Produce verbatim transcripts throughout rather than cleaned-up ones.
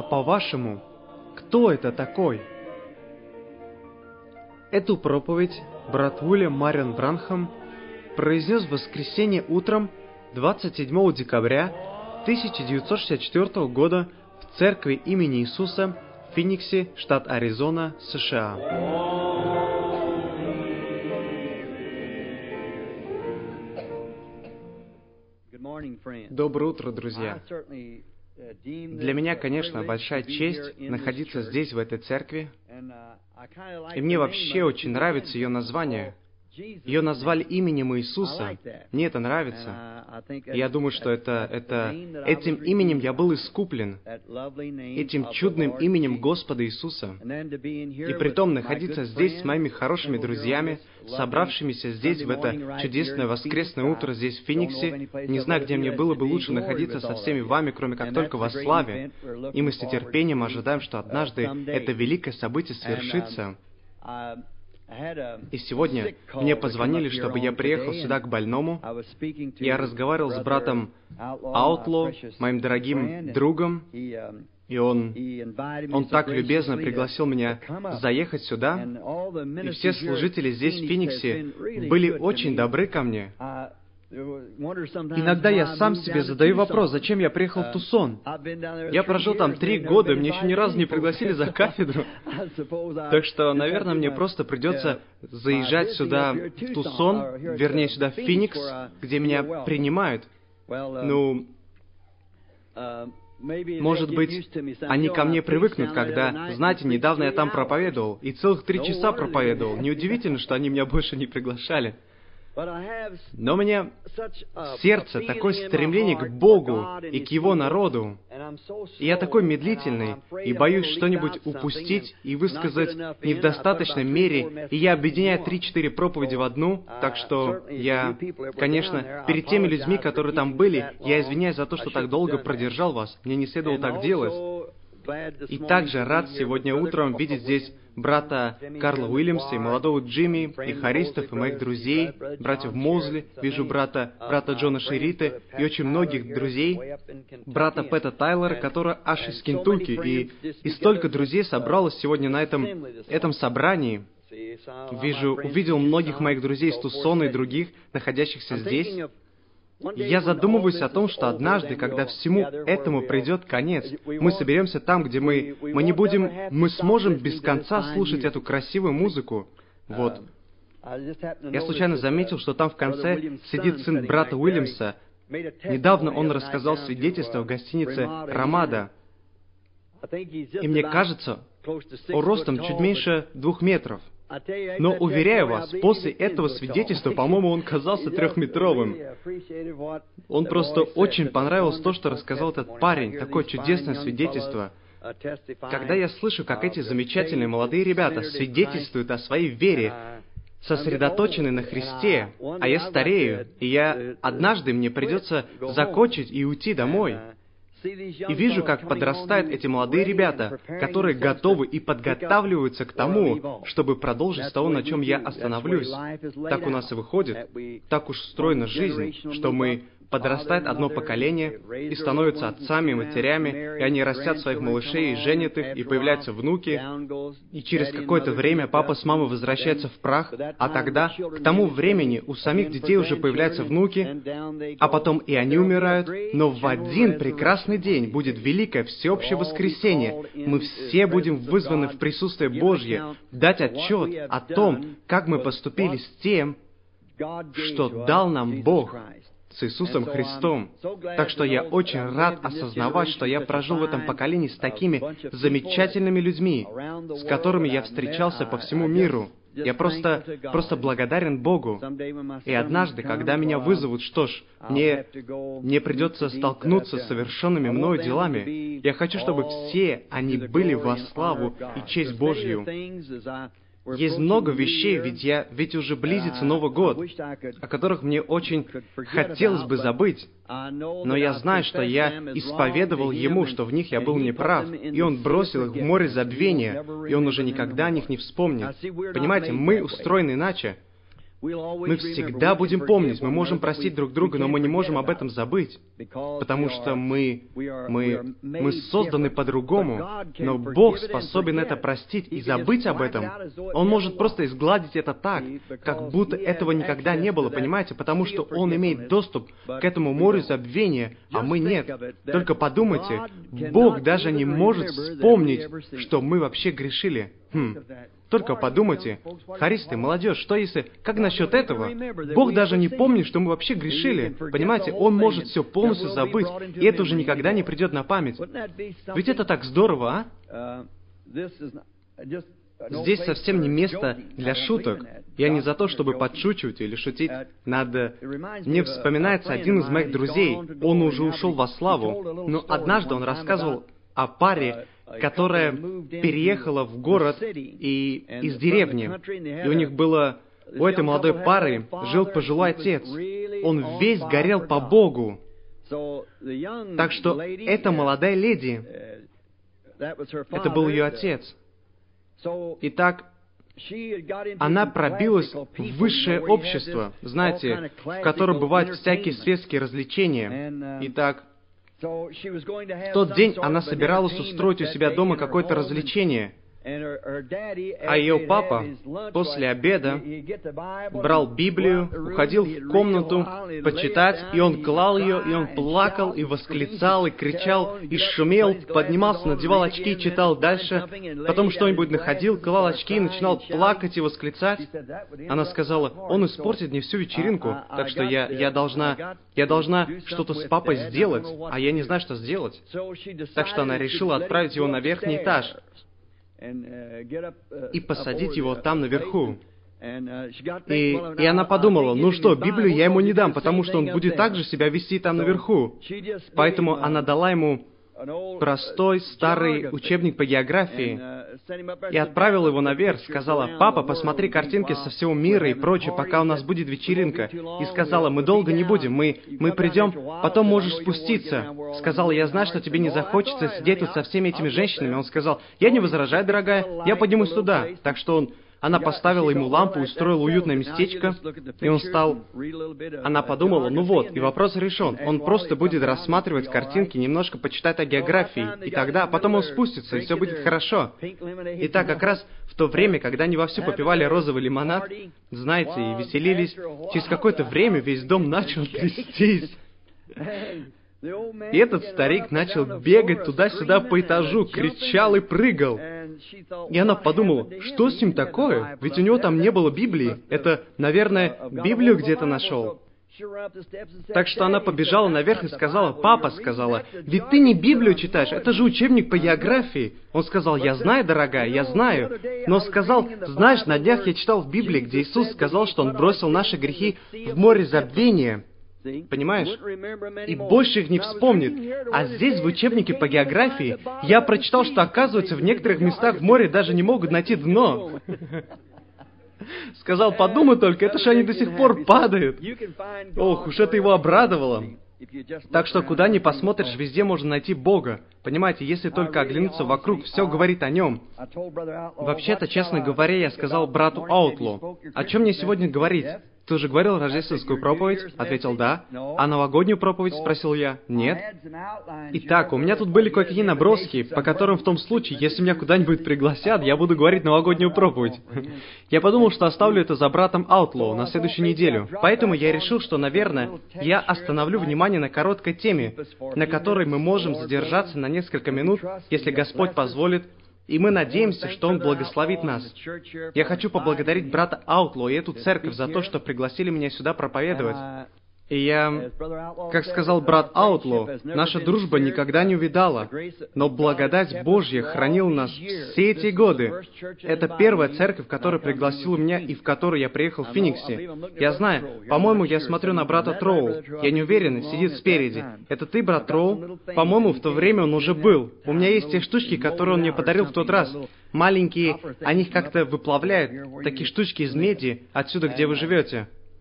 по-вашему, кто это такой? Эту проповедь брат Уильям Марион Бранхам произнес в воскресенье утром двадцать седьмого декабря тысяча девятьсот шестьдесят четвёртого года в церкви имени Иисуса в Финиксе, штат Аризона, США. Доброе утро, друзья! Для меня, конечно, большая честь находиться здесь, в этой церкви, и мне вообще очень нравится ее название. Ее назвали именем Иисуса. Мне это нравится. И я думаю, что это, это, этим именем я был искуплен, этим чудным именем Господа Иисуса. И притом находиться здесь с моими хорошими друзьями, собравшимися здесь в это чудесное воскресное утро здесь, в Финиксе. Не знаю, где мне было бы лучше находиться со всеми вами, кроме как только во славе. И мы с нетерпением ожидаем, что однажды это великое событие свершится. И сегодня мне позвонили, чтобы я приехал сюда к больному. Я разговаривал с братом Аутло, моим дорогим другом, и он, он так любезно пригласил меня заехать сюда. И все служители здесь, в Финиксе, были очень добры ко мне. Иногда я сам себе задаю вопрос, зачем я приехал в Тусон? Я прожил там три года, и меня еще ни разу не пригласили за кафедру. Так что, наверное, мне просто придется заезжать сюда, в Тусон, вернее, сюда, в Финикс, где меня принимают. Ну, может быть, они ко мне привыкнут, когда, знаете, недавно я там проповедовал, и целых три часа проповедовал. Неудивительно, что они меня больше не приглашали. Но у меня в сердце такое стремление к Богу и к Его народу. И я такой медлительный, и боюсь что-нибудь упустить и высказать не в достаточной мере, и я объединяю три-четыре проповеди в одну, так что я, конечно, перед теми людьми, которые там были, я извиняюсь за то, что так долго продержал вас, мне не следовало так делать. И также рад сегодня утром видеть здесь брата Карла Уильямса и молодого Джимми, и хористов, и моих друзей, братьев Моузли, вижу брата, брата Джона Шерита, и очень многих друзей, брата Пэта Тайлера, который аж из Кентукки, и, и столько друзей собралось сегодня на этом, этом собрании. Вижу, увидел многих моих друзей из Тусона и других, находящихся здесь. И я задумываюсь о том, что однажды, когда всему этому придет конец, мы соберемся там, где мы, мы не будем, мы сможем без конца слушать эту красивую музыку. Вот. Я случайно заметил, что там в конце сидит сын брата Уильямса. Недавно он рассказал свидетельство в гостинице «Рамада». И мне кажется, он ростом чуть меньше двух метров. Но, уверяю вас, после этого свидетельства, по-моему, он казался трехметровым. Он просто очень понравилось то, что рассказал этот парень, такое чудесное свидетельство. Когда я слышу, как эти замечательные молодые ребята свидетельствуют о своей вере, сосредоточены на Христе, а я старею, и я однажды мне придется закончить и уйти домой. И вижу, как подрастают эти молодые ребята, которые готовы и подготавливаются к тому, чтобы продолжить с того, на чем я остановлюсь. Так у нас и выходит. Так уж устроена жизнь, что мы подрастает одно поколение и становятся отцами, матерями, и они растят своих малышей и женят их, и появляются внуки, и через какое-то время папа с мамой возвращаются в прах, а тогда, к тому времени, у самих детей уже появляются внуки, а потом и они умирают, но в один прекрасный день будет великое всеобщее воскресенье. Мы все будем вызваны в присутствие Божье дать отчет о том, как мы поступили с тем, что дал нам Бог, с Иисусом Христом. Так что я очень рад осознавать, что я прожил в этом поколении с такими замечательными людьми, с которыми я встречался по всему миру. Я просто, просто благодарен Богу. И однажды, когда меня вызовут, что ж, мне, мне придется столкнуться с совершенными мною делами. Я хочу, чтобы все они были во славу и честь Божью. Есть много вещей, ведь я, ведь уже близится Новый год, о которых мне очень хотелось бы забыть. Но я знаю, что я исповедовал Ему, что в них я был неправ, и Он бросил их в море забвения, и Он уже никогда о них не вспомнит. Понимаете, мы устроены иначе. Мы всегда будем помнить, мы можем простить друг друга, но мы не можем об этом забыть, потому что мы, мы, мы созданы по-другому, но Бог способен это простить и забыть об этом. Он может просто изгладить это так, как будто этого никогда не было, понимаете, потому что Он имеет доступ к этому морю забвения, а мы нет. Только подумайте, Бог даже не может вспомнить, что мы вообще грешили. Хм. Только подумайте, харисты, молодежь, что если... Как насчет этого? Бог даже не помнит, что мы вообще грешили. Понимаете, Он может все полностью забыть, и это уже никогда не придет на память. Ведь это так здорово, а? Здесь совсем не место для шуток. Я не за то, чтобы подшучивать или шутить. Надо... Мне вспоминается один из моих друзей. Он уже ушел во славу. Но однажды он рассказывал о паре, которая переехала в город и из деревни. И у них было... У этой молодой пары жил пожилой отец. Он весь горел по Богу. Так что эта молодая леди, это был ее отец. Итак, она пробилась в высшее общество, знаете, в котором бывают всякие светские развлечения. Итак, в тот день она собиралась устроить у себя дома какое-то развлечение. А ее папа после обеда брал Библию, уходил в комнату почитать, и он клал ее, и он плакал, и восклицал, и кричал, и шумел, поднимался, надевал очки и читал дальше, потом что-нибудь находил, клал очки и начинал плакать и восклицать. Она сказала, он испортит мне всю вечеринку, так что я, я должна, я должна что-то с папой сделать, а я не знаю, что сделать. Так что она решила отправить его на верхний этаж и посадить его там наверху. И, и она подумала, ну что, Библию я ему не дам, потому что он будет так же себя вести там наверху. Поэтому она дала ему простой старый учебник по географии и отправила его наверх. Сказала, папа, посмотри картинки со всего мира и прочее, пока у нас будет вечеринка. И сказала, мы долго не будем, мы, мы придем, потом можешь спуститься. Сказала, я знаю, что тебе не захочется сидеть тут со всеми этими женщинами. Он сказал, я не возражаю, дорогая, я поднимусь туда. Так что он... Она поставила ему лампу, устроила уютное местечко, и он стал... Она подумала, ну вот, и вопрос решен. Он просто будет рассматривать картинки, немножко почитать о географии, и тогда, потом он спустится, и все будет хорошо. И так как раз в то время, когда они вовсю попивали розовый лимонад, знаете, и веселились, через какое-то время весь дом начал трястись. И этот старик начал бегать туда-сюда по этажу, кричал и прыгал. И она подумала, что с ним такое? Ведь у него там не было Библии. Это, наверное, Библию где-то нашел. Так что она побежала наверх и сказала, «Папа, — сказала, — ведь ты не Библию читаешь, это же учебник по географии». Он сказал, «Я знаю, дорогая, я знаю». Но сказал, «Знаешь, на днях я читал в Библии, где Иисус сказал, что Он бросил наши грехи в море забвения». Понимаешь? И больше их не вспомнит. А здесь, в учебнике по географии, я прочитал, что, оказывается, в некоторых местах в море даже не могут найти дно. Сказал, подумай только, это же они до сих пор падают. Ох, уж это его обрадовало. Так что, куда ни посмотришь, везде можно найти Бога. Понимаете, если только оглянуться вокруг, все говорит о Нем. Вообще-то, честно говоря, я сказал брату Аутлу, о чем мне сегодня говорить? Ты уже говорил рождественскую проповедь? Ответил, да. А новогоднюю проповедь? Спросил я. Нет. Итак, у меня тут были кое-какие наброски, по которым в том случае, если меня куда-нибудь пригласят, я буду говорить новогоднюю проповедь. Я подумал, что оставлю это за братом Аутлоу на следующую неделю. Поэтому я решил, что, наверное, я остановлю внимание на короткой теме, на которой мы можем задержаться на несколько минут, если Господь позволит, и мы надеемся, что Он благословит нас. Я хочу поблагодарить брата Аутлоу и эту церковь за то, что пригласили меня сюда проповедовать. И я, как сказал брат Аутлоу, наша дружба никогда не увядала, но благодать Божья хранила нас все эти годы. Это первая церковь, которая пригласила меня и в которую я приехал в Финиксе. Я знаю, по-моему, я смотрю на брата Троу. Я не уверен, сидит спереди. Это ты, брат Троу? По-моему, в то время он уже был. У меня есть те штучки, которые он мне подарил в тот раз. Маленькие, они их как-то выплавляют, такие штучки из меди, отсюда, где вы живете.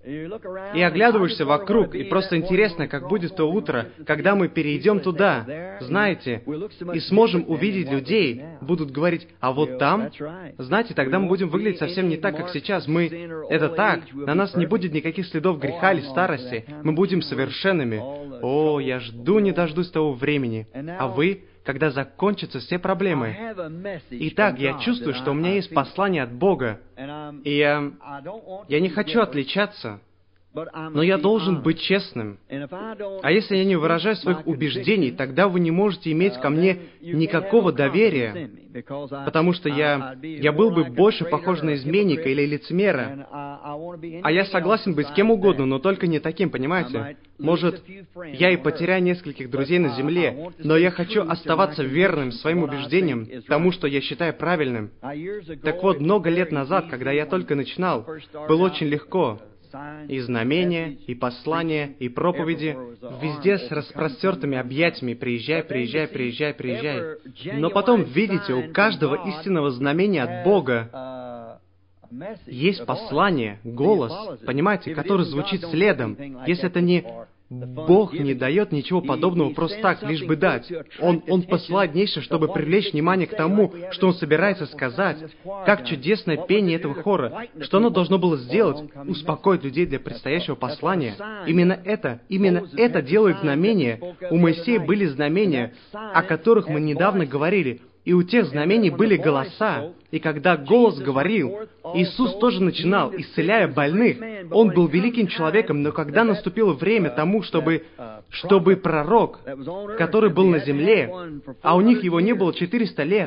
И оглядываешься вокруг, и просто интересно, как будет в то утро, когда мы перейдем туда, знаете, и сможем увидеть людей, будут говорить, а вот там, знаете, тогда мы будем выглядеть совсем не так, как сейчас. Мы, это так, на нас не будет никаких следов греха или старости, мы будем совершенными. О, я жду не дождусь того времени. А вы, когда закончатся все проблемы? Итак, я чувствую, что у меня есть послание от Бога, и я, я не хочу отличаться, но я должен быть честным. А если я не выражаю своих убеждений, тогда вы не можете иметь ко мне никакого доверия, потому что я, я был бы больше похож на изменника или лицемера. А я согласен быть с кем угодно, но только не таким, понимаете? Может, я и потеряю нескольких друзей на земле, но я хочу оставаться верным своим убеждениям, тому, что я считаю правильным. Так вот, много лет назад, когда я только начинал, было очень легко. И знамения, и послания, и проповеди, везде с распростертыми объятиями «приезжай, приезжай, приезжай, приезжай». Но потом, видите, у каждого истинного знамения от Бога есть послание, голос, понимаете, который звучит следом. Если это не Бог не дает ничего подобного просто так, лишь бы дать. Он, он посылает нечто, чтобы привлечь внимание к тому, что Он собирается сказать. Как чудесное пение этого хора. Что оно должно было сделать? Успокоить людей для предстоящего послания. Именно это, именно это делает знамения. У Моисея были знамения, о которых мы недавно говорили. И у тех знамений были голоса. И когда голос говорил, Иисус тоже начинал, исцеляя больных. Он был великим человеком, но когда наступило время тому, чтобы, чтобы пророк, который был на земле, а у них его не было четыреста лет,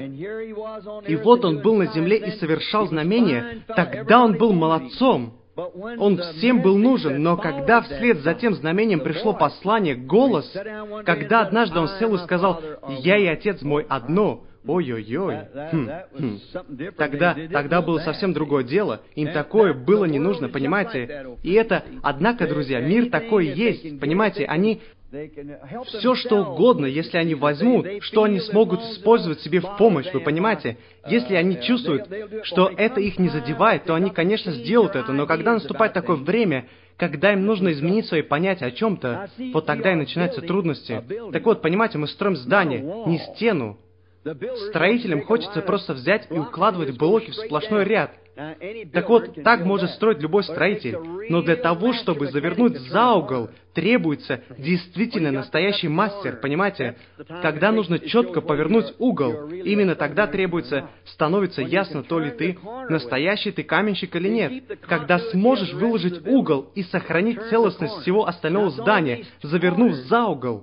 и вот он был на земле и совершал знамения, тогда он был молодцом. Он всем был нужен, но когда вслед за тем знамением пришло послание, голос, когда однажды он сел и сказал, «Я и Отец мой одно», ой-ой-ой, хм, хм. Тогда, тогда было совсем другое дело, им такое было не нужно, понимаете? И это, однако, друзья, мир такой есть, понимаете, они... Все, что угодно, если они возьмут, что они смогут использовать себе в помощь, вы понимаете? Если они чувствуют, что это их не задевает, то они, конечно, сделают это, но когда наступает такое время, когда им нужно изменить свои понятия о чем-то, вот тогда и начинаются трудности. Так вот, понимаете, мы строим здание, не стену. Строителям хочется просто взять и укладывать блоки в сплошной ряд. Так вот, так может строить любой строитель. Но для того, чтобы завернуть за угол, требуется действительно настоящий мастер, понимаете? Когда нужно четко повернуть угол, именно тогда требуется, становится ясно, то ли ты настоящий ты каменщик или нет. Когда сможешь выложить угол и сохранить целостность всего остального здания, завернув за угол.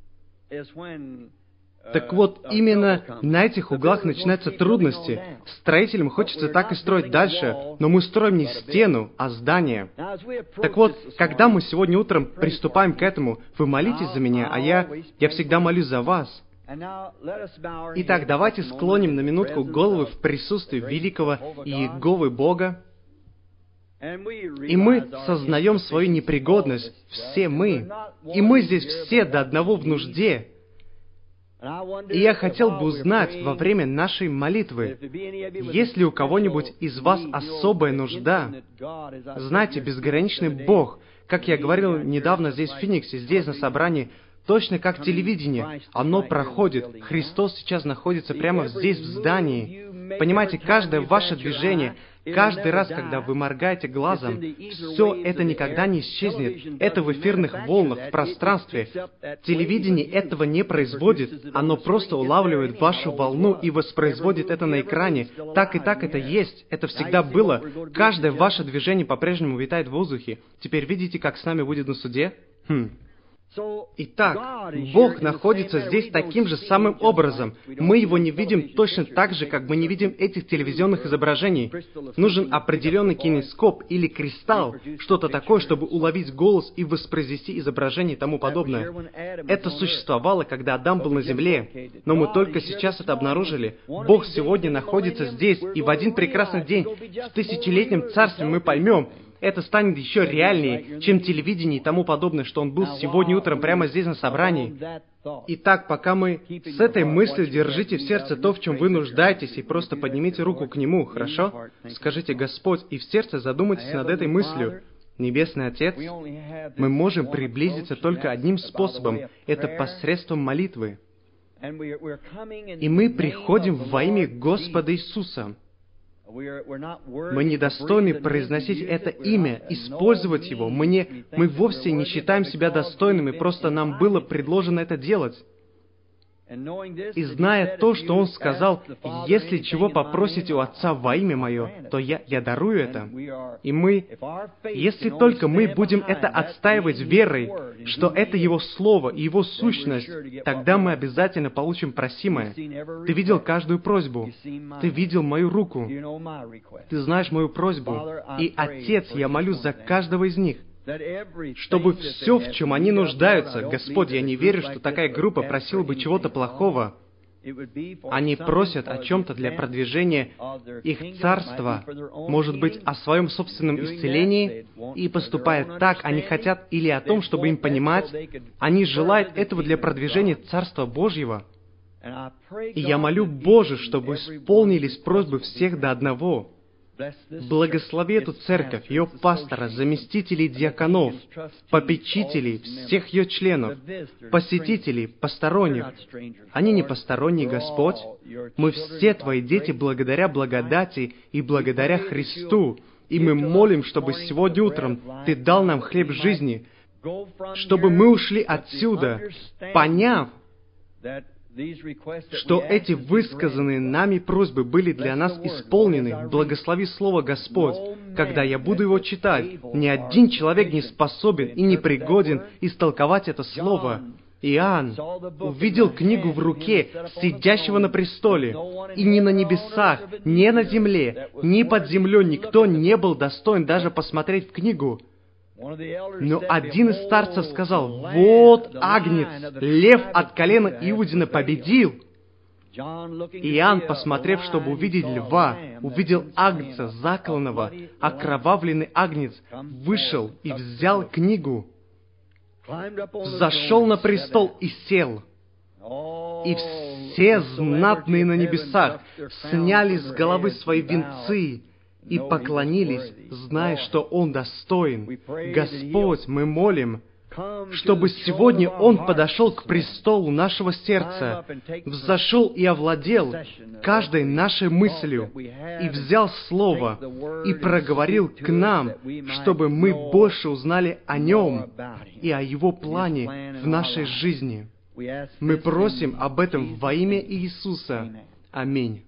Так вот, именно на этих углах начинаются трудности. Строителям хочется так и строить дальше, но мы строим не стену, а здание. Так вот, когда мы сегодня утром приступаем к этому, вы молитесь за меня, а я, я всегда молюсь за вас. Итак, давайте склоним на минутку головы в присутствии великого Иеговы Бога, и мы сознаем свою непригодность, все мы, и мы здесь все до одного в нужде. И я хотел бы узнать во время нашей молитвы, есть ли у кого-нибудь из вас особая нужда? Знаете, безграничный Бог, как я говорил недавно здесь в Фениксе, здесь на собрании, точно как телевидение, оно проходит. Христос сейчас находится прямо здесь, в здании. Понимаете, каждое ваше движение, каждый раз, когда вы моргаете глазом, все это никогда не исчезнет. Это в эфирных волнах, в пространстве. Телевидение этого не производит. Оно просто улавливает вашу волну и воспроизводит это на экране. Так и так это есть. Это всегда было. Каждое ваше движение по-прежнему витает в воздухе. Теперь видите, как с нами будет на суде? Хм. Итак, Бог находится здесь таким же самым образом. Мы Его не видим точно так же, как мы не видим этих телевизионных изображений. Нужен определенный кинескоп или кристалл, что-то такое, чтобы уловить голос и воспроизвести изображение и тому подобное. Это существовало, когда Адам был на земле, но мы только сейчас это обнаружили. Бог сегодня находится здесь, и в один прекрасный день, в тысячелетнем царстве мы поймем, это станет еще реальнее, чем телевидение и тому подобное, что он был сегодня утром прямо здесь на собрании. Итак, пока мы с этой мыслью держите в сердце то, в чем вы нуждаетесь, и просто поднимите руку к Нему, хорошо? Скажите: Господь, и в сердце задумайтесь над этой мыслью. Небесный Отец, мы можем приблизиться только одним способом — это посредством молитвы. И мы приходим во имя Господа Иисуса. Мы недостойны произносить это имя, использовать его. Мы, не, мы вовсе не считаем себя достойными, просто нам было предложено это делать. И зная то, что Он сказал, «Если чего попросите у Отца во имя Мое, то я, я дарую это». И мы, если только мы будем это отстаивать верой, что это Его Слово и Его сущность, тогда мы обязательно получим просимое. Ты видел каждую просьбу. Ты видел мою руку. Ты знаешь мою просьбу. И, Отец, я молюсь за каждого из них, чтобы все, в чем они нуждаются, Господь, я не верю, что такая группа просила бы чего-то плохого. Они просят о чем-то для продвижения их царства, может быть, о своем собственном исцелении, и поступая так, они хотят или о том, чтобы им понимать, они желают этого для продвижения Царства Божьего. И я молю, Боже, чтобы исполнились просьбы всех до одного. Благослови эту церковь, ее пастора, заместителей диаконов, попечителей, всех ее членов, посетителей, посторонних. Они не посторонние, Господь. Мы все Твои дети благодаря благодати и благодаря Христу. И мы молим, чтобы сегодня утром Ты дал нам хлеб жизни, чтобы мы ушли отсюда, поняв, что эти высказанные нами просьбы были для нас исполнены. Благослови Слово, Господь. Когда я буду его читать, ни один человек не способен и не пригоден истолковать это Слово. Иоанн увидел книгу в руке сидящего на престоле, и ни на небесах, ни на земле, ни под землей никто не был достоин даже посмотреть в книгу. Но один из старцев сказал: «Вот Агнец, лев от колена Иудина победил». Иоанн, посмотрев, чтобы увидеть льва, увидел Агнца, закланного, окровавленный Агнец, вышел и взял книгу, взошел на престол и сел. И все знатные на небесах сняли с головы свои венцы и поклонились, зная, что Он достоин. Господь, мы молим, чтобы сегодня Он подошел к престолу нашего сердца, взошел и овладел каждой нашей мыслью, и взял Слово, и проговорил к нам, чтобы мы больше узнали о Нем и о Его плане в нашей жизни. Мы просим об этом во имя Иисуса. Аминь.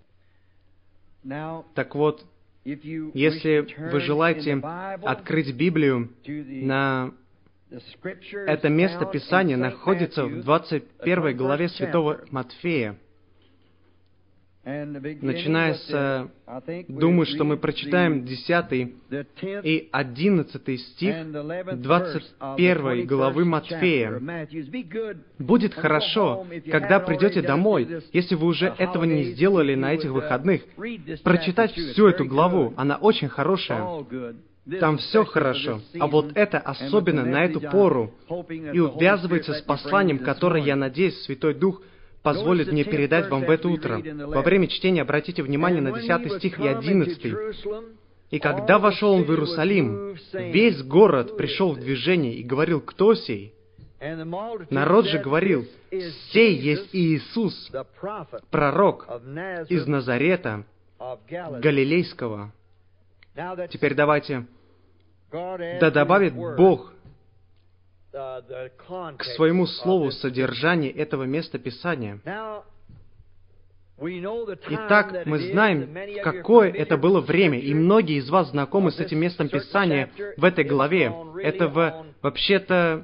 Так вот, если вы желаете открыть Библию, на это место Писания находится в двадцать первой главе Святого Матфея. Начиная с, думаю, что мы прочитаем десятый и одиннадцатый стих двадцать первой главы Матфея. Будет хорошо, когда придете домой, если вы уже этого не сделали на этих выходных, прочитать всю эту главу. Она очень хорошая. Там все хорошо. А вот это особенно на эту пору и увязывается с посланием, которое, я надеюсь, Святой Дух позволит мне передать вам в это утро. Во время чтения обратите внимание на десятый стих и одиннадцатый. «И когда вошел он в Иерусалим, весь город пришел в движение и говорил: кто сей? Народ же говорил: сей есть Иисус, пророк из Назарета Галилейского». Теперь давайте, да добавит Бог к своему слову содержание этого места Писания. Итак, мы знаем, в какое это было время, и многие из вас знакомы с этим местом Писания в этой главе. Это в, вообще-то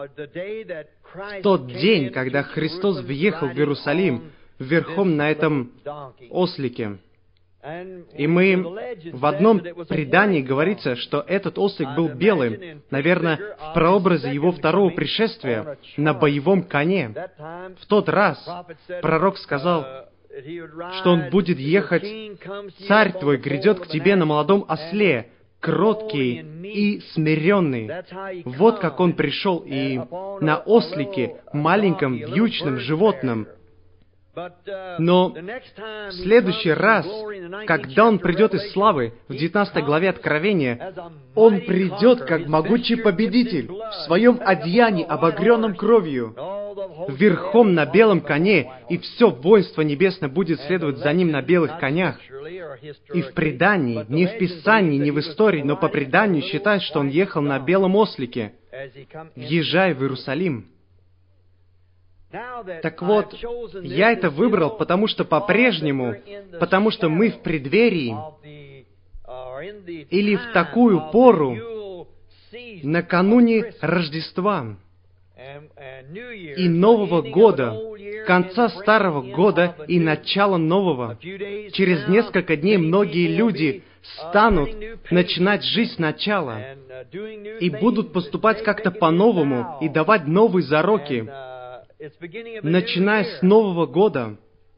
в тот день, когда Христос въехал в Иерусалим верхом на этом ослике. И мы в одном предании говорится, что этот ослик был белым, наверное, в прообразе его второго пришествия на боевом коне. В тот раз пророк сказал, что он будет ехать, «Царь твой грядет к тебе на молодом осле, кроткий и смиренный». Вот как он пришел, и на ослике, маленьком вьючном животном. Но в следующий раз, когда Он придет из славы, в девятнадцатой главе Откровения, Он придет как могучий победитель в своем одеянии, обогренном кровью, верхом на белом коне, и все воинство небесное будет следовать за Ним на белых конях. И в предании, не в Писании, не в истории, но по преданию считают, что Он ехал на белом ослике, въезжая в Иерусалим. Так вот, я это выбрал, потому что по-прежнему, потому что мы в преддверии, или в такую пору, накануне Рождества и Нового года, конца Старого года и начала Нового. Через несколько дней многие люди станут начинать жизнь сначала и будут поступать как-то по-новому и давать новые зароки, начиная с Нового года.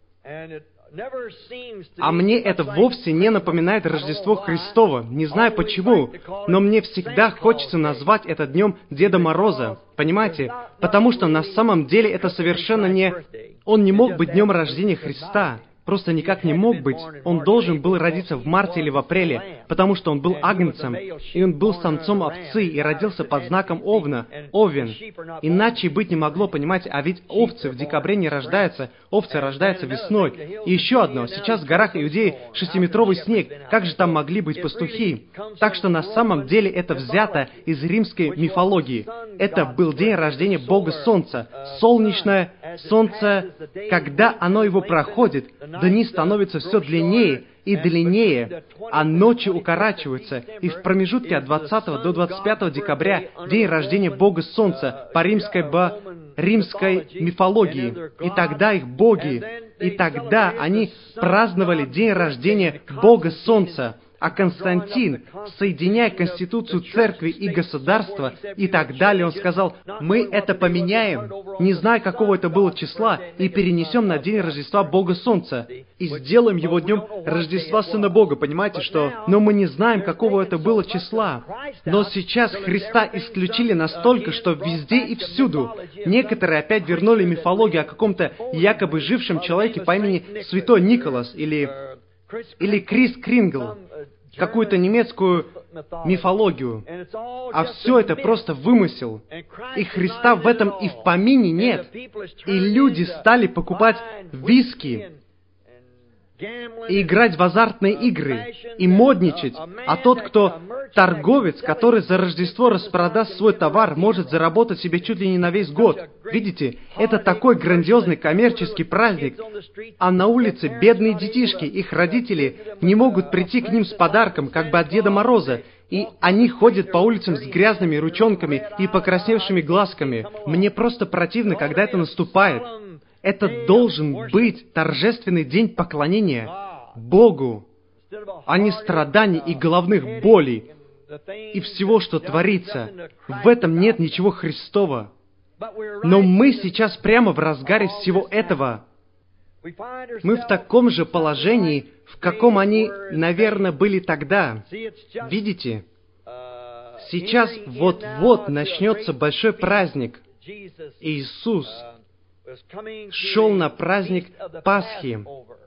А мне это вовсе не напоминает Рождество Христово. Не знаю почему, но мне всегда хочется назвать это днем Деда Мороза. Понимаете? Потому что на самом деле это совершенно не... Он не мог быть днем рождения Христа. Просто никак не мог быть. Он должен был родиться в марте или в апреле, потому что он был агнцем, и он был самцом овцы, и родился под знаком Овна, Овен. Иначе быть не могло, понимаете, а ведь овцы в декабре не рождаются, овцы рождаются весной. И еще одно, сейчас в горах Иудеи шестиметровый снег, как же там могли быть пастухи? Так что на самом деле это взято из римской мифологии. Это был день рождения Бога Солнца, солнечное солнце, когда оно его проходит, дни становятся все длиннее и длиннее, а ночи укорачиваются, и в промежутке от двадцатого до двадцать пятого декабря день рождения Бога Солнца по римской, по римской мифологии. И тогда их боги, и тогда они праздновали день рождения Бога Солнца. А Константин, соединяя конституцию церкви и государства и так далее, он сказал, мы это поменяем, не зная какого это было числа, и перенесем на день Рождества Бога Солнца, и сделаем его днем Рождества Сына Бога, понимаете, что? Но мы не знаем, какого это было числа. Но сейчас Христа исключили настолько, что везде и всюду. Некоторые опять вернули мифологию о каком-то якобы жившем человеке по имени Святой Николас, или... или Крис Крингл, какую-то немецкую мифологию. А все это просто вымысел. И Христа в этом и в помине нет. И люди стали покупать виски, и играть в азартные игры, и модничать. А тот, кто торговец, который за Рождество распродаст свой товар, может заработать себе чуть ли не на весь год. Видите, это такой грандиозный коммерческий праздник. А на улице бедные детишки, их родители не могут прийти к ним с подарком, как бы от Деда Мороза. И они ходят по улицам с грязными ручонками и покрасневшими глазками. Мне просто противно, когда это наступает. Это должен быть торжественный день поклонения Богу, а не страданий и головных болей, и всего, что творится. В этом нет ничего Христова. Но мы сейчас прямо в разгаре всего этого. Мы в таком же положении, в каком они, наверное, были тогда. Видите? Сейчас вот-вот начнется большой праздник. Иисус шел на праздник Пасхи,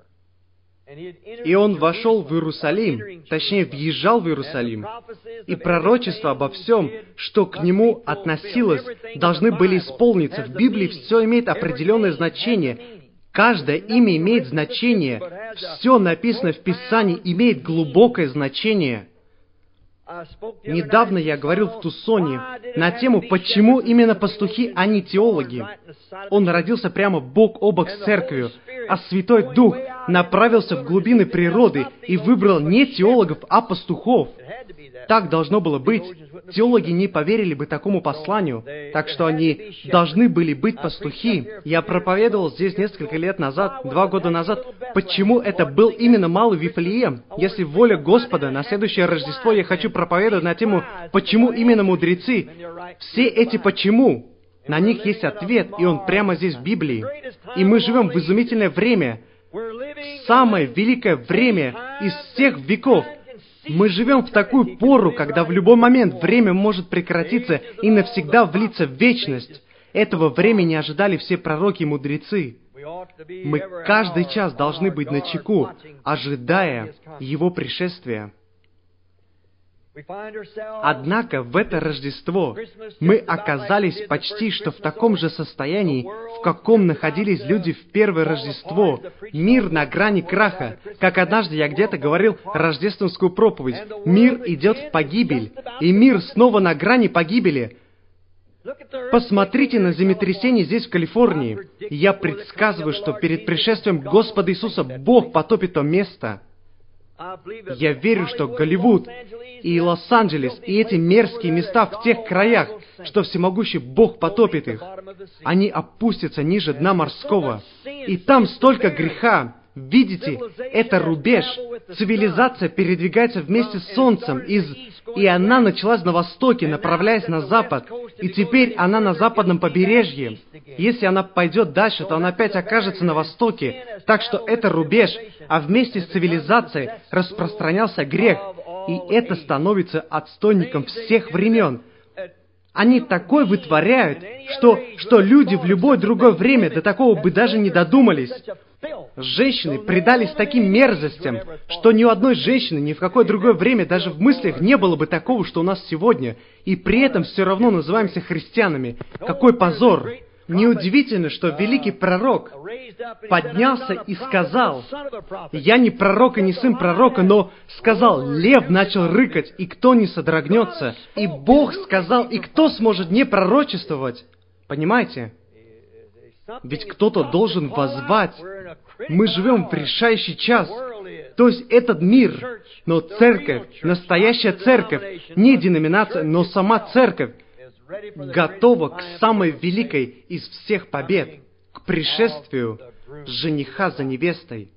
и Он вошел в Иерусалим, точнее, въезжал в Иерусалим, и пророчества обо всем, что к Нему относилось, должны были исполниться. В Библии все имеет определенное значение. Каждое имя имеет значение. Все написано в Писании имеет глубокое значение. Недавно я говорил в Тусоне на тему, почему именно пастухи, а не теологи. Он родился прямо бок о бок с церковью, а Святой Дух направился в глубины природы и выбрал не теологов, а пастухов. Так должно было быть. Теологи не поверили бы такому посланию, так что они должны были быть пастухи. Я проповедовал здесь несколько лет назад, два года назад, почему это был именно Малый Вифлеем. Если воля Господа, на следующее Рождество я хочу проповедовать на тему, почему именно мудрецы. Все эти «почему», на них есть ответ, и он прямо здесь в Библии. И мы живем в изумительное время, самое великое время из всех веков. Мы живем в такую пору, когда в любой момент время может прекратиться и навсегда влиться в вечность. Этого времени ожидали все пророки и мудрецы. Мы каждый час должны быть начеку, ожидая Его пришествия. Однако в это Рождество мы оказались почти что в таком же состоянии, в каком находились люди в первое Рождество. Мир на грани краха. Как однажды я где-то говорил рождественскую проповедь. Мир идет в погибель, и мир снова на грани погибели. Посмотрите на землетрясение здесь, в Калифорнии. Я предсказываю, что перед пришествием Господа Иисуса Бог потопит то место. Я верю, что Голливуд и Лос-Анджелес, и эти мерзкие места в тех краях, что всемогущий Бог потопит их. Они опустятся ниже дна морского. И там столько греха. Видите, это рубеж. Цивилизация передвигается вместе с Солнцем, из... и она началась на востоке, направляясь на запад. И теперь она на западном побережье. Если она пойдет дальше, то она опять окажется на востоке. Так что это рубеж, а вместе с цивилизацией распространялся грех. И это становится отстойником всех времен. Они такое вытворяют, что, что люди в любое другое время до такого бы даже не додумались. Женщины предались таким мерзостям, что ни у одной женщины ни в какое другое время даже в мыслях не было бы такого, что у нас сегодня. И при этом все равно называемся христианами. Какой позор! Неудивительно, что великий пророк поднялся и сказал, «Я не пророк и не сын пророка, но сказал, лев начал рыкать, и кто не содрогнется? И Бог сказал, и кто сможет не пророчествовать?» Понимаете? Ведь кто-то должен воззвать. Мы живем в решающий час. То есть этот мир, но церковь, настоящая церковь, не деноминация, но сама церковь, готова к самой великой из всех побед, к пришествию жениха за невестой.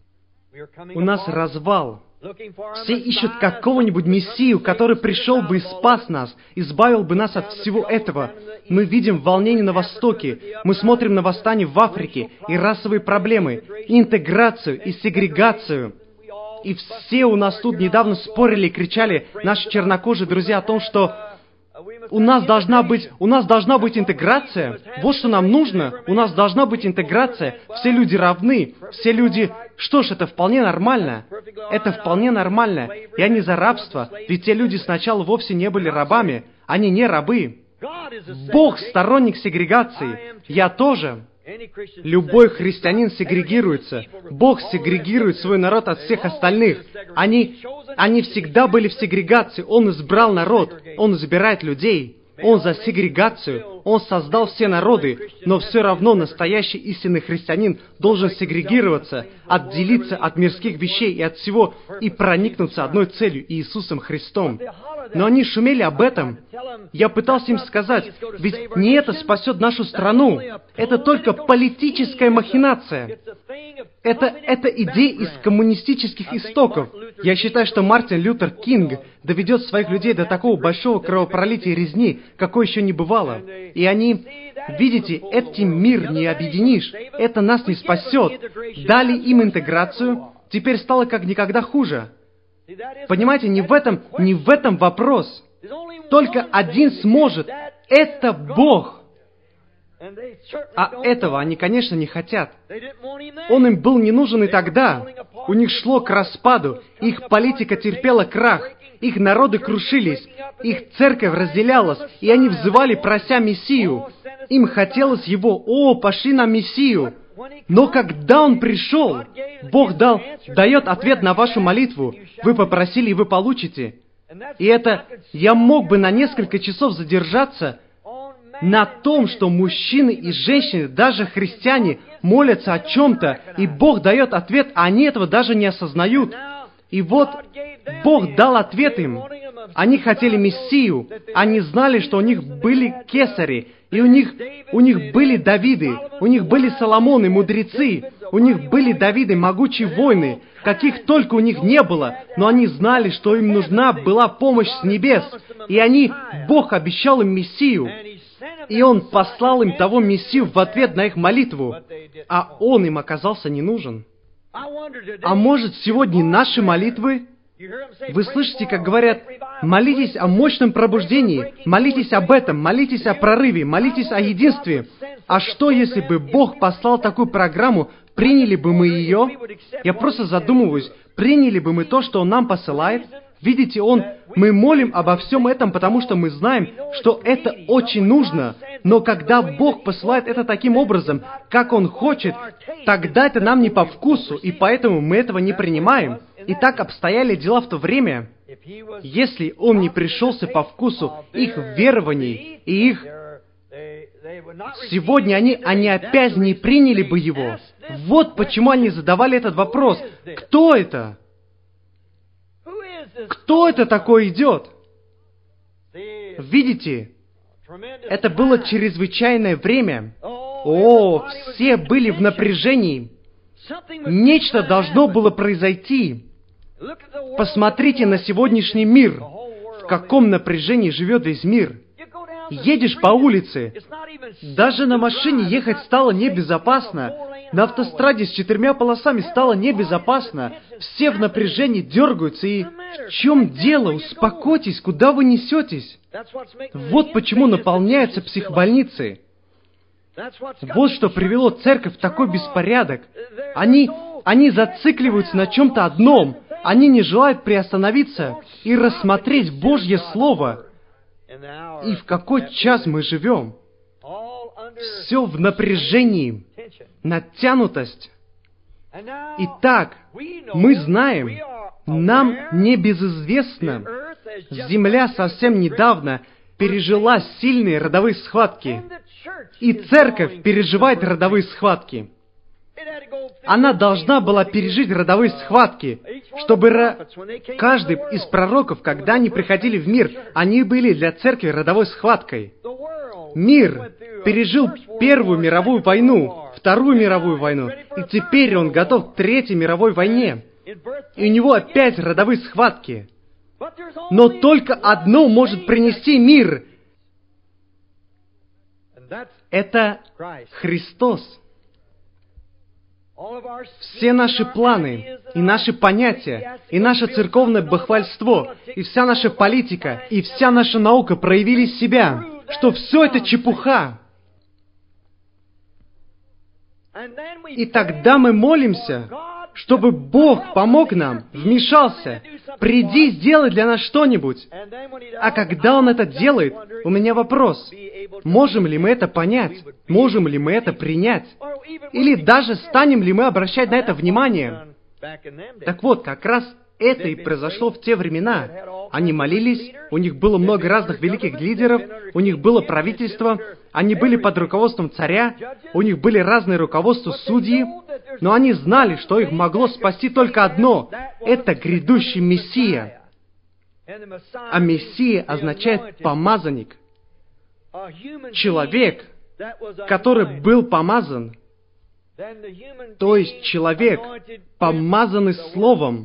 У нас развал. Все ищут какого-нибудь Мессию, который пришел бы и спас нас, избавил бы нас от всего этого. Мы видим волнение на Востоке, мы смотрим на восстание в Африке, и расовые проблемы, и интеграцию, и сегрегацию. И все у нас тут недавно спорили и кричали, наши чернокожие друзья, о том, что у нас должна быть, у нас должна быть интеграция. Вот что нам нужно. У нас должна быть интеграция. Все люди равны. Все люди... Что ж, это вполне нормально. Это вполне нормально. Я не за рабство. Ведь те люди сначала вовсе не были рабами. Они не рабы. Бог сторонник сегрегации. Я тоже. Любой христианин сегрегируется. Бог сегрегирует свой народ от всех остальных. Они, они всегда были в сегрегации. Он избрал народ. Он избирает людей. Он за сегрегацию. Он создал все народы. Но все равно настоящий истинный христианин должен сегрегироваться, отделиться от мирских вещей и от всего, и проникнуться одной целью — Иисусом Христом. Но они шумели об этом. Я пытался им сказать, ведь не это спасет нашу страну. Это только политическая махинация. Это, это идея из коммунистических истоков. Я считаю, что Мартин Лютер Кинг доведет своих людей до такого большого кровопролития и резни, какой еще не бывало. И они... Видите, этим мир не объединишь. Это нас не спасет. Дали им интеграцию, теперь стало как никогда хуже. Понимаете, не в этом, не в этом вопрос. Только один сможет. Это Бог. А этого они, конечно, не хотят. Он им был не нужен и тогда. У них шло к распаду. Их политика терпела крах. Их народы крушились. Их церковь разделялась. И они взывали, прося Мессию. Им хотелось его. О, пошли на Мессию. Но когда Он пришел, Бог дал, дает ответ на вашу молитву. Вы попросили, и вы получите. И это... Я мог бы на несколько часов задержаться на том, что мужчины и женщины, даже христиане, молятся о чем-то, и Бог дает ответ, а они этого даже не осознают. И вот Бог дал ответ им. Они хотели Мессию. Они знали, что у них были кесари, и у них, у них были Давиды, у них были Соломоны, мудрецы, у них были Давиды, могучие воины, каких только у них не было, но они знали, что им нужна была помощь с небес. И они, Бог обещал им Мессию, и Он послал им того Мессию в ответ на их молитву, а Он им оказался не нужен. А может, сегодня наши молитвы, Вы слышите, как говорят, молитесь о мощном пробуждении, молитесь об этом, молитесь о прорыве, молитесь о единстве. А что, если бы Бог послал такую программу, приняли бы мы ее? Я просто задумываюсь, приняли бы мы то, что Он нам посылает? Видите, Он, мы молим обо всем этом, потому что мы знаем, что это очень нужно. Но когда Бог посылает это таким образом, как Он хочет, тогда это нам не по вкусу, и поэтому мы этого не принимаем. И так обстояли дела в то время. Если Он не пришелся по вкусу их верований и их... Сегодня они, они опять не приняли бы Его. Вот почему они задавали этот вопрос. Кто это? Кто это такой идет? Видите, это было чрезвычайное время. О, все были в напряжении. Нечто должно было произойти. Посмотрите на сегодняшний мир. В каком напряжении живет весь мир. Едешь по улице, даже на машине ехать стало небезопасно. На автостраде с четырьмя полосами стало небезопасно. Все в напряжении дергаются, и в чем дело? Успокойтесь, куда вы несетесь? Вот почему наполняются психбольницы. Вот что привело церковь в такой беспорядок. Они, они зацикливаются на чем-то одном. Они не желают приостановиться и рассмотреть Божье Слово. И в какой час мы живем? Все в напряжении, натянутость. Итак, мы знаем, нам не безизвестно, Земля совсем недавно пережила сильные родовые схватки, и церковь переживает родовые схватки. Она должна была пережить родовые схватки, чтобы ра... каждый из пророков, когда они приходили в мир, они были для церкви родовой схваткой. Мир пережил Первую мировую войну, Вторую мировую войну, и теперь он готов к Третьей мировой войне. И у него опять родовые схватки. Но только одно может принести мир. Это Христос. Все наши планы, и наши понятия, и наше церковное бахвальство, и вся наша политика, и вся наша наука проявили себя, что все это чепуха. И тогда мы молимся, чтобы Бог помог нам, вмешался, приди, сделай для нас что-нибудь. А когда Он это делает, у меня вопрос, можем ли мы это понять, можем ли мы это принять, или даже станем ли мы обращать на это внимание? Так вот, как раз это и произошло в те времена. Они молились, у них было много разных великих лидеров, у них было правительство, они были под руководством царя, у них были разные руководства судьи, но они знали, что их могло спасти только одно — это грядущий Мессия. А Мессия означает «помазанник». Человек, который был помазан, то есть человек, помазанный Словом,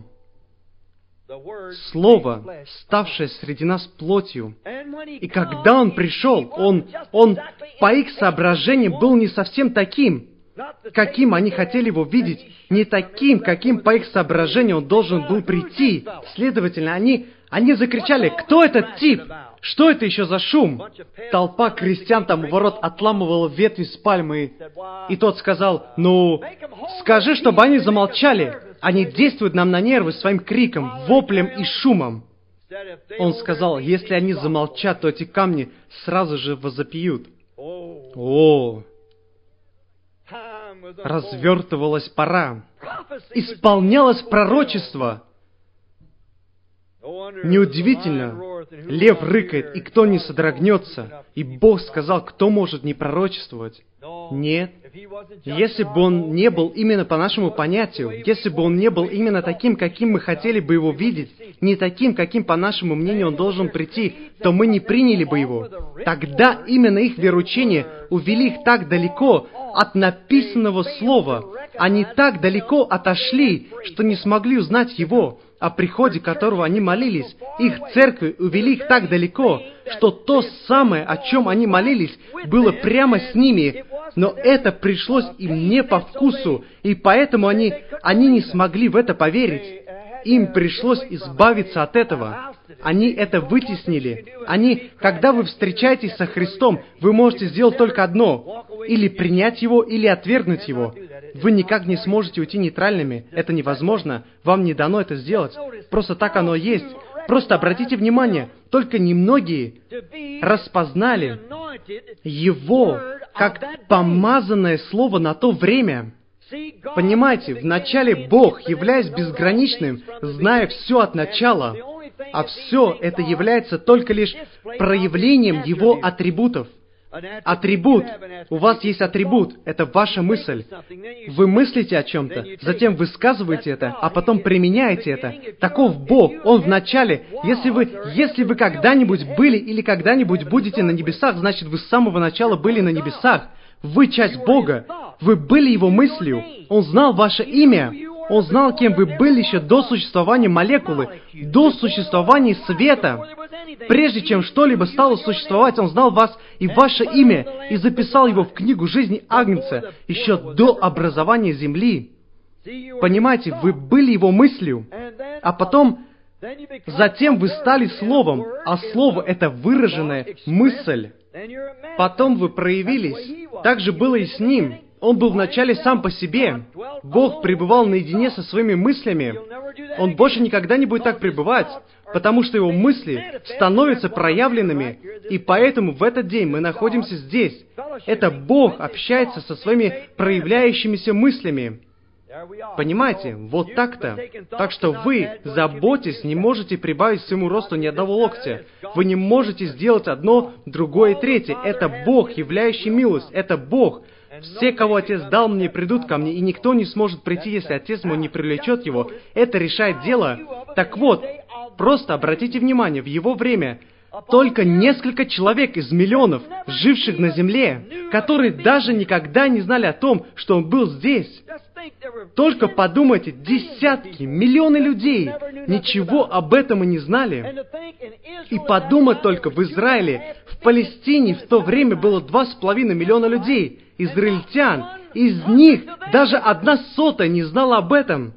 Слово, ставшее среди нас плотью. И когда Он пришел, Он, Он по их соображениям был не совсем таким, каким они хотели Его видеть, не таким, каким по их соображениям Он должен был прийти. Следовательно, они, они закричали: «Кто этот тип? Что это еще за шум?» Толпа крестьян там у ворот отламывала ветви с пальмы. И тот сказал: «Ну, скажи, чтобы они замолчали. Они действуют нам на нервы своим криком, воплем и шумом». Он сказал: «Если они замолчат, то эти камни сразу же возопьют». О! Развертывалась пора. Исполнялось пророчество. Неудивительно, лев рыкает, и кто не содрогнется. И Бог сказал: кто может не пророчествовать? Нет. Если бы Он не был именно по нашему понятию, если бы Он не был именно таким, каким мы хотели бы Его видеть, не таким, каким, по нашему мнению, Он должен прийти, то мы не приняли бы Его. Тогда именно их вероучения увели их так далеко от написанного слова. Они так далеко отошли, что не смогли узнать Его, о приходе которого они молились. Их церкви увели их так далеко, что то самое, о чем они молились, было прямо с ними, но это пришлось им не по вкусу, и поэтому они, они не смогли в это поверить. им пришлось избавиться от этого. Они это вытеснили. Они, когда вы встречаетесь со Христом, вы можете сделать только одно. Или принять Его, или отвергнуть Его. Вы никак не сможете уйти нейтральными. Это невозможно. Вам не дано это сделать. Просто так оно есть. Просто обратите внимание, только немногие распознали Его как помазанное Слово на то время. Понимаете, вначале Бог, являясь безграничным, зная все от начала, а все это является только лишь проявлением Его атрибутов. Атрибут. У вас есть атрибут. Это ваша мысль. Вы мыслите о чем-то, затем высказываете это, а потом применяете это. Таков Бог. Он в начале. Если вы, если вы когда-нибудь были или когда-нибудь будете на небесах, значит, вы с самого начала были на небесах. Вы часть Бога. Вы были Его мыслью. Он знал ваше имя. Он знал, кем вы были еще до существования молекулы, до существования света. Прежде чем что-либо стало существовать, Он знал вас и ваше имя, и записал его в книгу жизни Агнца еще до образования земли. Понимаете, вы были Его мыслью, а потом, затем вы стали Словом, а Слово — это выраженная мысль. Потом вы проявились. Так же было и с Ним. Он был вначале сам по себе. Бог пребывал наедине со своими мыслями. Он больше никогда не будет так пребывать, потому что Его мысли становятся проявленными. И поэтому в этот день мы находимся здесь. Это Бог общается со своими проявляющимися мыслями. Понимаете? Вот так-то. Так что вы, заботясь, не можете прибавить к своему росту ни одного локтя. Вы не можете сделать одно, другое, третье. Это Бог, являющий милость. Это Бог. Все, кого Отец дал мне, придут ко мне, и никто не сможет прийти, если Отец мой не привлечет его. Это решает дело. Так вот, просто обратите внимание, в Его время только несколько человек из миллионов, живших на земле, которые даже никогда не знали о том, что Он был здесь. Только подумайте, десятки, миллионы людей ничего об этом и не знали. И подумать только, в Израиле, в Палестине в то время было два с половиной миллиона людей, израильтян. Из них даже одна сотая не знала об этом.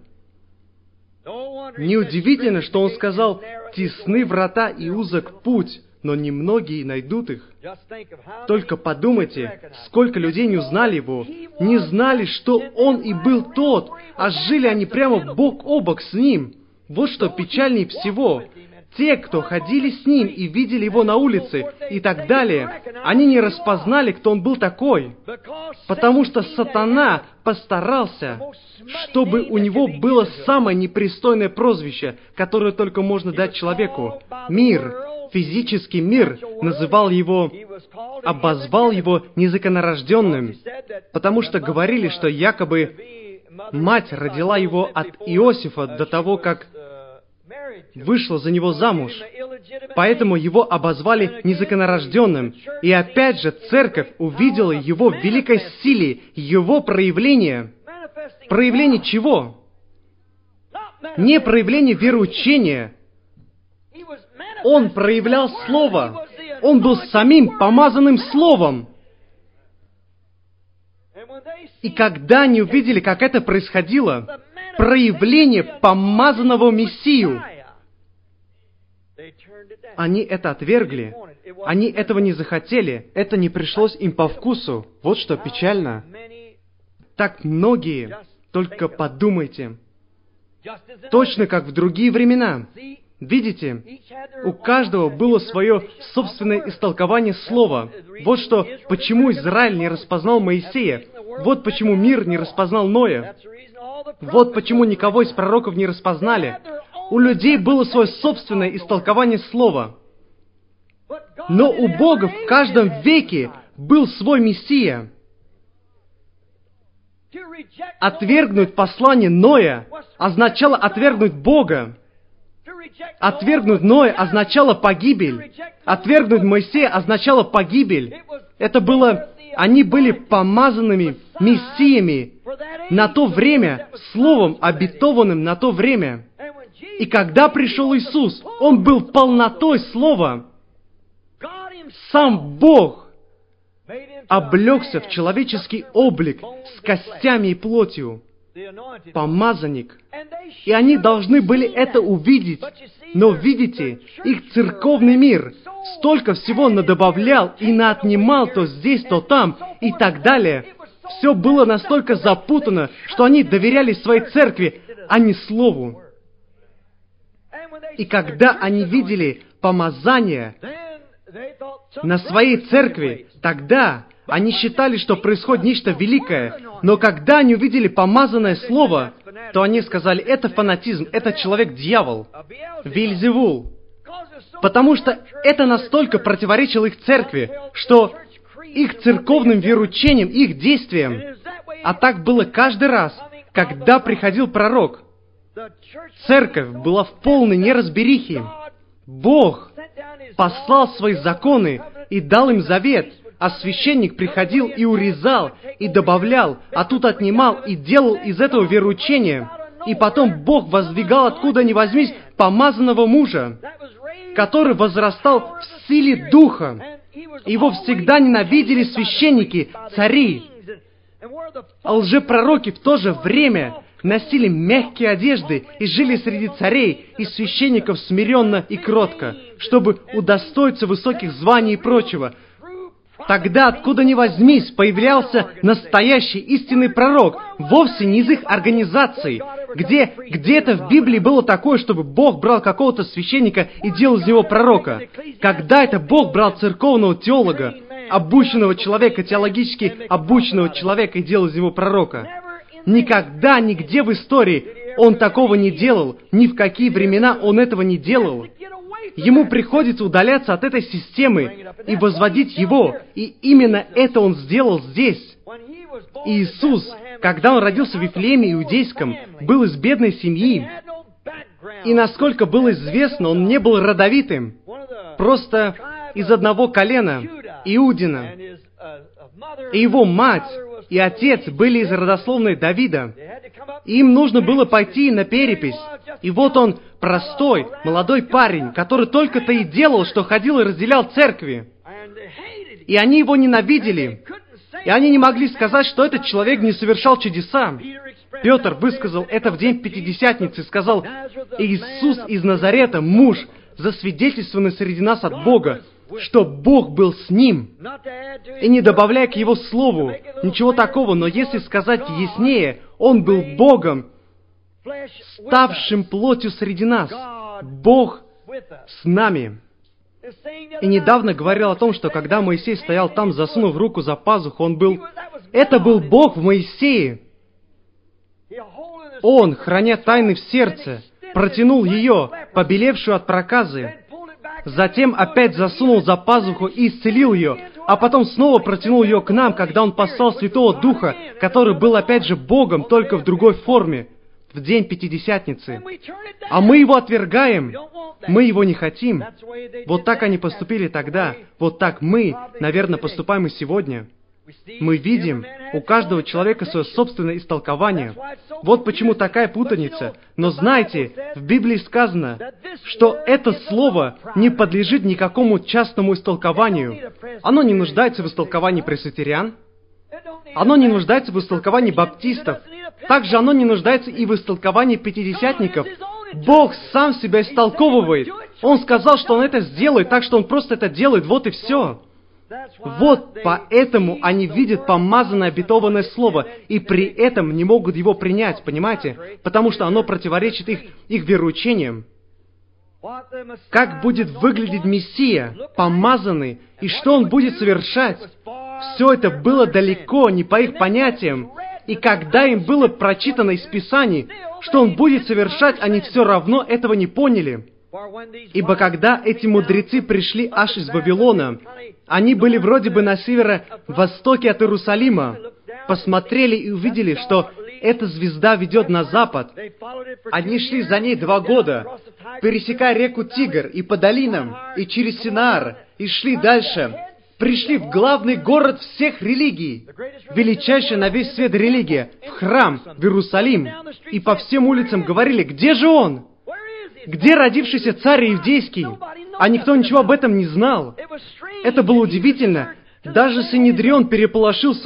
Неудивительно, что Он сказал: «Тесны врата и узок путь, но немногие найдут их». Только подумайте, сколько людей не узнали Его, не знали, что Он и был тот, а жили они прямо бок о бок с Ним. Вот что печальнее всего. Те, кто ходили с Ним и видели Его на улице и так далее, они не распознали, кто Он был такой, потому что сатана постарался, чтобы у него было самое непристойное прозвище, которое только можно дать человеку. Мир, физический мир, называл его, обозвал его незаконнорожденным, потому что говорили, что якобы мать родила его от Иосифа до того, как вышла за него замуж. Поэтому его обозвали незаконнорожденным. И опять же, церковь увидела его в великой силе, его проявление. Проявление чего? Не проявление вероучения. Он проявлял Слово. Он был самим помазанным Словом. И когда они увидели, как это происходило, проявление помазанного Мессию, они это отвергли. Они этого не захотели. Это не пришлось им по вкусу. Вот что печально. Так многие, только подумайте, точно как в другие времена. Видите, у каждого было свое собственное истолкование слова. Вот что, почему Израиль не распознал Моисея. Вот почему мир не распознал Ноя. Вот почему никого из пророков не распознали. У людей было свое собственное истолкование слова. Но у Бога в каждом веке был свой Мессия. Отвергнуть послание Ноя означало отвергнуть Бога. Отвергнуть Ноя означало погибель. Отвергнуть Моисея означало погибель. Это было... Они были помазанными мессиями на то время, словом, обетованным на то время. И когда пришел Иисус, Он был полнотой Слова. Сам Бог облегся в человеческий облик с костями и плотью. помазанник. И они должны были это увидеть. Но видите, их церковный мир столько всего надобавлял и наотнимал то здесь, то там и так далее. Все было настолько запутано, что они доверяли своей церкви, а не Слову. И когда они видели помазание на своей церкви, тогда они считали, что происходит нечто великое. Но когда они увидели помазанное Слово, то они сказали, это фанатизм, это человек-дьявол, Вельзевул. Потому что это настолько противоречило их церкви, что их церковным вероучениям, их действиям, а так было каждый раз, когда приходил пророк, церковь была в полной неразберихе. Бог послал свои законы и дал им завет, а священник приходил и урезал, и добавлял, а тут отнимал, и делал из этого вероучения. И потом Бог воздвигал, откуда ни возьмись, помазанного мужа, который возрастал в силе Духа. Его всегда ненавидели священники, цари. А лжепророки в то же время носили мягкие одежды и жили среди царей и священников смиренно и кротко, чтобы удостоиться высоких званий и прочего. Тогда, откуда ни возьмись, появлялся настоящий истинный пророк, вовсе не из их организации. Где, где это в Библии было такое, чтобы Бог брал какого-то священника и делал из него пророка? Когда это Бог брал церковного теолога, обученного человека, теологически обученного человека и делал из него пророка? Никогда, нигде в истории Он такого не делал, ни в какие времена Он этого не делал. Ему приходится удаляться от этой системы и возводить Его, и именно это Он сделал здесь. Иисус, когда Он родился в Вифлееме Иудейском, был из бедной семьи, и, насколько было известно, Он не был родовитым, просто из одного колена, Иудина. И его мать и отец были из родословной Давида. И им нужно было пойти на перепись. И вот он, простой, молодой парень, который только-то и делал, что ходил и разделял церкви. И они его ненавидели. И они не могли сказать, что этот человек не совершал чудеса. Петр высказал это в день Пятидесятницы и сказал, «Иисус из Назарета, муж, засвидетельствованный среди нас от Бога, что Бог был с ним». И не добавляя к его слову ничего такого, но если сказать яснее, Он был Богом, ставшим плотью среди нас. Бог с нами. И недавно говорил о том, что когда Моисей стоял там, засунув руку за пазуху, он был... Это был Бог в Моисее. Он, храня тайны в сердце, протянул ее, побелевшую от проказы, затем опять засунул за пазуху и исцелил ее, а потом снова протянул ее к нам, когда Он послал Святого Духа, который был опять же Богом, только в другой форме, в день Пятидесятницы. А мы Его отвергаем, мы Его не хотим. Вот так они поступили тогда, вот так мы, наверное, поступаем и сегодня. Мы видим, у каждого человека свое собственное истолкование. Вот почему такая путаница. Но знайте, в Библии сказано, что это слово не подлежит никакому частному истолкованию. Оно не нуждается в истолковании пресвитериан. Оно не нуждается в истолковании баптистов. Также оно не нуждается и в истолковании пятидесятников. Бог сам себя истолковывает. Он сказал, что Он это сделает, так что Он просто это делает, вот и все. Вот поэтому они видят помазанное обетованное слово, и при этом не могут его принять, понимаете? Потому что оно противоречит их, их вероучениям. Как будет выглядеть Мессия, помазанный, и что Он будет совершать? Все это было далеко не по их понятиям. И когда им было прочитано из Писаний, что Он будет совершать, они все равно этого не поняли. Ибо когда эти мудрецы пришли аж из Вавилона, они были вроде бы на северо-востоке от Иерусалима, посмотрели и увидели, что эта звезда ведет на запад. Они шли за ней два года, пересекая реку Тигр и по долинам, и через Синаар, и шли дальше. Пришли в главный город всех религий, величайшая на весь свет религия, в храм, в Иерусалим, и по всем улицам говорили, где же Он? Где родившийся царь иудейский? А никто ничего об этом не знал. Это было удивительно. Даже Синедрион переполошился.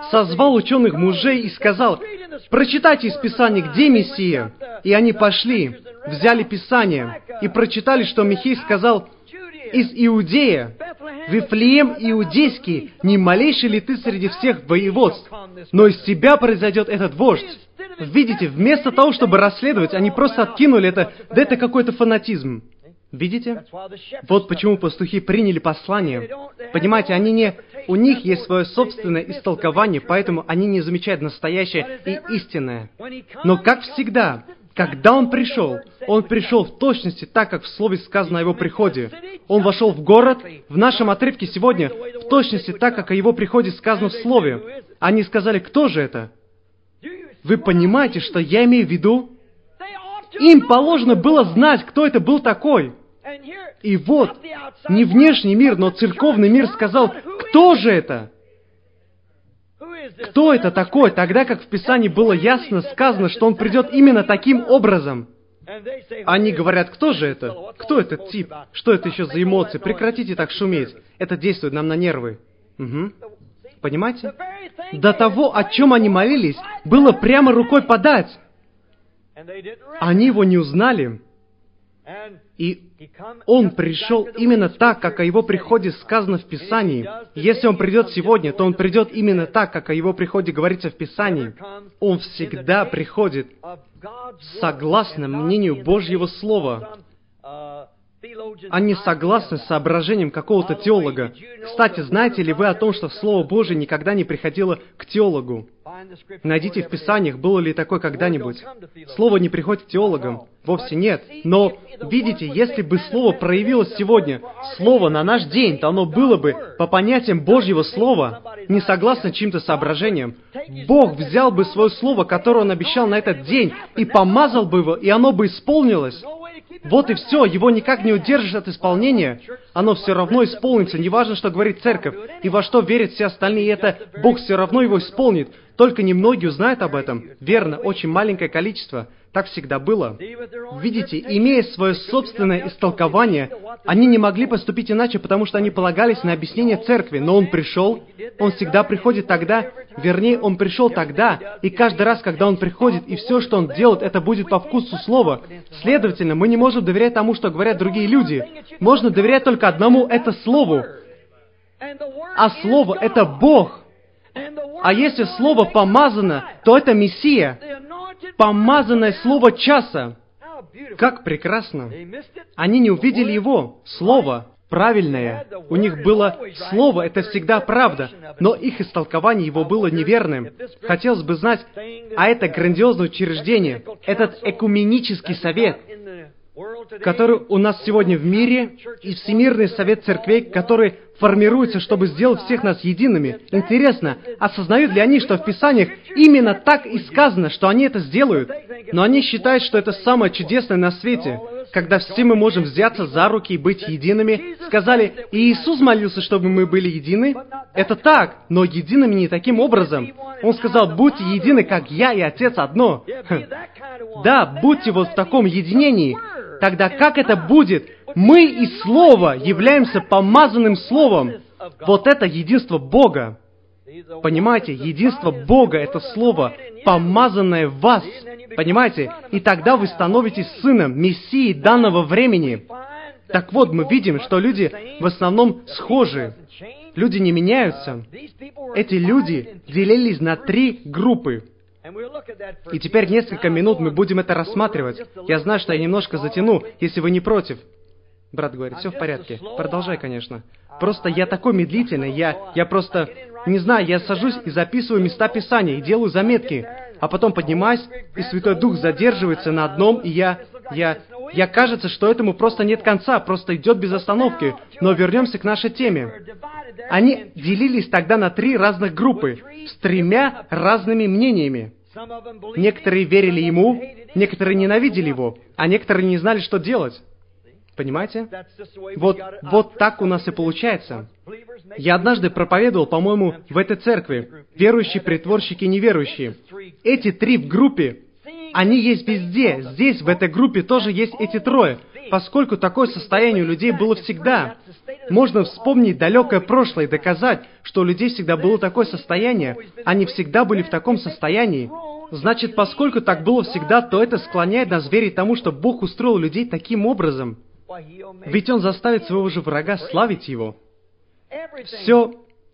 созвал ученых мужей и сказал: «Прочитайте из Писания, где Мессия». И они пошли, взяли Писание и прочитали, что Михей сказал: «Из Иудея, Вифлеем Иудейский, не малейший ли ты среди всех воеводств, но из тебя произойдет этот вождь». Видите, вместо того, чтобы расследовать, они просто откинули это, да это какой-то фанатизм. Видите? Вот почему пастухи приняли послание. Понимаете, они не... У них есть свое собственное истолкование, поэтому они не замечают настоящее и истинное. Но, как всегда, когда он пришел, он пришел в точности так, как в слове сказано о его приходе. Он вошел в город, в нашем отрывке сегодня, в точности так, как о его приходе сказано в слове. Они сказали: «Кто же это?» Вы понимаете, что я имею в виду? Им положено было знать, кто это был такой. И вот, не внешний мир, но церковный мир сказал: «Кто же это?» Кто это такой, тогда как в Писании было ясно сказано, что он придет именно таким образом? Они говорят: «Кто же это? Кто этот тип? Что это еще за эмоции? Прекратите так шуметь. Это действует нам на нервы». Угу. Понимаете? До того, о чем они молились, было прямо рукой подать. Они его не узнали. И он пришел именно так, как о его приходе сказано в Писании. Если он придет сегодня, то он придет именно так, как о его приходе говорится в Писании. Он всегда приходит согласно мнению Божьего Слова, а не согласно с соображением какого-то теолога. Кстати, знаете ли вы о том, что Слово Божие никогда не приходило к теологу? Найдите в Писаниях, было ли такое когда-нибудь. Слово не приходит к теологам. Вовсе нет. Но, видите, если бы Слово проявилось сегодня, Слово на наш день, то оно было бы по понятиям Божьего Слова, не согласно чьим-то соображениям. Бог взял бы свое Слово, которое Он обещал на этот день, и помазал бы его, и оно бы исполнилось. Вот и все, его никак не удержишь от исполнения. Оно все равно исполнится, неважно, что говорит церковь, и во что верят все остальные, и это Бог все равно его исполнит. Только немногие узнают об этом. Верно, очень маленькое количество. Так всегда было. Видите, имея свое собственное истолкование, они не могли поступить иначе, потому что они полагались на объяснение церкви. Но Он пришел, Он всегда приходит тогда, вернее, Он пришел тогда, и каждый раз, когда Он приходит, и все, что Он делает, это будет по вкусу Слова. Следовательно, мы не можем доверять тому, что говорят другие люди. Можно доверять только одному, это Слову. А Слово — это Бог. А если Слово помазано, то это Мессия. Помазанное Слово часа. Как прекрасно! Они не увидели Его, Слово, правильное. У них было Слово, это всегда правда, но их истолкование Его было неверным. Хотелось бы знать, а это грандиозное учреждение, этот экуменический совет, который у нас сегодня в мире, и Всемирный совет церквей, который формируется, чтобы сделать всех нас едиными. Интересно, осознают ли они, что в Писаниях именно так и сказано, что они это сделают? Но они считают, что это самое чудесное на свете, когда все мы можем взяться за руки и быть едиными. Сказали: «И Иисус молился, чтобы мы были едины». Это так, но едиными не таким образом. Он сказал: «Будьте едины, как я и Отец одно». Да, будьте вот в таком единении. Тогда как это будет? Мы и Слово являемся помазанным Словом. Вот это единство Бога. Понимаете, единство Бога — это Слово, помазанное в вас. Понимаете? И тогда вы становитесь сыном Мессии данного времени. Так вот, мы видим, что люди в основном схожи. Люди не меняются. Эти люди делились на три группы. И теперь несколько минут мы будем это рассматривать. Я знаю, что я немножко затяну, если вы не против. Брат говорит: все в порядке. Продолжай, конечно. Просто я такой медлительный, я, я просто... Не знаю, я сажусь и записываю места Писания, и делаю заметки. А потом поднимаюсь, и Святой Дух задерживается на одном, и я... Я... Я кажется, что этому просто нет конца, просто идет без остановки. Но вернемся к нашей теме. Они делились тогда на три разных группы, с тремя разными мнениями. Некоторые верили Ему, некоторые ненавидели Его, а некоторые не знали, что делать. Понимаете? Вот, вот так у нас и получается. Я однажды проповедовал, по-моему, в этой церкви: верующие, притворщики, неверующие. Эти три в группе, они есть везде. Здесь, в этой группе, тоже есть эти трое. поскольку такое состояние у людей было всегда. Можно вспомнить далекое прошлое и доказать, что у людей всегда было такое состояние. Они всегда были в таком состоянии. Значит, поскольку так было всегда, то это склоняет нас верить тому, что Бог устроил людей таким образом. Ведь Он заставит своего же врага славить Его. Все.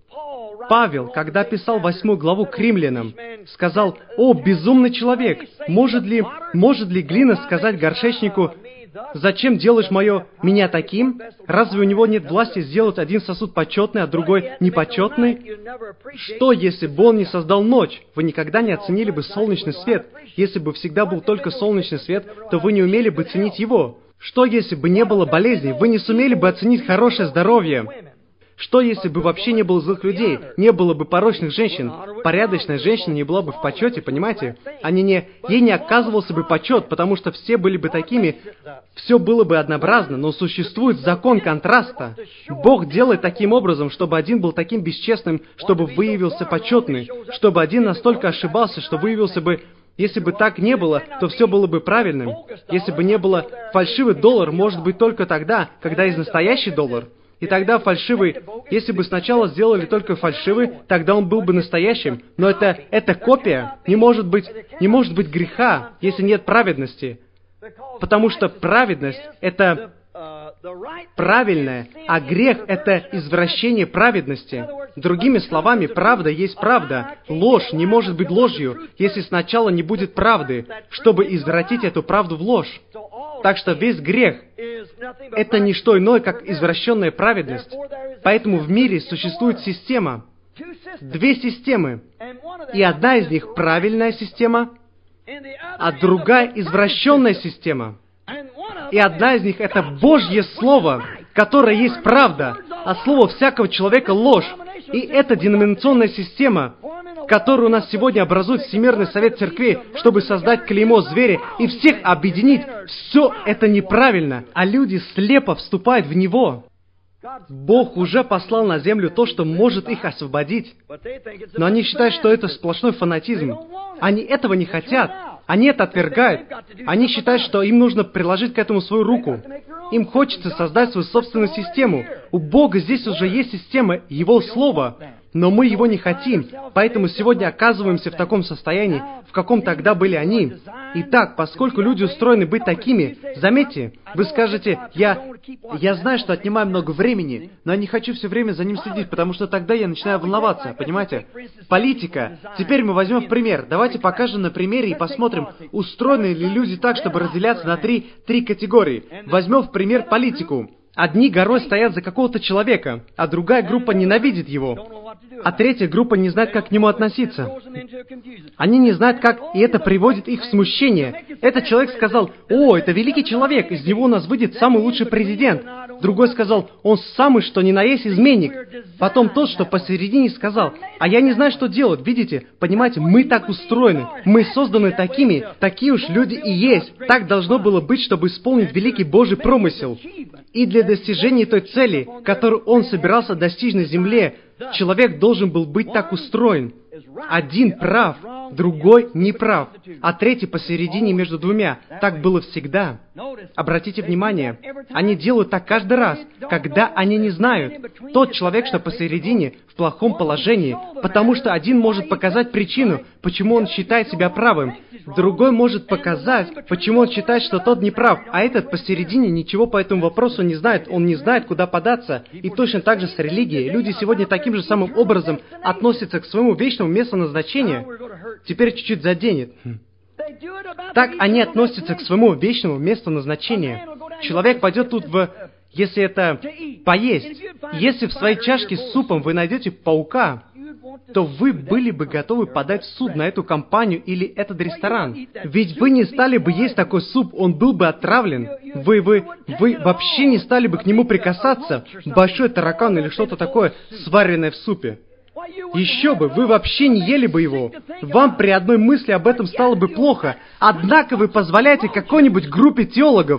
Павел, когда писал восьмую главу к римлянам, сказал: «О, безумный человек! Может ли, может ли глина сказать горшечнику: зачем делаешь мое, меня таким? Разве у него нет власти сделать один сосуд почетный, а другой непочетный? Что, если бы он не создал ночь? Вы никогда не оценили бы солнечный свет. Если бы всегда был только солнечный свет, то вы не умели бы ценить его. Что, если бы не было болезней? Вы не сумели бы оценить хорошее здоровье. Что, если бы вообще не было злых людей, не было бы порочных женщин? Порядочная женщина не была бы в почете, понимаете? Они не, ей не оказывался бы почет, потому что все были бы такими, все было бы однообразно, но существует закон контраста. Бог делает таким образом, чтобы один был таким бесчестным, чтобы выявился почетный, чтобы один настолько ошибался, что выявился бы... Если бы так не было, то все было бы правильным. Если бы не было, фальшивый доллар может быть только тогда, когда есть настоящий доллар. И тогда фальшивый, если бы сначала сделали только фальшивый, тогда он был бы настоящим. Но это, это копия. Не может быть, не может быть греха, если нет праведности. Потому что праведность — это правильное, а грех — это извращение праведности. Другими словами, правда есть правда. Ложь не может быть ложью, если сначала не будет правды, чтобы извратить эту правду в ложь. Так что весь грех — это не что иное, как извращенная праведность. Поэтому в мире существует система. Две системы. И одна из них правильная система, а другая извращенная система. И одна из них — это Божье Слово, которое есть правда, а слово всякого человека — ложь. И это деноминационная система, которую у нас сегодня образует Всемирный Совет Церквей, чтобы создать клеймо зверя и всех объединить. Все это неправильно, а люди слепо вступают в него. Бог уже послал на землю то, что может их освободить. Но они считают, что это сплошной фанатизм. Они этого не хотят. Они это отвергают. Они считают, что им нужно приложить к этому свою руку. Им хочется создать свою собственную систему. У Бога здесь уже есть система, Его Слово. Но мы его не хотим, поэтому сегодня оказываемся в таком состоянии, в каком тогда были они. Итак, поскольку люди устроены быть такими, заметьте, вы скажете: я, я знаю, что отнимаю много времени, но я не хочу все время за ним следить, потому что тогда я начинаю волноваться, понимаете? Политика. Теперь мы возьмем в пример. Давайте покажем на примере и посмотрим, устроены ли люди так, чтобы разделяться на три, три категории. Возьмем в пример политику. Одни горой стоят за какого-то человека, а другая группа ненавидит его. А третья группа не знает, как к нему относиться. Они не знают, как, и это приводит их в смущение. Этот человек сказал: «О, это великий человек, из него у нас выйдет самый лучший президент». Другой сказал: «Он самый, что ни на есть, изменник». Потом тот, что посередине, сказал: «А я не знаю, что делать». Видите, понимаете, мы так устроены. Мы созданы такими, такие уж люди и есть. Так должно было быть, чтобы исполнить великий Божий промысел. И для достижения той цели, которую Он собирался достичь на земле, человек должен был быть так устроен. Один прав, другой не прав, а третий посередине между двумя. Так было всегда. Обратите внимание, они делают так каждый раз, когда они не знают. Тот человек, что посередине, в плохом положении, потому что один может показать причину, почему он считает себя правым. Другой может показать, почему он считает, что тот не прав, а этот посередине ничего по этому вопросу не знает, он не знает, куда податься. И точно так же с религией. Люди сегодня таким же самым образом относятся к своему вечному месту назначения. Теперь чуть-чуть заденет. Так они относятся к своему вечному месту назначения. Человек пойдет тут в... Если это поесть, если в своей чашке с супом вы найдете паука, то вы были бы готовы подать в суд на эту компанию или этот ресторан. Ведь вы не стали бы есть такой суп, он был бы отравлен. Вы, вы, вы вообще не стали бы к нему прикасаться. Большой таракан или что-то такое, сваренное в супе. Еще бы, вы вообще не ели бы его. Вам при одной мысли об этом стало бы плохо. Однако вы позволяете какой-нибудь группе теологов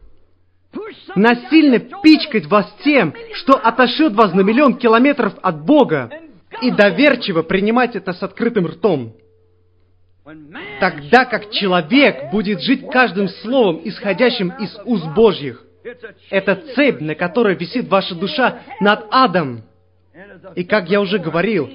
насильно пичкать вас тем, что отошлет вас на миллион километров от Бога, и доверчиво принимать это с открытым ртом. Тогда как человек будет жить каждым словом, исходящим из уст Божьих. Это цепь, на которой висит ваша душа над адом. И как я уже говорил,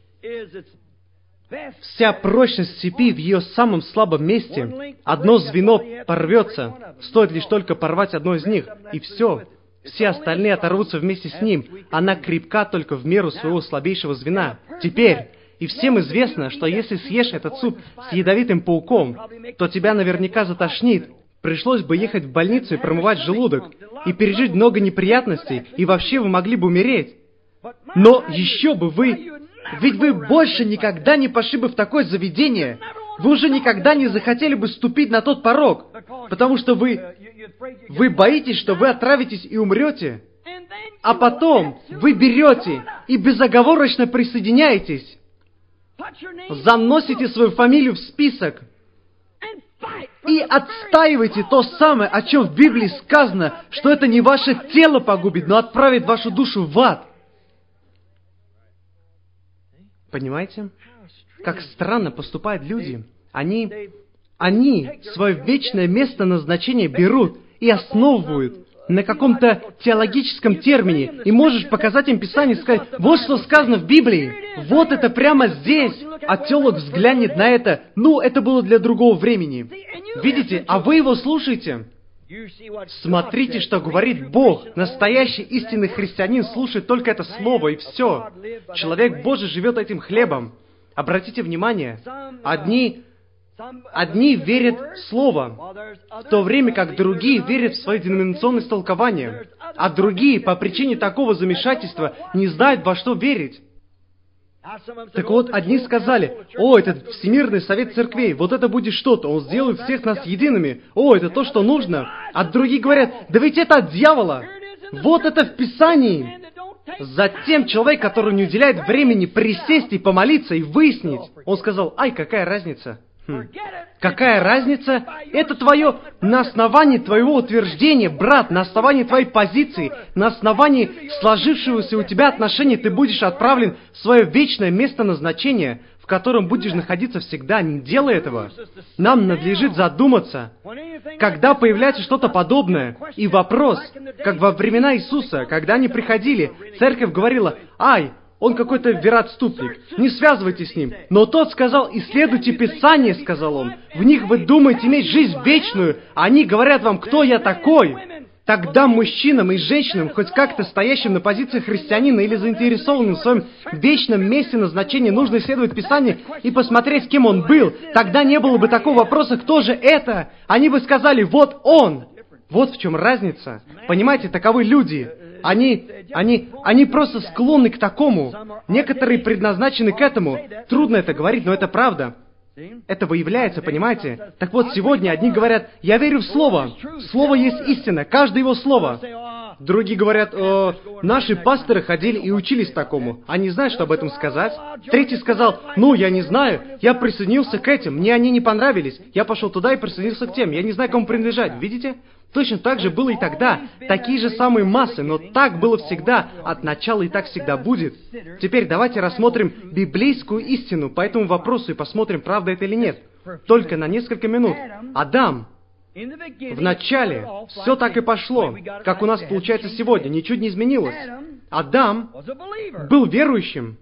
вся прочность цепи в ее самом слабом месте. Одно звено порвется, стоит лишь только порвать одно из них, и все. Все остальные оторвутся вместе с ним. Она крепка только в меру своего слабейшего звена. Теперь, и всем известно, что если съешь этот суп с ядовитым пауком, то тебя наверняка затошнит. Пришлось бы ехать в больницу и промывать желудок, и пережить много неприятностей, и вообще вы могли бы умереть. Но еще бы вы... Ведь вы больше никогда не пошли бы в такое заведение. Вы уже никогда не захотели бы ступить на тот порог, потому что вы... Вы боитесь, что вы отравитесь и умрете. А потом вы берете и безоговорочно присоединяетесь. Заносите свою фамилию в список. И отстаивайте то самое, о чем в Библии сказано, что это не ваше тело погубит, но отправит вашу душу в ад. Понимаете? Как странно поступают люди. Они, они свое вечное место назначения берут и основывают на каком-то теологическом термине. И можешь показать им Писание и сказать, вот что сказано в Библии. Вот это прямо здесь. А теолог взглянет на это. Ну, это было для другого времени. Видите? А вы его слушаете. Смотрите, что говорит Бог. Настоящий истинный христианин слушает только это слово, и все. Человек Божий живет этим хлебом. Обратите внимание, одни, одни верят в слово, в то время как другие верят в свои деноминационные истолкования, а другие по причине такого замешательства не знают, во что верить. Так вот, одни сказали, о, этот Всемирный Совет Церквей, вот это будет что-то, он сделает всех нас едиными, о, это то, что нужно. А другие говорят, да ведь это от дьявола, вот это в Писании. Затем человек, который не уделяет времени присесть и помолиться и выяснить, он сказал, ай, какая разница? Хм. Какая разница? Это твое, на основании твоего утверждения, брат, на основании твоей позиции, на основании сложившегося у тебя отношения ты будешь отправлен в свое вечное место назначения, в котором будешь находиться всегда. Не делай этого. Нам надлежит задуматься, когда появляется что-то подобное, и вопрос, как во времена Иисуса, когда они приходили, церковь говорила, ай, он какой-то вероотступник, не связывайтесь с ним. Но тот сказал, исследуйте Писание, сказал он. В них вы думаете иметь жизнь вечную, а они говорят вам, кто я такой. Тогда мужчинам и женщинам, хоть как-то стоящим на позиции христианина или заинтересованным в своем вечном месте назначения, нужно исследовать Писание и посмотреть, кем он был. Тогда не было бы такого вопроса, кто же это? Они бы сказали, вот он. Вот в чем разница. Понимаете, таковы люди. Они, они, они просто склонны к такому. Некоторые предназначены к этому. Трудно это говорить, но это правда. Это выявляется, понимаете? Так вот, сегодня одни говорят, я верю в Слово. Слово есть истина, каждое его слово. Другие говорят, э, наши пасторы ходили и учились такому. Они знают, что об этом сказать. Третий сказал, ну, я не знаю, я присоединился к этим, мне они не понравились. Я пошел туда и присоединился к тем. Я не знаю, кому принадлежать. Видите? Точно так же было и тогда. Такие же самые массы, но так было всегда. От начала и так всегда будет. Теперь давайте рассмотрим библейскую истину по этому вопросу и посмотрим, правда это или нет. Только на несколько минут. Адам. В начале все так и пошло, как у нас получается сегодня, ничуть не изменилось. Адам был верующим.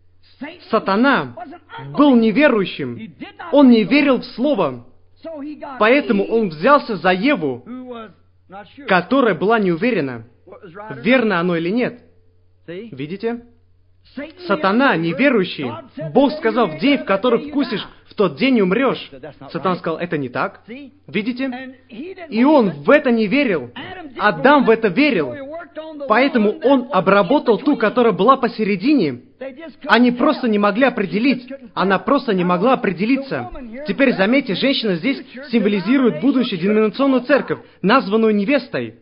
Сатана был неверующим. Он не верил в Слово. Поэтому он взялся за Еву, которая была не уверена, верно оно или нет. Видите? Сатана, неверующий. Бог сказал, в день, в который вкусишь, в тот день умрешь. Сатана сказал, это не так. Видите? И он в это не верил. Адам в это верил. Поэтому он обработал ту, которая была посередине. Они просто не могли определить. Она просто не могла определиться. Теперь заметьте, женщина здесь символизирует будущую деноминационную церковь, названную невестой.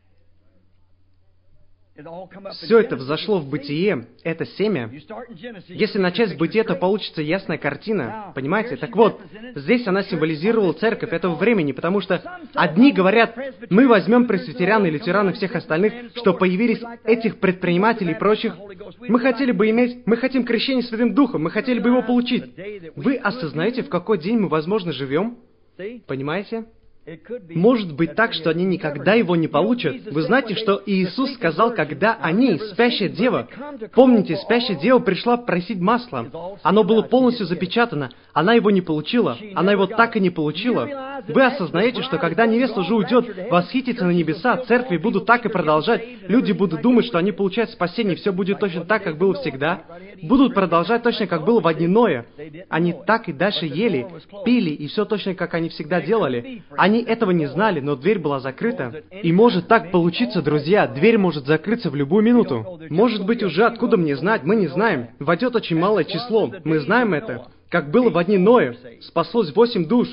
Все это взошло в бытие, это семя. Если начать с бытия, то получится ясная картина. Понимаете? Так вот, здесь она символизировала церковь этого времени, потому что одни говорят, мы возьмем пресвитерян и лютеран и всех остальных, что появились этих предпринимателей и прочих. Мы хотели бы иметь, мы хотим крещение Святым Духом, мы хотели бы его получить. Вы осознаете, в какой день мы, возможно, живем? Понимаете? Может быть так, что они никогда его не получат. Вы знаете, что Иисус сказал, когда они, спящая дева, помните, спящая дева пришла просить масла. Оно было полностью запечатано. Она его не получила. Она его так и не получила. Вы осознаете, что когда невеста уже уйдет, восхитится на небеса, церкви будут так и продолжать. Люди будут думать, что они получают спасение, все будет точно так, как было всегда. Будут продолжать точно, как было в дни Ноя. Они так и дальше ели, пили, и все точно, как они всегда делали. Они этого не знали, но дверь была закрыта. И может так получиться, друзья, дверь может закрыться в любую минуту. Может быть уже, откуда мне знать, мы не знаем. Войдет очень малое число, мы знаем это. Как было в дни Ноя, спаслось восемь душ.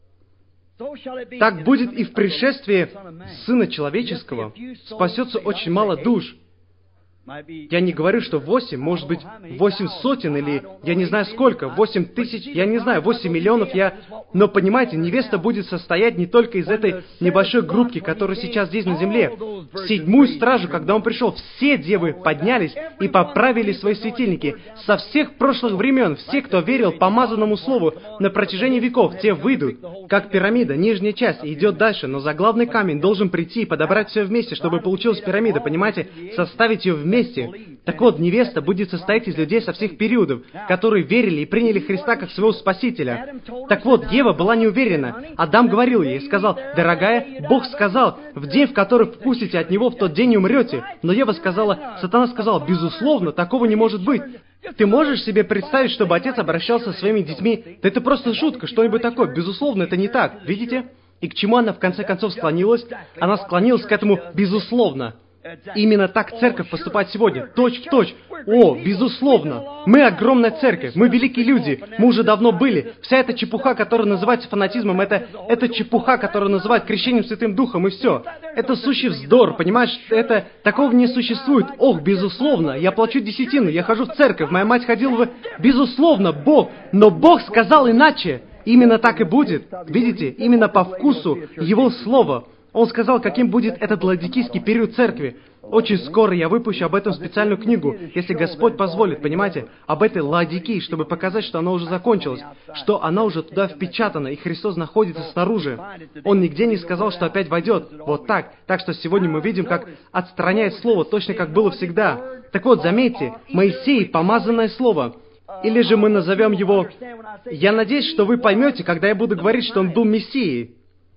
Так будет и в пришествии Сына Человеческого. Спасется очень мало душ. Я не говорю, что восемь, может быть, восемь сотен, или я не знаю сколько, восемь тысяч, я не знаю, восемь миллионов, я... Но, понимаете, невеста будет состоять не только из этой небольшой группки, которая сейчас здесь на земле. В седьмую стражу, когда он пришел, все девы поднялись и поправили свои светильники. Со всех прошлых времен, все, кто верил помазанному слову на протяжении веков, те выйдут. Как пирамида, нижняя часть идет дальше, но заглавный камень должен прийти и подобрать все вместе, чтобы получилась пирамида, понимаете? Составить ее вместе. Так вот, невеста будет состоять из людей со всех периодов, которые верили и приняли Христа как своего Спасителя. Так вот, Ева была не уверена. Адам говорил ей, сказал: «Дорогая, Бог сказал, в день, в который вкусите от Него, в тот день умрете». Но Ева сказала, Сатана сказал: «Безусловно, такого не может быть». Ты можешь себе представить, чтобы отец обращался со своими детьми? Да это просто шутка, что-нибудь такое. Безусловно, это не так. Видите? И к чему она в конце концов склонилась? Она склонилась к этому «безусловно». Именно так церковь поступает сегодня, точь в точь. О, безусловно, мы огромная церковь, мы великие люди, мы уже давно были. Вся эта чепуха, которая называется фанатизмом, это, это чепуха, которую называют крещением Святым Духом, и все. Это сущий вздор, понимаешь, это, такого не существует. Ох, безусловно, я плачу десятину, я хожу в церковь, моя мать ходила в... Безусловно, Бог, но Бог сказал иначе. Именно так и будет, видите, именно по вкусу Его Слова. Он сказал, каким будет этот ладикийский период церкви. Очень скоро я выпущу об этом специальную книгу, если Господь позволит, понимаете, об этой Ладикии, чтобы показать, что она уже закончилась, что она уже туда впечатана, и Христос находится снаружи. Он нигде не сказал, что опять войдет. Вот так. Так что сегодня мы видим, как отстраняет Слово, точно как было всегда. Так вот, заметьте, Моисей — помазанное Слово. Или же мы назовем его... Я надеюсь, что вы поймете, когда я буду говорить, что он был Мессией.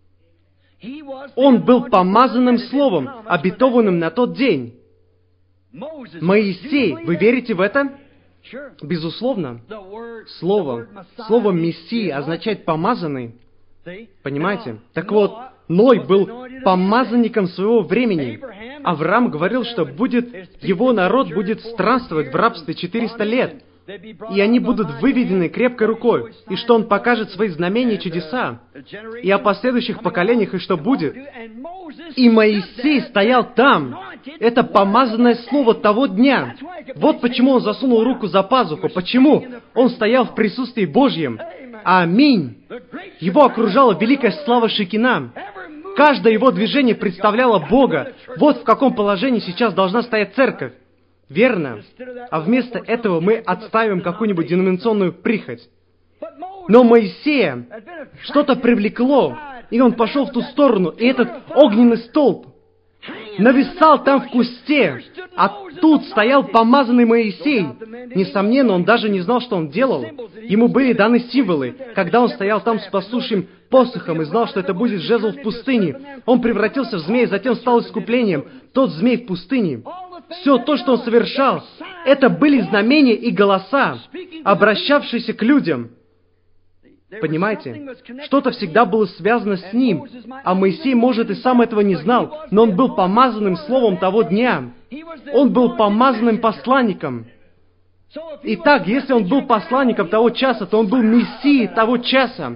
Он был помазанным словом, обетованным на тот день. Моисей, вы верите в это? Безусловно. Слово, слово «Мессии» означает «помазанный». Понимаете? Так вот, Ной был помазанником своего времени. Авраам говорил, что будет, его народ будет странствовать в рабстве четыреста лет. И они будут выведены крепкой рукой, и что Он покажет свои знамения и чудеса, и о последующих поколениях, и что будет. И Моисей стоял там. Это помазанное слово того дня. Вот почему он засунул руку за пазуху. Почему? Он стоял в присутствии Божьем. Аминь. Его окружала великая слава Шекина. Каждое его движение представляло Бога. Вот в каком положении сейчас должна стоять церковь. Верно. А вместо этого мы отставим какую-нибудь деноминационную прихоть. Но Моисея что-то привлекло, и он пошел в ту сторону, и этот огненный столб нависал там в кусте, а тут стоял помазанный Моисей. Несомненно, он даже не знал, что он делал. Ему были даны символы. Когда он стоял там с пастушьим посохом и знал, что это будет жезл в пустыне, он превратился в змея, затем стал искуплением. Тот змей в пустыне. Все то, что он совершал, это были знамения и голоса, обращавшиеся к людям. Понимаете? Что-то всегда было связано с ним, а Моисей, может, и сам этого не знал, но он был помазанным словом того дня. Он был помазанным посланником. Итак, если он был посланником того часа, то он был Мессией того часа.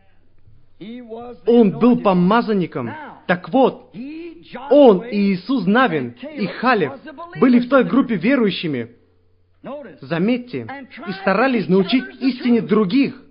Он был помазанником. Так вот, он и Иисус Навин и Халев были в той группе верующими. Заметьте, и старались научить истине других.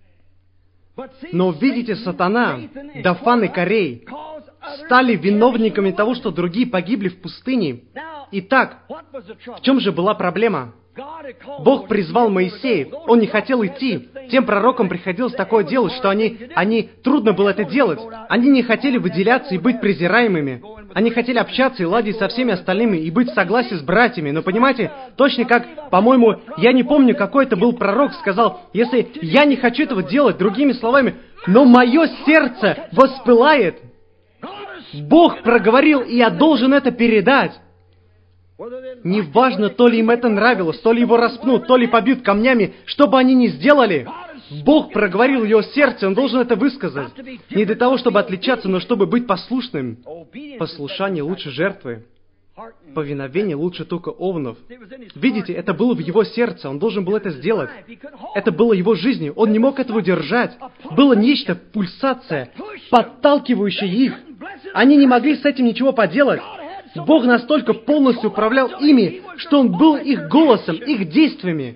Но видите, Сатана, Дафан и Корей стали виновниками того, что другие погибли в пустыне. Итак, в чем же была проблема? Бог призвал Моисея, он не хотел идти. Тем пророкам приходилось такое делать, что они, они, трудно было это делать. Они не хотели выделяться и быть презираемыми. Они хотели общаться и ладить со всеми остальными и быть в согласии с братьями. Но понимаете, точно как, по-моему, я не помню, какой это был пророк, сказал, если я не хочу этого делать, другими словами, но мое сердце воспылает. Бог проговорил, и я должен это передать. Неважно, то ли им это нравилось, то ли его распнут, то ли побьют камнями, что бы они ни сделали. Бог проговорил его сердце, он должен это высказать. Не для того, чтобы отличаться, но чтобы быть послушным. Послушание лучше жертвы. Повиновение лучше тука овнов. Видите, это было в его сердце, он должен был это сделать. Это было его жизнью, он не мог этого держать. Было нечто, пульсация, подталкивающая их. Они не могли с этим ничего поделать. Бог настолько полностью управлял ими, что Он был их голосом, их действиями.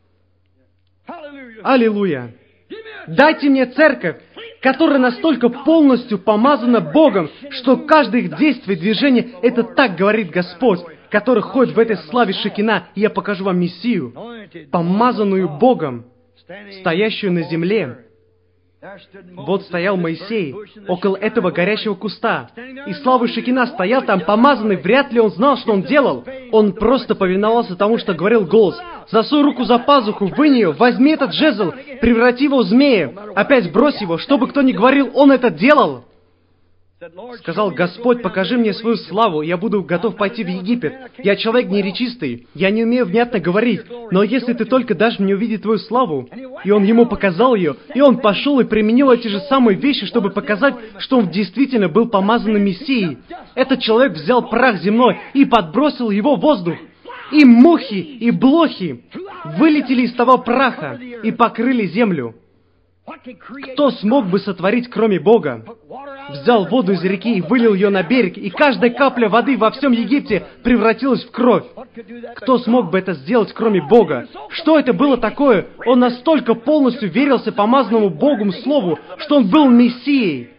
Аллилуйя! Дайте мне церковь, которая настолько полностью помазана Богом, что каждое их действие, движение, это так говорит Господь, который ходит в этой славе Шекина, и я покажу вам Мессию, помазанную Богом, стоящую на земле. Вот стоял Моисей около этого горящего куста, и слава Шекина стоял там помазанный, вряд ли он знал, что он делал. Он просто повиновался тому, что говорил голос. Засуй руку за пазуху, вынь ее, возьми этот жезл, преврати его в змея, опять брось его, что бы кто ни говорил, он это делал. Сказал Господь, покажи мне свою славу, я буду готов пойти в Египет. Я человек неречистый, я не умею внятно говорить, но если ты только дашь мне увидеть твою славу. И он ему показал ее, и он пошел и применил эти же самые вещи, чтобы показать, что он действительно был помазанным Мессией. Этот человек взял прах земной и подбросил его в воздух. И мухи, и блохи вылетели из того праха и покрыли землю. Кто смог бы сотворить, кроме Бога? Взял воду из реки и вылил ее на берег, и каждая капля воды во всем Египте превратилась в кровь. Кто смог бы это сделать, кроме Бога? Что это было такое? Он настолько полностью верился помазанному Богом Слову, что он был Мессией.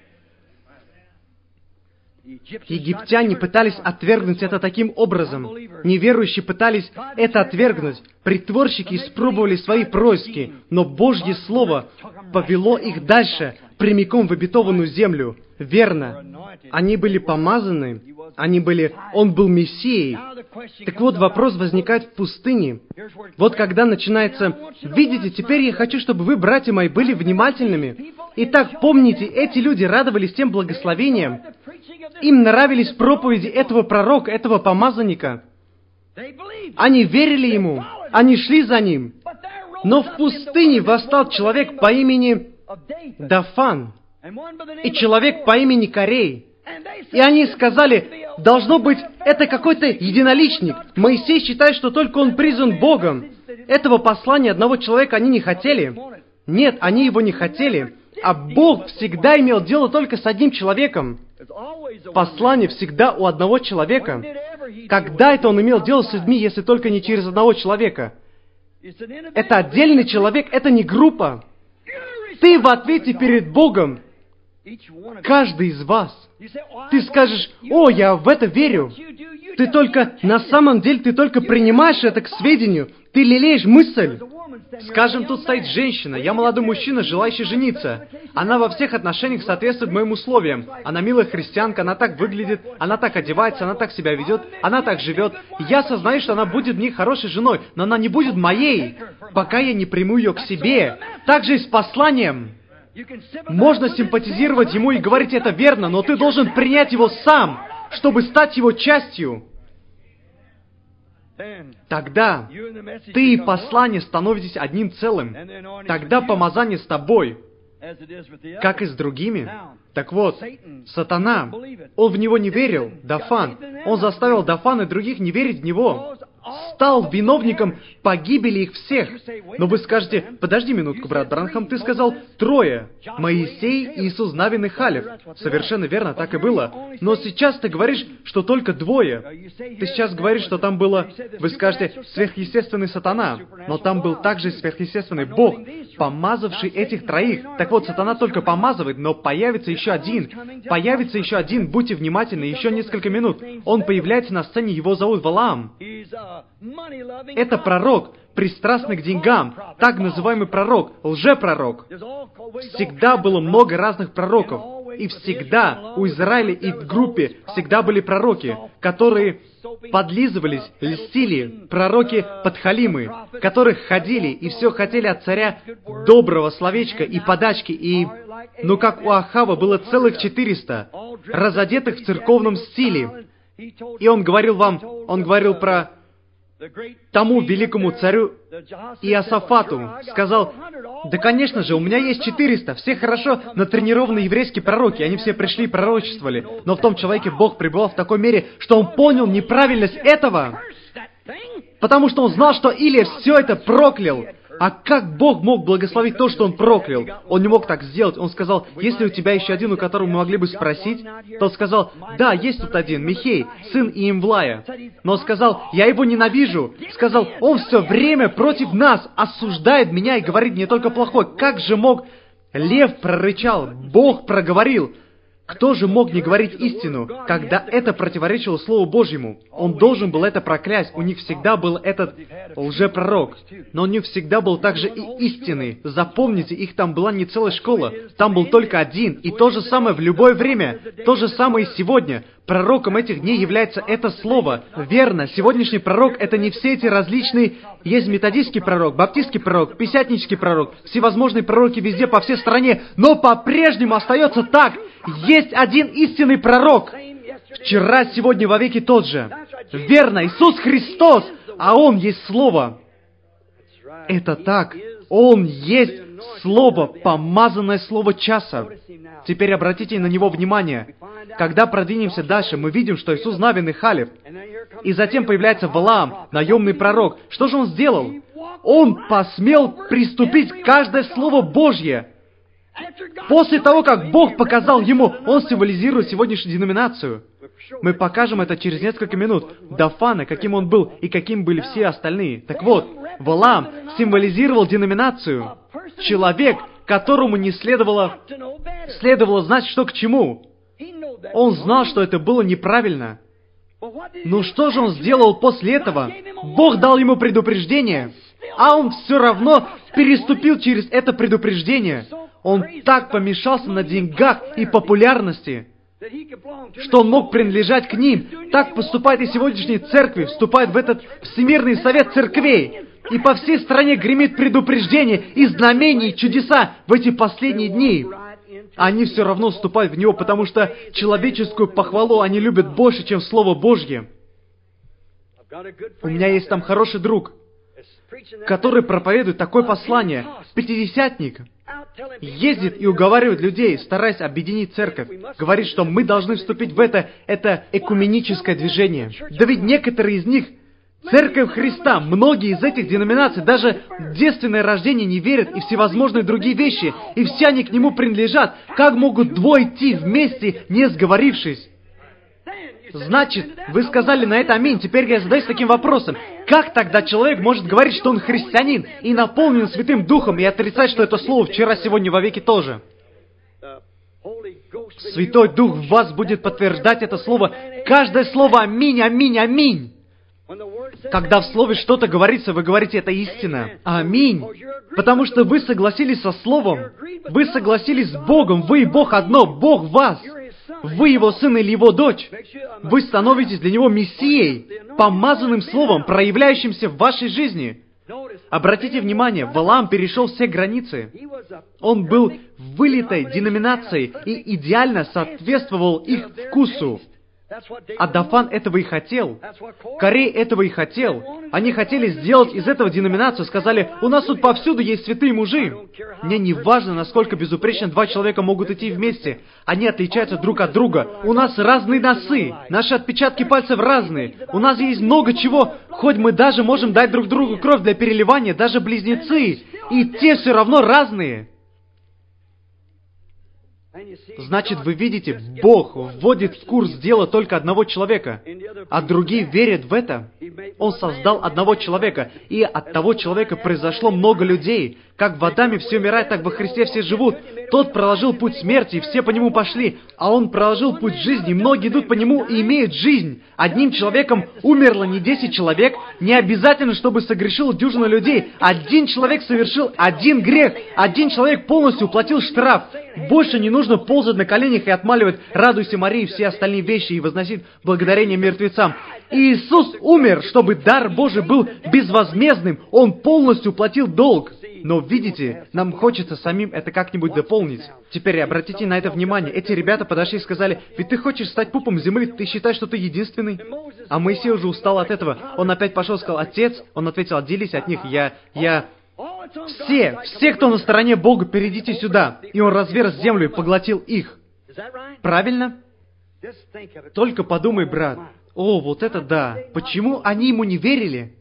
Египтяне пытались отвергнуть это таким образом. Неверующие пытались это отвергнуть. Притворщики испробовали свои происки, но Божье Слово повело их дальше, прямиком в обетованную землю. Верно. Они были помазаны, они были... Он был Мессией. Так вот, вопрос возникает в пустыне. Вот когда начинается... Видите, теперь я хочу, чтобы вы, братья мои, были внимательными. Итак, помните, эти люди радовались тем благословением. Им нравились проповеди этого пророка, этого помазанника. Они верили ему, они шли за ним. Но в пустыне восстал человек по имени Дафан и человек по имени Корей. И они сказали, должно быть, это какой-то единоличник. Моисей считает, что только он призван Богом. Этого послания одного человека они не хотели. Нет, они его не хотели. А Бог всегда имел дело только с одним человеком. Послание всегда у одного человека. Когда это он имел дело с людьми, если только не через одного человека? Это отдельный человек, это не группа. Ты в ответе перед Богом. Каждый из вас. Ты скажешь, о, я в это верю. Ты только, на самом деле, ты только принимаешь это к сведению. Ты лелеешь мысль. Скажем, тут стоит женщина, я молодой мужчина, желающий жениться. Она во всех отношениях соответствует моим условиям. Она милая христианка, она так выглядит, она так одевается, она так себя ведет, она так живет. Я сознаю, что она будет мне хорошей женой, но она не будет моей, пока я не приму ее к себе. Так же и с посланием. Можно симпатизировать ему и говорить это верно, но ты должен принять его сам, чтобы стать его частью. Тогда ты и послание становитесь одним целым. Тогда помазание с тобой, как и с другими. Так вот, сатана, он в него не верил, Дафан. Он заставил Дафана и других не верить в него. стал виновником погибели их всех. Но вы скажете: подожди минутку, брат Бранхам, ты сказал трое. Моисей, Иисус Навин и Халев. Совершенно верно, так и было. Но сейчас ты говоришь, что только двое. Ты сейчас говоришь, что там было, вы скажете, сверхъестественный сатана. Но там был также сверхъестественный Бог, помазавший этих троих. Так вот, сатана только помазывает, но появится еще один. Появится еще один, будьте внимательны, еще несколько минут. Он появляется на сцене, его зовут Валаам. Это пророк, пристрастный к деньгам, так называемый пророк, лжепророк. Всегда было много разных пророков. И всегда у Израиля и в группе всегда были пророки, которые подлизывались, льстили, пророки подхалимы, которые ходили и все хотели от царя доброго словечка и подачки, и, ну как у Ахава было целых четыреста, разодетых в церковном стиле. И он говорил вам, он говорил про тому великому царю Иосафату, сказал: да, конечно же, у меня есть четыреста, все хорошо натренированные еврейские пророки, они все пришли и пророчествовали. Но в том человеке Бог пребывал в такой мере, что он понял неправильность этого, потому что он знал, что Илия все это проклял. А как Бог мог благословить то, что он проклял? Он не мог так сделать. Он сказал: если у тебя еще один, у которого мы могли бы спросить, то он сказал: да, есть тут один, Михей, сын Иемвлая. Но он сказал: я его ненавижу. Сказал: он все время против нас, осуждает меня и говорит мне только плохое. Как же мог? Лев прорычал, Бог проговорил. Кто же мог не говорить истину, когда это противоречило Слову Божьему? Он должен был это проклясть. У них всегда был этот лжепророк. Но у них всегда был также и истинный. Запомните, их там была не целая школа. Там был только один. И то же самое в любое время. То же самое и сегодня. Пророком этих дней является это Слово. Верно, сегодняшний пророк — это не все эти различные... Есть методистский пророк, баптистский пророк, пятидесятнический пророк, всевозможные пророки везде, по всей стране. Но по-прежнему остается так. Есть один истинный пророк. Вчера, сегодня, вовеки тот же. Верно, Иисус Христос, а Он есть Слово. Это так. Он есть Слово, помазанное Слово часа. Теперь обратите на Него внимание. Когда продвинемся дальше, мы видим, что Иисус Навин и Халев. И затем появляется Валаам, наемный пророк. Что же он сделал? Он посмел приступить каждое Слово Божье. После того, как Бог показал ему, он символизирует сегодняшнюю деноминацию. Мы покажем это через несколько минут. Дафана, каким он был, и каким были все остальные. Так вот, Валаам символизировал деноминацию. Человек, которому не следовало, следовало знать, что к чему. Он знал, что это было неправильно. Но что же он сделал после этого? Бог дал ему предупреждение, а он все равно переступил через это предупреждение. Он так помешался на деньгах и популярности, что он мог принадлежать к ним. Так поступают и сегодняшние церкви, вступают в этот Всемирный совет церквей. И по всей стране гремит предупреждение и знамения, и чудеса в эти последние дни. Они все равно вступают в него, потому что человеческую похвалу они любят больше, чем Слово Божье. У меня есть там хороший друг, который проповедует такое послание. Пятидесятник. Ездит и уговаривает людей, стараясь объединить церковь. Говорит, что мы должны вступить в это, это экуменическое движение. Да ведь некоторые из них, Церковь Христа, многие из этих деноминаций даже в девственное рождение не верят и всевозможные другие вещи, и все они к нему принадлежат. Как могут двое идти вместе, не сговорившись? Значит, вы сказали на это аминь. Теперь я задаюсь таким вопросом. Как тогда человек может говорить, что он христианин и наполнен Святым Духом, и отрицать, что это слово вчера, сегодня, вовеки тоже? Святой Дух в вас будет подтверждать это слово. Каждое слово аминь, аминь, аминь. Когда в слове что-то говорится, вы говорите, это истина. Аминь. Потому что вы согласились со словом. Вы согласились с Богом. Вы и Бог одно. Бог в вас. Вы Его сын или Его дочь. Вы становитесь для Него Мессией, помазанным словом, проявляющимся в вашей жизни. Обратите внимание, Валаам перешел все границы. Он был вылитой деноминацией и идеально соответствовал их вкусу. А Дафан этого и хотел. Корей этого и хотел. Они хотели сделать из этого деноминацию. Сказали, у нас тут повсюду есть святые мужи. Мне не важно, насколько безупречно два человека могут идти вместе. Они отличаются друг от друга. У нас разные носы. Наши отпечатки пальцев разные. У нас есть много чего. Хоть мы даже можем дать друг другу кровь для переливания, даже близнецы. И те все равно разные. Значит, вы видите, Бог вводит в курс дела только одного человека, а другие верят в это. Он создал одного человека, и от того человека произошло много людей. Как в Адаме все умирают, так во Христе все живут. Тот проложил путь смерти, и все по нему пошли, а Он проложил путь жизни, и многие идут по нему и имеют жизнь. Одним человеком умерло не десять человек, не обязательно, чтобы согрешил дюжина людей. Один человек совершил один грех, один человек полностью уплатил штраф. Больше не нужно ползать на коленях и отмаливать «Радуйся, Мария» и все остальные вещи и возносить благодарение мертвецам. Иисус умер, чтобы дар Божий был безвозмездным. Он полностью платил долг. Но видите, нам хочется самим это как-нибудь дополнить. Теперь обратите на это внимание. Эти ребята подошли и сказали, ведь ты хочешь стать пупом земли, ты считаешь, что ты единственный? А Моисей уже устал от этого. Он опять пошел и сказал, отец, он ответил, отделись от них, я, я... Все, все, кто на стороне Бога, перейдите сюда. И он разверз землю и поглотил их. Правильно? Только подумай, брат. О, вот это да. Почему они ему не верили?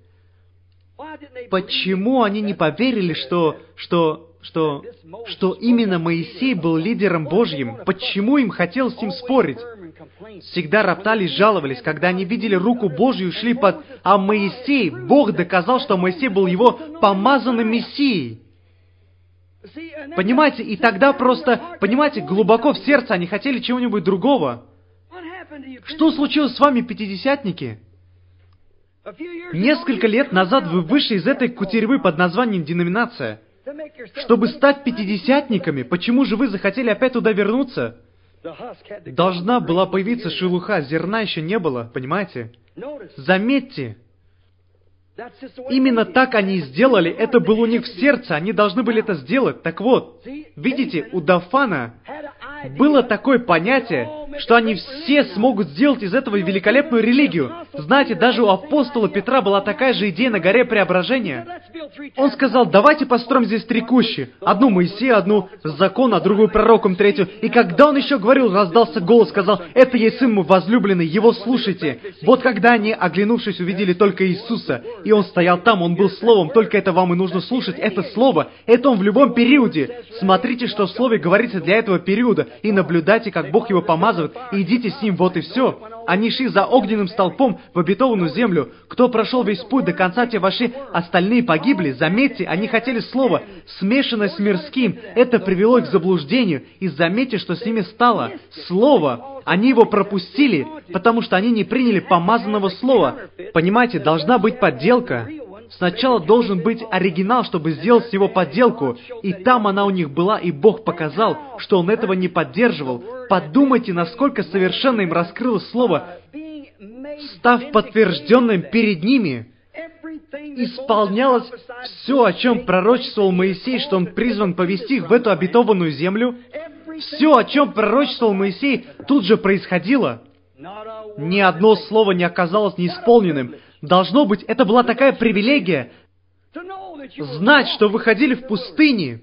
Почему они не поверили, что, что, что, что именно Моисей был лидером Божьим? Почему им хотелось с ним спорить? Всегда роптали и жаловались, когда они видели руку Божью и шли под... А Моисей, Бог доказал, что Моисей был его помазанным Мессией. Понимаете, и тогда просто, понимаете, глубоко в сердце они хотели чего-нибудь другого. Что случилось с вами, пятидесятники? Несколько лет назад вы вышли из этой кутерьмы под названием деноминация. Чтобы стать пятидесятниками, почему же вы захотели опять туда вернуться? Должна была появиться шелуха, зерна еще не было, понимаете? Заметьте, именно так они и сделали, это было у них в сердце, они должны были это сделать. Так вот, видите, у Дафана было такое понятие, что они все смогут сделать из этого великолепную религию. Знаете, даже у апостола Петра была такая же идея на горе Преображения. Он сказал, давайте построим здесь три кущи. Одну Моисея, одну закон, а другую пророком, третью. И когда он еще говорил, раздался голос, сказал, это есть сын мой возлюбленный, его слушайте. Вот когда они, оглянувшись, увидели только Иисуса, и он стоял там, он был словом, только это вам и нужно слушать, это слово, это он в любом периоде. Смотрите, что в слове говорится для этого периода, и наблюдайте, как Бог его помазывает, и идите с ним, вот и все. Они шли за огненным столпом в обетованную землю. Кто прошел весь путь до конца, те вошли, остальные погибли. Заметьте, они хотели слово, смешанное с мирским. Это привело их к заблуждению. И заметьте, что с ними стало. Слово. Они его пропустили, потому что они не приняли помазанного слова. Понимаете, должна быть подделка. Сначала должен быть оригинал, чтобы сделать с него подделку. И там она у них была, и Бог показал, что Он этого не поддерживал. Подумайте, насколько совершенно им раскрылось Слово, став подтвержденным перед ними. Исполнялось все, о чем пророчествовал Моисей, что он призван повести их в эту обетованную землю. Все, о чем пророчествовал Моисей, тут же происходило. Ни одно слово не оказалось неисполненным. Должно быть, это была такая привилегия, знать, что вы ходили в пустыне.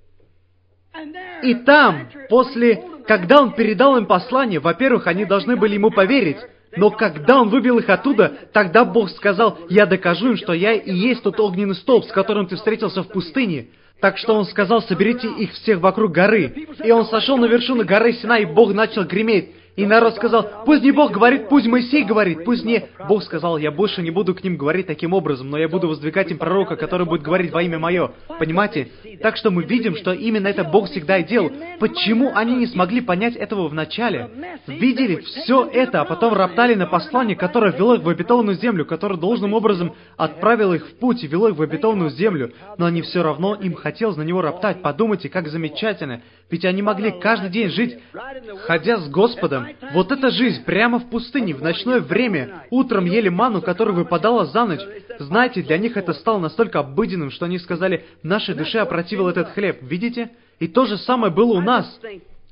И там, после, когда он передал им послание, во-первых, они должны были ему поверить. Но когда он вывел их оттуда, тогда Бог сказал, «Я докажу им, что я и есть тот огненный столб, с которым ты встретился в пустыне». Так что он сказал, соберите их всех вокруг горы. И он сошел на вершину горы Синай, и Бог начал греметь. И народ сказал, пусть не Бог говорит, пусть Моисей говорит, пусть не... Бог сказал, я больше не буду к ним говорить таким образом, но я буду воздвигать им пророка, который будет говорить во имя мое. Понимаете? Так что мы видим, что именно это Бог всегда и делал. Почему они не смогли понять этого в начале? Видели все это, а потом роптали на послание, которое вело их в обетованную землю, которое должным образом отправило их в путь и вело их в обетованную землю. Но они все равно, им хотелось на него роптать. Подумайте, как замечательно. Ведь они могли каждый день жить, ходя с Господом. Вот эта жизнь прямо в пустыне, в ночное время. Утром ели ману, которая выпадала за ночь. Знаете, для них это стало настолько обыденным, что они сказали, нашей душе опротивил этот хлеб. Видите? И то же самое было у нас.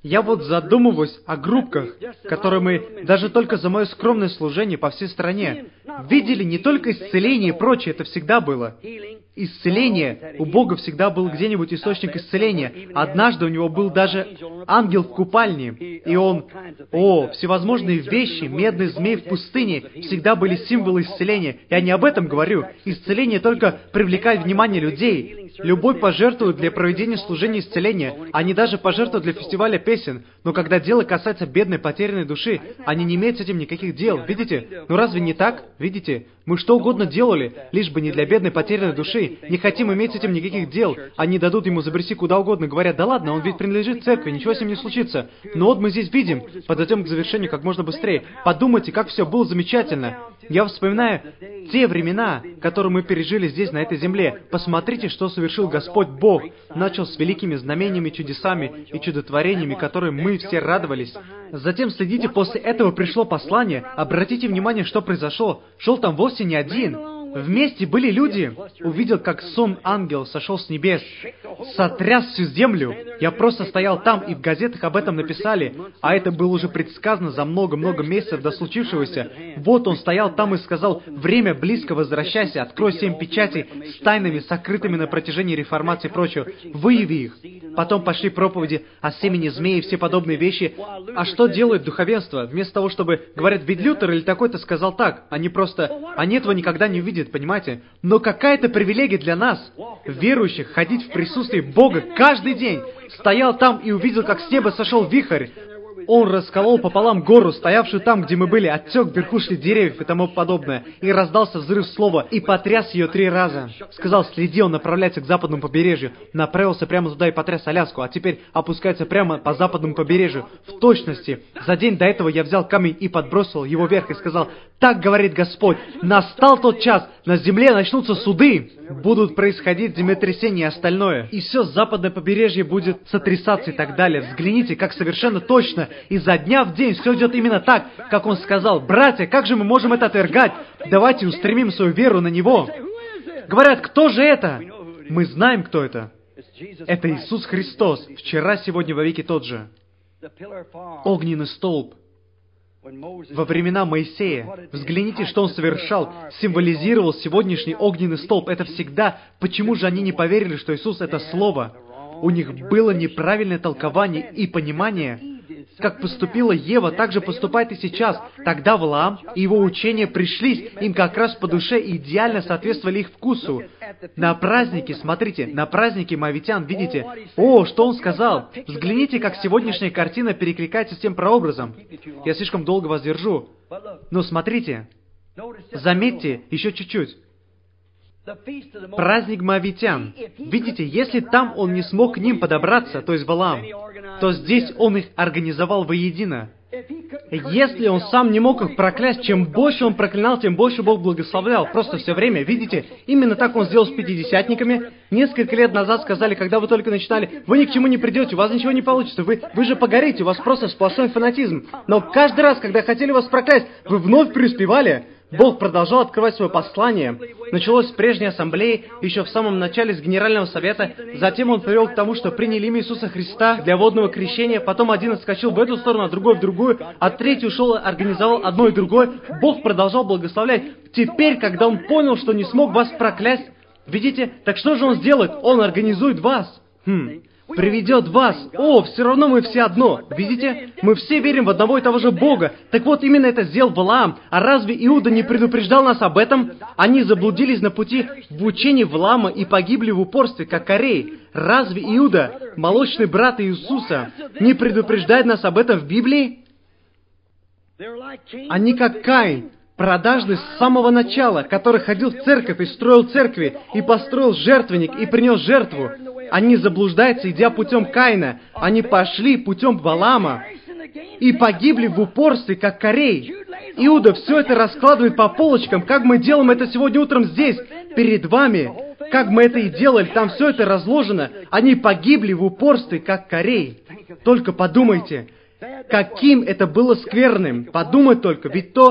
Я вот задумываюсь о группках, которые мы, даже только за мое скромное служение по всей стране, видели не только исцеление и прочее, это всегда было. Исцеление. У Бога всегда был где-нибудь источник исцеления. Однажды у Него был даже ангел в купальне, и он... О, всевозможные вещи, медный змей в пустыне, всегда были символы исцеления. Я не об этом говорю. Исцеление только привлекает внимание людей. Любой пожертвует для проведения служения исцеления. Они даже пожертвуют для фестиваля песен. Но когда дело касается бедной, потерянной души, они не имеют с этим никаких дел. Видите? Ну разве не так? Видите? Мы что угодно делали, лишь бы не для бедной, потерянной души. Не хотим иметь с этим никаких дел. Они дадут ему забрести куда угодно, говорят, да ладно, он ведь принадлежит церкви, ничего с ним не случится. Но вот мы здесь видим, подойдем к завершению как можно быстрее. Подумайте, как все было замечательно. Я вспоминаю те времена, которые мы пережили здесь, на этой земле. Посмотрите, что совершил Господь Бог. Начал с великими знамениями, чудесами и чудотворениями, которые мы все радовались. Затем, следите, после этого пришло послание. Обратите внимание, что произошло. Шел там вовсе не один. Вместе были люди. Увидел, как сон ангел сошел с небес, сотряс всю землю. Я просто стоял там, и в газетах об этом написали. А это было уже предсказано за много-много месяцев до случившегося. Вот он стоял там и сказал, время близко, возвращайся, открой семь печатей с тайнами, сокрытыми на протяжении реформации и прочего. Выяви их. Потом пошли проповеди о семени змеи и все подобные вещи. А что делает духовенство? Вместо того, чтобы, говорят, ведь Лютер или такой-то сказал так, они просто, они этого никогда не увидят, понимаете? Но какая-то привилегия для нас, верующих, ходить в присутствии Бога каждый день. Стоял там и увидел, как с неба сошел вихрь. Он расколол пополам гору, стоявшую там, где мы были, отсек верхушки деревьев и тому подобное, и раздался взрыв слова, и потряс ее три раза. Сказал, следи, он направляется к западному побережью, направился прямо туда и потряс Аляску, а теперь опускается прямо по западному побережью. В точности, за день до этого я взял камень и подбросил его вверх и сказал, так говорит Господь, настал тот час, на земле начнутся суды, будут происходить землетрясения и остальное, и все западное побережье будет сотрясаться и так далее. Взгляните, как совершенно точно, изо дня в день все идет именно так, как он сказал. Братья, как же мы можем это отвергать? Давайте устремим свою веру на Него. Говорят, кто же это? Мы знаем, кто это. Это Иисус Христос, вчера, сегодня, во веки тот же. Огненный столб. Во времена Моисея, взгляните, что он совершал, символизировал сегодняшний огненный столб. Это всегда. Почему же они не поверили, что Иисус — это Слово? У них было неправильное толкование и понимание. Как поступила Ева, так же поступает и сейчас. Тогда Валаам и его учения пришлись им как раз по душе и идеально соответствовали их вкусу. На празднике, смотрите, на празднике моавитян, видите, о, что он сказал. Взгляните, как сегодняшняя картина перекликается с тем прообразом. Я слишком долго вас держу. Но смотрите, заметьте, еще чуть-чуть. Праздник моавитян. Видите, если там он не смог к ним подобраться, то есть Валаам, то здесь он их организовал воедино. Если он сам не мог их проклясть, чем больше он проклинал, тем больше Бог благословлял. Просто все время, видите, именно так он сделал с пятидесятниками. Несколько лет назад сказали, когда вы только начинали, вы ни к чему не придете, у вас ничего не получится, вы, вы же погорите, у вас просто сплошной фанатизм. Но каждый раз, когда хотели вас проклясть, вы вновь преуспевали. Бог продолжал открывать свое послание. Началось с прежней ассамблеи, еще в самом начале с Генерального совета. Затем он привел к тому, что приняли имя Иисуса Христа для водного крещения. Потом один отскочил в эту сторону, а другой в другую. А третий ушел и организовал одно и другое. Бог продолжал благословлять. Теперь, когда он понял, что не смог вас проклясть, видите, так что же он сделает? Он организует вас. Хм. Приведет вас. О, все равно мы все одно. Видите? Мы все верим в одного и того же Бога. Так вот, именно это сделал Валаам. А разве Иуда не предупреждал нас об этом? Они заблудились на пути в учении Валаама и погибли в упорстве, как Кореи. Разве Иуда, молочный брат Иисуса, не предупреждает нас об этом в Библии? Они как Каин, продажный с самого начала, который ходил в церковь и строил церкви, и построил жертвенник, и принес жертву. Они заблуждаются, идя путем Каина. Они пошли путем Валаама и погибли в упорстве, как Корей. Иуда все это раскладывает по полочкам, как мы делаем это сегодня утром здесь, перед вами. Как мы это и делали, там все это разложено. Они погибли в упорстве, как Корей. Только подумайте, каким это было скверным. Подумай только, ведь то...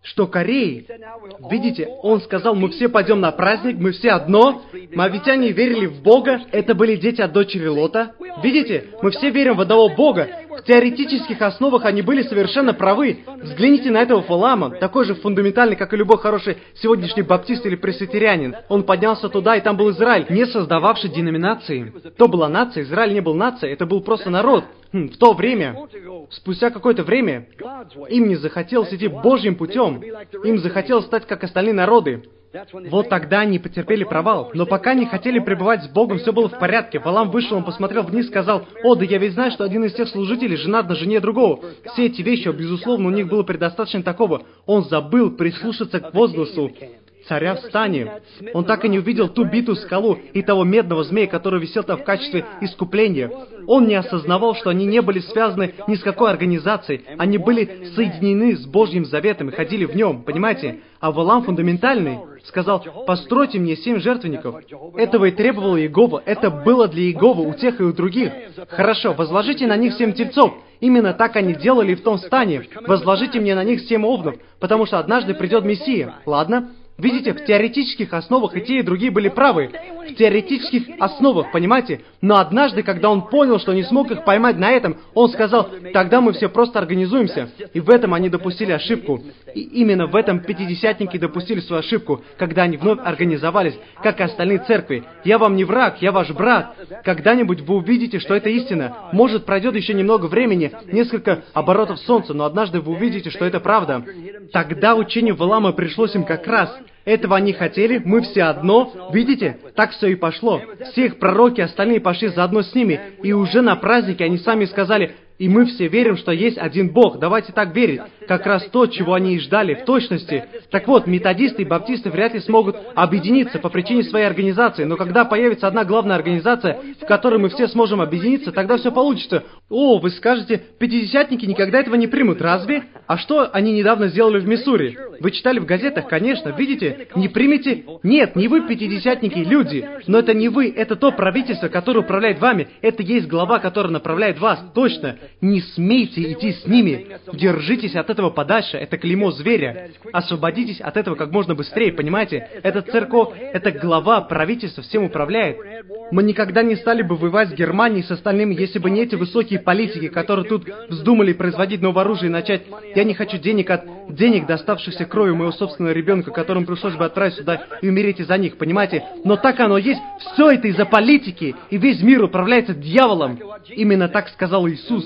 что Корей, видите, он сказал, мы все пойдем на праздник, мы все одно, моавитяне верили в Бога, это были дети от дочери Лота. Видите, мы все верим в одного Бога. В теоретических основах они были совершенно правы. Взгляните на этого Валаама, такой же фундаментальный, как и любой хороший сегодняшний баптист или пресвитерианин. Он поднялся туда, и там был Израиль, не создававший деноминации. То была нация, Израиль не был нацией, это был просто народ. Хм, в то время, спустя какое-то время, им не захотелось идти Божьим путем. Им захотелось стать как остальные народы. Вот тогда они потерпели провал. Но пока они хотели пребывать с Богом, все было в порядке. Валаам вышел, он посмотрел вниз, сказал, «О, да я ведь знаю, что один из тех служителей женат на жене другого». Все эти вещи, безусловно, у них было предостаточно такого. Он забыл прислушаться к возгласу царя в стане. Он так и не увидел ту битую скалу и того медного змея, который висел там в качестве искупления. Он не осознавал, что они не были связаны ни с какой организацией. Они были соединены с Божьим заветом и ходили в нем, понимаете? А Валаам фундаментальный сказал, постройте мне семь жертвенников. Этого и требовал Иегова. Это было для Иеговы у тех и у других. Хорошо, возложите на них семь тельцов. Именно так они делали в том стане. Возложите мне на них семь овнов, потому что однажды придет Мессия. Ладно? Видите, в теоретических основах и те, и другие были правы. В теоретических основах, понимаете? Но однажды, когда он понял, что не смог их поймать на этом, он сказал, тогда мы все просто организуемся. И в этом они допустили ошибку. И именно в этом пятидесятники допустили свою ошибку, когда они вновь организовались, как и остальные церкви. Я вам не враг, я ваш брат. Когда-нибудь вы увидите, что это истина. Может, пройдет еще немного времени, несколько оборотов солнца, но однажды вы увидите, что это правда. Тогда учению Валаама пришлось им как раз. Этого они хотели, мы все одно. Видите, так все и пошло. Все их пророки, остальные пошли заодно с ними. И уже на празднике они сами сказали, и мы все верим, что есть один Бог. Давайте так верить. Как раз то, чего они и ждали, в точности. Так вот, методисты и баптисты вряд ли смогут объединиться по причине своей организации. Но когда появится одна главная организация, в которой мы все сможем объединиться, тогда все получится. О, вы скажете, пятидесятники никогда этого не примут, разве? А что они недавно сделали в Миссури? Вы читали в газетах, конечно, видите? Не примете? Нет, не вы пятидесятники, люди. Но это не вы, это то правительство, которое управляет вами. Это есть глава, которая направляет вас, точно. Не смейте идти с ними. Держитесь от этого подальше. Это клеймо зверя. Освободитесь от этого как можно быстрее, понимаете? Это церковь, это глава, правительство всем управляет. Мы никогда не стали бы воевать с Германией, с остальными, если бы не эти высокие политики, которые тут вздумали производить новое оружие и начать. Я не хочу денег от денег, доставшихся кровью моего собственного ребенка, которому пришлось бы отправить сюда и умереть из-за них, понимаете? Но так оно есть. Все это из-за политики. И весь мир управляется дьяволом. Именно так сказал Иисус.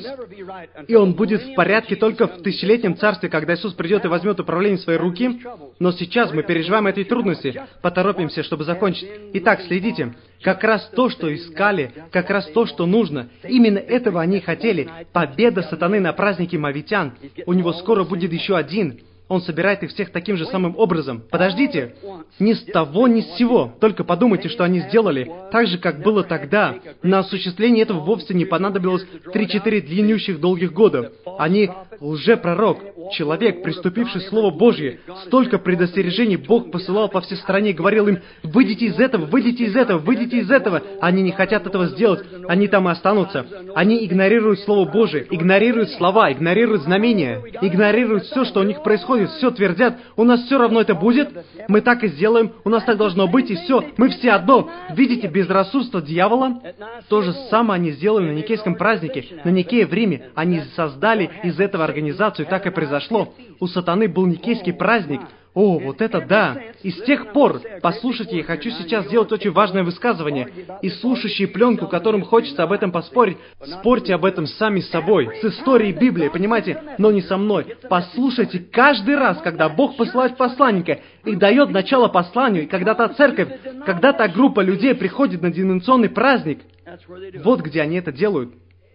И он будет в порядке только в тысячелетнем царстве, когда Иисус придет и возьмет управление в свои руки. Но сейчас мы переживаем эти трудности. Поторопимся, чтобы закончить. Итак, следите. Как раз то, что искали, как раз то, что нужно. Именно этого они хотели. Победа сатаны на празднике моавитян. У него скоро будет еще один. Он собирает их всех таким же самым образом. Подождите, ни с того, ни с сего. Только подумайте, что они сделали. Так же, как было тогда. На осуществление этого вовсе не понадобилось три-четыре длиннющих долгих года. Они лжепророк, человек, приступивший Слово Божье. Столько предостережений Бог посылал по всей стране и говорил им, выйдите из этого, выйдите из этого, выйдите из этого. Они не хотят этого сделать. Они там и останутся. Они игнорируют Слово Божие, игнорируют слова, игнорируют знамения, игнорируют все, что у них происходит. Все твердят, у нас все равно это будет, мы так и сделаем, у нас так должно быть, и все, мы все одно. Видите безрассудство дьявола? То же самое они сделали на Никейском празднике, на Никее в Риме. Они создали из этого организацию, и так и произошло. У сатаны был Никейский праздник. О, вот это да! И с тех пор, послушайте, я хочу сейчас сделать очень важное высказывание. И слушающие пленку, которым хочется об этом поспорить, спорьте об этом сами с собой, с историей Библии, понимаете, но не со мной. Послушайте каждый раз, когда Бог посылает посланника и дает начало посланию, и когда та церковь, когда та группа людей приходит на деноминационный праздник, вот где они это делают.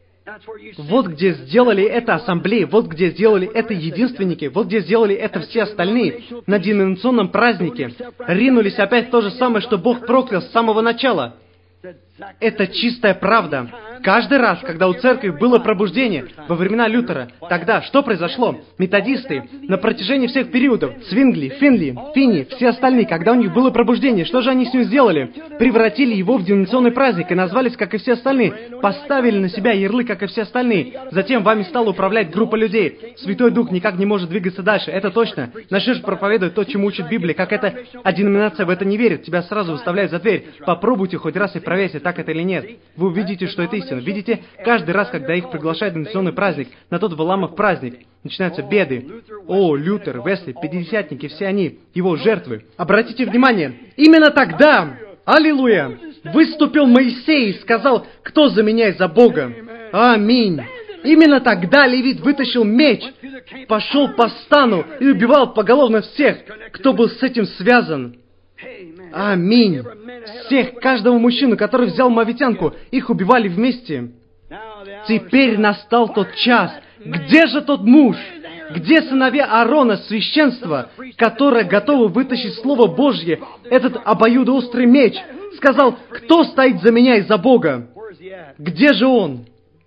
Вот где сделали это ассамблеи, вот где сделали это единственники, вот где сделали это все остальные. На деноминационном празднике ринулись опять в то же самое, что Бог проклял с самого начала. Это чистая правда. Каждый раз, когда у церкви было пробуждение, во времена Лютера, тогда что произошло? Методисты на протяжении всех периодов, Свингли, Финли, Финни, все остальные, когда у них было пробуждение, что же они с ним сделали? Превратили его в деноминационный праздник и назвались, как и все остальные. Поставили на себя ярлык, как и все остальные. Затем вами стала управлять группа людей. Святой Дух никак не может двигаться дальше. Это точно. Наш Чирч проповедует то, чему учит Библия. Как это, а деноминация в это не верит. Тебя сразу выставляют за дверь. Попробуйте хоть раз и проверьте, так это или нет. Вы увидите, что это истина. Видите, каждый раз, когда их приглашают на деноминационный праздник, на тот Валамов праздник, начинаются беды. О, Лютер, Весли, пятидесятники, все они, его жертвы. Обратите внимание, именно тогда, аллилуйя, выступил Моисей и сказал: «Кто за меня и за Бога?» Аминь. Именно тогда левит вытащил меч, пошел по стану и убивал поголовно всех, кто был с этим связан. Аминь. Всех, каждого мужчину, который взял мавитянку, их убивали вместе. Теперь настал тот час. Где же тот муж? Где сыновья Аарона, священства, которые готовы вытащить Слово Божье, этот обоюдоострый меч? Сказал: «Кто стоит за меня и за Бога?» Где же он?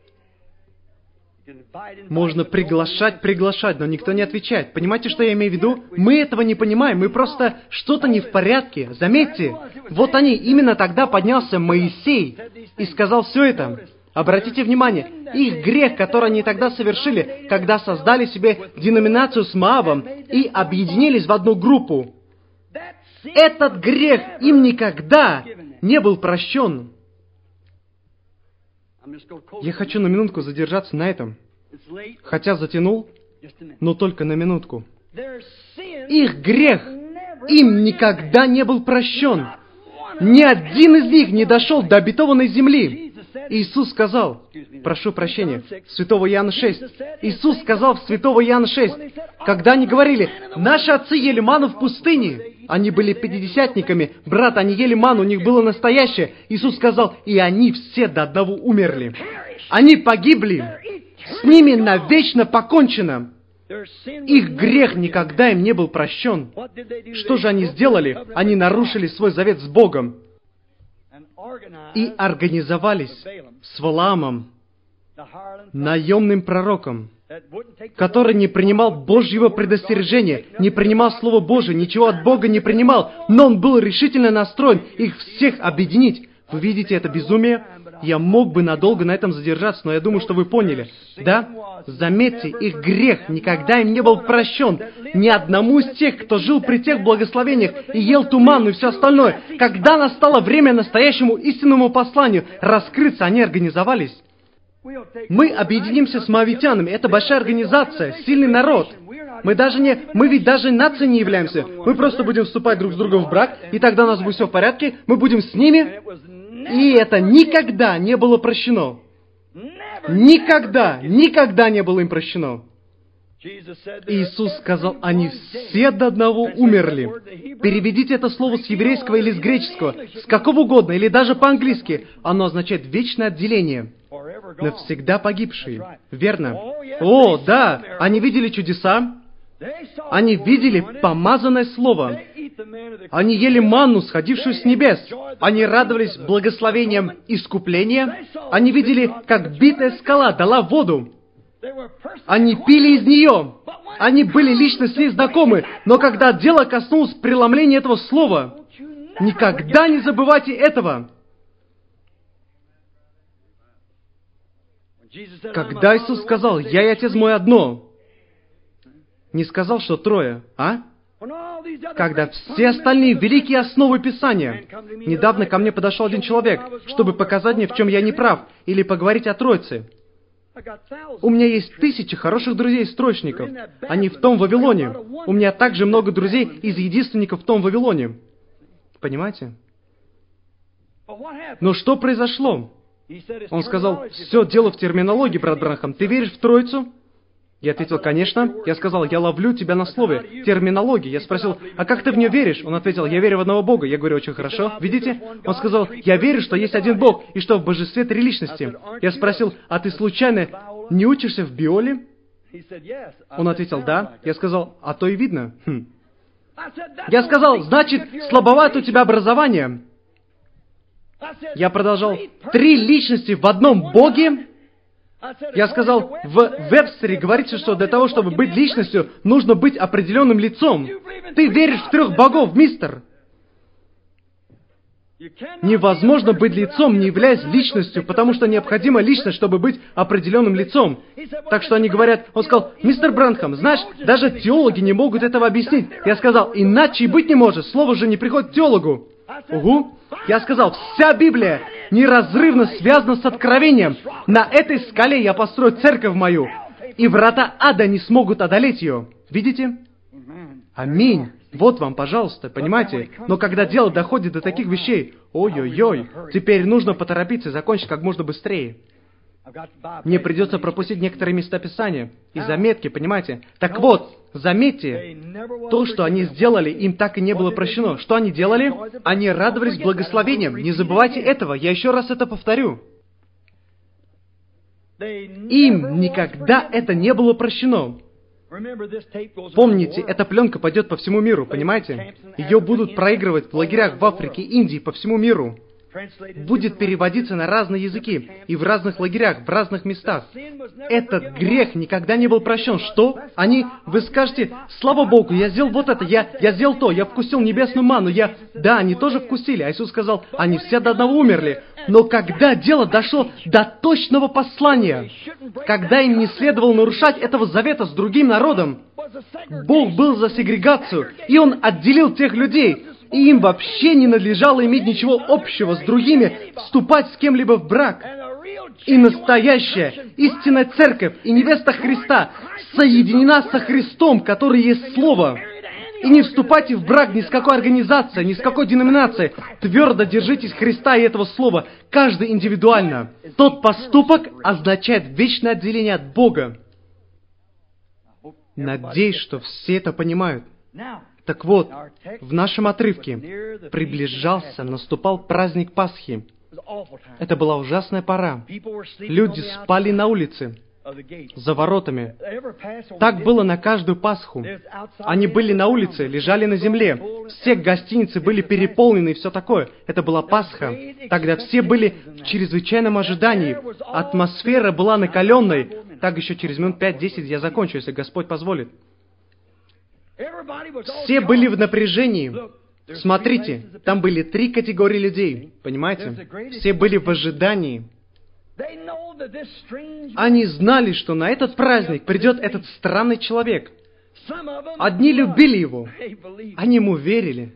Можно приглашать, приглашать, но никто не отвечает. Понимаете, что я имею в виду? Мы этого не понимаем, мы просто что-то не в порядке. Заметьте, вот они, именно тогда поднялся Моисей и сказал все это. Обратите внимание, их грех, который они тогда совершили, когда создали себе деноминацию с Моавом и объединились в одну группу, этот грех им никогда не был прощен. Я хочу на минутку задержаться на этом. Хотя затянул, но только на минутку. Их грех им никогда не был прощен. Ни один из них не дошел до обетованной земли. Иисус сказал, прошу прощения, Святого Иоанна шесть. Иисус сказал в Святого Иоанна шесть, когда они говорили: «Наши отцы ели ману в пустыне». Они были пятидесятниками. Брат, они ели ману, у них было настоящее. Иисус сказал: «И они все до одного умерли». Они погибли. С ними навечно покончено. Их грех никогда им не был прощен. Что же они сделали? Они нарушили свой завет с Богом и организовались с Валаамом, наемным пророком, который не принимал Божьего предостережения, не принимал Слово Божие, ничего от Бога не принимал, но он был решительно настроен их всех объединить. Вы видите это безумие? Я мог бы надолго на этом задержаться, но я думаю, что вы поняли. Да? Заметьте, их грех никогда им не был прощен. Ни одному из тех, кто жил при тех благословениях и ел туман и все остальное. Когда настало время настоящему истинному посланию раскрыться, они организовались. Мы объединимся с моавитянами. Это большая организация, сильный народ. Мы даже не... Мы ведь даже нацией не являемся. Мы просто будем вступать друг с другом в брак, и тогда у нас будет все в порядке. Мы будем с ними... И это никогда не было прощено. Никогда, никогда не было им прощено. Иисус сказал, они все до одного умерли. Переведите это слово с еврейского или с греческого, с какого угодно, или даже по-английски. Оно означает вечное отделение. Навсегда погибшие. Верно? О, да, они видели чудеса. Они видели помазанное слово. Они ели манну, сходившую с небес. Они радовались благословением искупления. Они видели, как битая скала дала воду. Они пили из нее. Они были лично с ней знакомы. Но когда дело коснулось преломления этого слова, никогда не забывайте этого. Когда Иисус сказал, «Я и Отец мой одно», не сказал, что трое, а? Когда все остальные великие основы Писания. Недавно ко мне подошел один человек, чтобы показать мне, в чем я не прав, или поговорить о Троице. У меня есть тысячи хороших друзей-строчников. Они в том Вавилоне. У меня также много друзей из единственников в том Вавилоне. Понимаете? Но что произошло? Он сказал, все дело в терминологии, брат Бранхам. Ты веришь в Троицу? Я ответил, конечно. Я сказал, я ловлю тебя на слове. Терминология. Я спросил, а как ты в нее веришь? Он ответил, я верю в одного Бога. Я говорю, очень хорошо. Видите? Он сказал, я верю, что есть один Бог, и что в божестве три личности. Я спросил, а ты случайно не учишься в биоле? Он ответил, да. Я сказал, а то и видно. Хм. Я сказал, значит, слабовато у тебя образование. Я продолжал, три личности в одном Боге? Я сказал, в Вебстере говорится, что для того, чтобы быть личностью, нужно быть определенным лицом. Ты веришь в трех богов, мистер? Невозможно быть лицом, не являясь личностью, потому что необходима личность, чтобы быть определенным лицом. Так что они говорят, он сказал, мистер Брэнхэм, знаешь, даже теологи не могут этого объяснить. Я сказал, иначе и быть не может, слово же не приходит к теологу. Угу. Я сказал, вся Библия неразрывно связана с откровением. На этой скале я построю церковь мою, и врата ада не смогут одолеть ее. Видите? Аминь. Вот вам, пожалуйста, понимаете? Но когда дело доходит до таких вещей, ой-ой-ой, теперь нужно поторопиться и закончить как можно быстрее. Мне придется пропустить некоторые места Писания и заметки, понимаете? Так вот, заметьте, то, что они сделали, им так и не было прощено. Что они делали? Они радовались благословением. Не забывайте этого, я еще раз это повторю. Им никогда это не было прощено. Помните, эта пленка пойдет по всему миру, понимаете? Ее будут проигрывать в лагерях в Африке, Индии, по всему миру. Будет переводиться на разные языки и в разных лагерях, в разных местах. Этот грех никогда не был прощен. Что? Они, вы скажете, слава Богу, я сделал вот это, я, я сделал то, я вкусил небесную манну, я... Да, они тоже вкусили. А Иисус сказал, они все до одного умерли. Но когда дело дошло до точного послания, когда им не следовало нарушать этого завета с другим народом, Бог был за сегрегацию, и Он отделил тех людей, и им вообще не надлежало иметь ничего общего с другими, вступать с кем-либо в брак. И настоящая, истинная церковь и невеста Христа соединена со Христом, который есть Слово. И не вступайте в брак ни с какой организацией, ни с какой деноминацией. Твердо держитесь Христа и этого Слова, каждый индивидуально. Тот поступок означает вечное отделение от Бога. Надеюсь, что все это понимают. Так вот, в нашем отрывке приближался, наступал праздник Пасхи. Это была ужасная пора. Люди спали на улице, за воротами. Так было на каждую Пасху. Они были на улице, лежали на земле. Все гостиницы были переполнены и все такое. Это была Пасха. Тогда все были в чрезвычайном ожидании. Атмосфера была накаленной. Так еще через минут пять-десять я закончу, если Господь позволит. Все были в напряжении. Смотрите, там были три категории людей. Понимаете? Все были в ожидании. Они знали, что на этот праздник придет этот странный человек. Одни любили его. Они ему верили.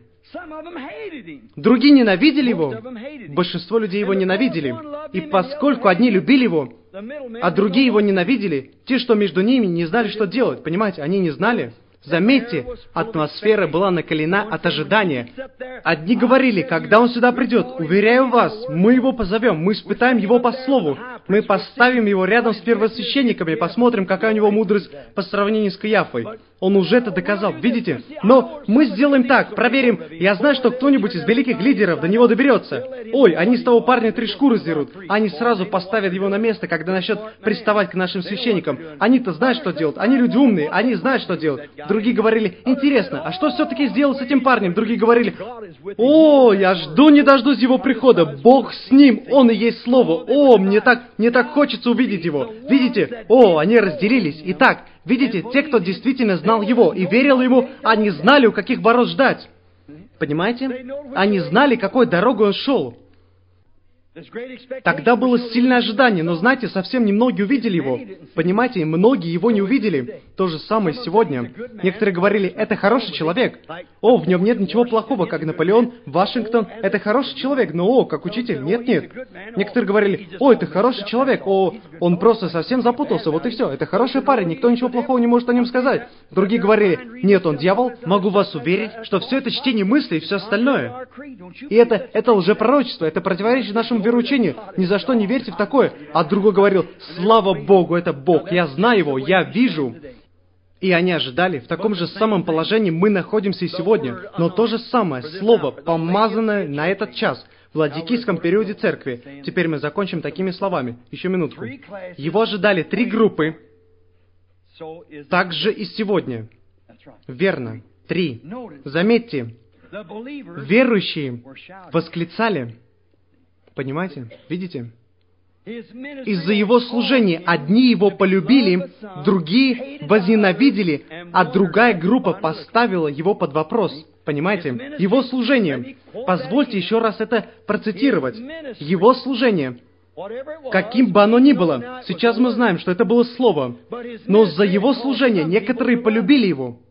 Другие ненавидели его. Большинство людей его ненавидели. И поскольку одни любили его, а другие его ненавидели, те, что между ними, не знали, что делать. Понимаете? Они не знали. Заметьте, атмосфера была накалена от ожидания. Одни говорили, когда он сюда придет, уверяю вас, мы его позовем, мы испытаем его по слову, мы поставим его рядом с первосвященниками, посмотрим, какая у него мудрость по сравнению с Каиафой. Он уже это доказал, видите? Но мы сделаем так, проверим. Я знаю, что кто-нибудь из великих лидеров до него доберется. Ой, они с того парня три шкуры сдерут. Они сразу поставят его на место, когда начнет приставать к нашим священникам. Они-то знают, что делать. Они люди умные, они знают, что делать. Другие говорили, интересно, а что все-таки сделал с этим парнем? Другие говорили, о, я жду не дождусь его прихода. Бог с ним, он и есть Слово. О, мне так, мне так хочется увидеть его. Видите? О, они разделились. Итак, видите, те, кто действительно знал его и верил ему, они знали, у каких ворот ждать. Понимаете? Они знали, какой дорогой он шел. Тогда было сильное ожидание, но, знаете, совсем немногие увидели его. Понимаете, многие его не увидели. То же самое сегодня. Некоторые говорили, это хороший человек. О, в нем нет ничего плохого, как Наполеон, Вашингтон. Это хороший человек, но, о, как учитель, нет-нет. Некоторые говорили, о, это хороший человек, о, он просто совсем запутался, вот и все. Это хороший парень, никто ничего плохого не может о нем сказать. Другие говорили, нет, он дьявол. Могу вас уверить, что все это чтение мыслей и все остальное. И это, это лжепророчество, это противоречит нашему вероучению. Ни за что не верьте в такое. А другой говорил, слава Богу, это Бог, я знаю его, я вижу. И они ожидали. В таком же самом положении мы находимся и сегодня. Но то же самое слово, помазанное на этот час, в ладикийском периоде церкви. Теперь мы закончим такими словами. Еще минутку. Его ожидали три группы. Так же и сегодня. Верно. Три. Заметьте, верующие восклицали. Понимаете? Видите? Из-за его служения одни его полюбили, другие возненавидели, а другая группа поставила его под вопрос. Понимаете? Его служение. Позвольте еще раз это процитировать. Его служение. Каким бы оно ни было, сейчас мы знаем, что это было слово, но за его служение некоторые полюбили его.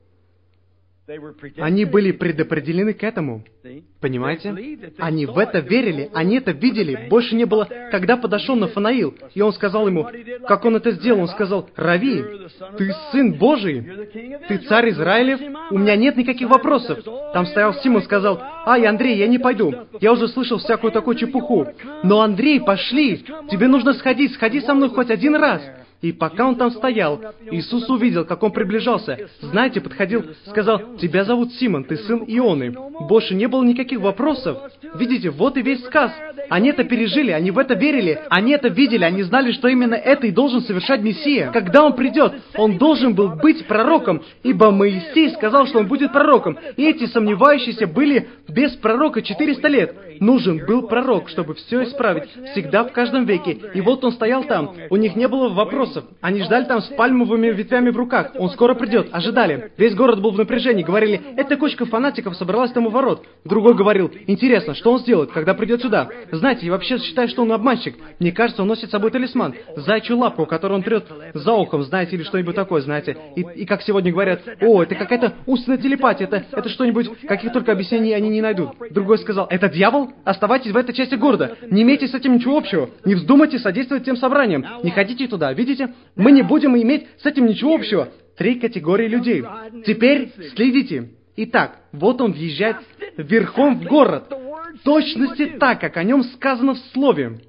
Они были предопределены к этому. Понимаете? Они в это верили, они это видели. Больше не было, когда подошел Нафанаил, и он сказал ему, как он это сделал, он сказал: «Рави, ты сын Божий, ты царь Израилев, у меня нет никаких вопросов». Там стоял Симон, сказал: «Ай, Андрей, я не пойду, я уже слышал всякую такую чепуху». «Но, Андрей, пошли, тебе нужно сходить, сходи со мной хоть один раз». И пока он там стоял, Иисус увидел, как он приближался. Знаете, подходил, сказал: «Тебя зовут Симон, ты сын Ионы». Больше не было никаких вопросов. Видите, вот и весь сказ. Они это пережили, они в это верили, они это видели, они знали, что именно это и должен совершать Мессия. Когда он придет, он должен был быть пророком, ибо Моисей сказал, что он будет пророком. И эти сомневающиеся были без пророка четыреста лет. Нужен был пророк, чтобы все исправить, всегда в каждом веке. И вот он стоял там, у них не было вопросов. Они ждали там с пальмовыми ветвями в руках. Он скоро придет, ожидали. Весь город был в напряжении, говорили: «Эта кучка фанатиков собралась там у ворот». Другой говорил: «Интересно, что он сделает, когда придет сюда? Знаете, я вообще считаю, что он обманщик. Мне кажется, он носит с собой талисман, зайчью лапку, которую он трет за ухом, знаете, или что-нибудь такое, знаете. И, и как сегодня говорят: о, это какая-то умственная телепатия, это, это что-нибудь, каких только объяснений они не найдут». Другой сказал: «Это дьявол? Оставайтесь в этой части города. Не имейте с этим ничего общего. Не вздумайте содействовать тем собраниям. Не ходите туда. Видите? Мы не будем иметь с этим ничего общего». Три категории людей. Теперь следите. Итак, вот он въезжает верхом в город. В точности так, как о нем сказано в слове.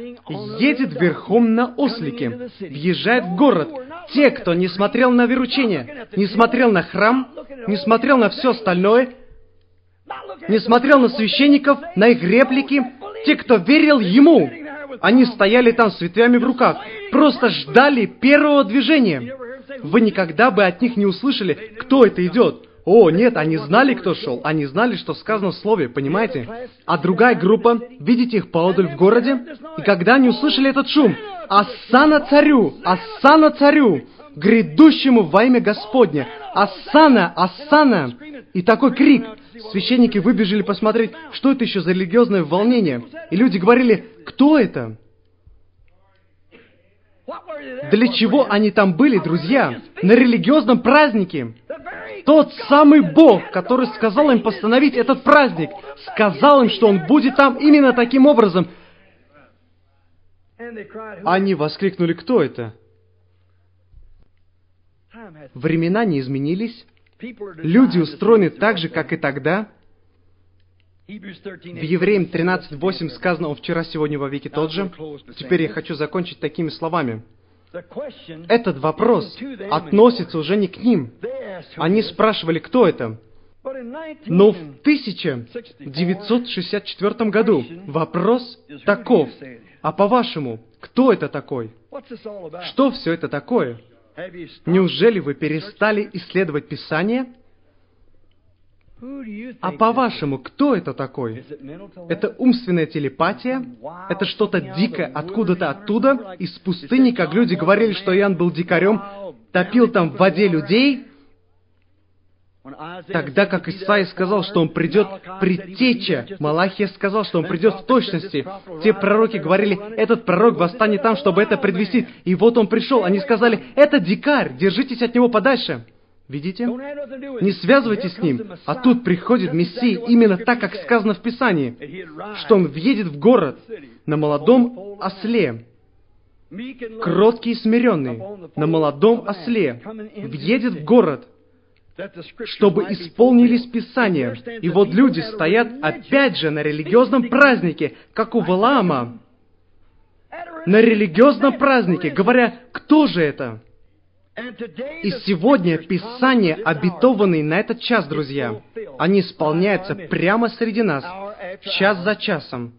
Едет верхом на ослике. Въезжает в город. Те, кто не смотрел на веручение, не смотрел на храм, не смотрел на все остальное, не смотрел на священников, на их реплики, те, кто верил ему, они стояли там с ветвями в руках, просто ждали первого движения. Вы никогда бы от них не услышали, кто это идет. О, нет, они знали, кто шел, они знали, что сказано в слове, понимаете? А другая группа, видите их поодаль в городе, и когда они услышали этот шум: «Ассана царю! Ассана царю! Грядущему во имя Господне! Ассана! Ассана!» И такой крик. Священники выбежали посмотреть, что это еще за религиозное волнение. И люди говорили: «Кто это?» Для чего они там были, друзья? На религиозном празднике. Тот самый Бог, который сказал им постановить этот праздник, сказал им, что Он будет там именно таким образом. Они воскликнули: «Кто это?» Времена не изменились. Люди устроены так же, как и тогда. В Евреям тринадцать восемь сказано: «Он вчера, сегодня, во веки тот же». Теперь я хочу закончить такими словами. Этот вопрос относится уже не к ним. Они спрашивали, кто это. Но в тысяча девятьсот шестьдесят четвёртом году вопрос таков: а по-вашему, кто это такой? Что все это такое? Неужели вы перестали исследовать Писание? А по-вашему, кто это такой? Это умственная телепатия? Это что-то дикое откуда-то оттуда, из пустыни, как люди говорили, что Иоанн был дикарем, топил там в воде людей? Тогда как Исаия сказал, что он придет предтеча, Малахия сказал, что он придет в точности. Те пророки говорили: этот пророк восстанет там, чтобы это предвестить. И вот он пришел. Они сказали: это дикарь, держитесь от него подальше. Видите? Не связывайтесь с ним. А тут приходит Мессия именно так, как сказано в Писании, что он въедет в город на молодом осле, кроткий и смиренный, на молодом осле, въедет в город, чтобы исполнились Писания. И вот люди стоят опять же на религиозном празднике, как у Валаама, на религиозном празднике, говоря: кто же это? И сегодня Писания, обетованные на этот час, друзья, они исполняются прямо среди нас, час за часом.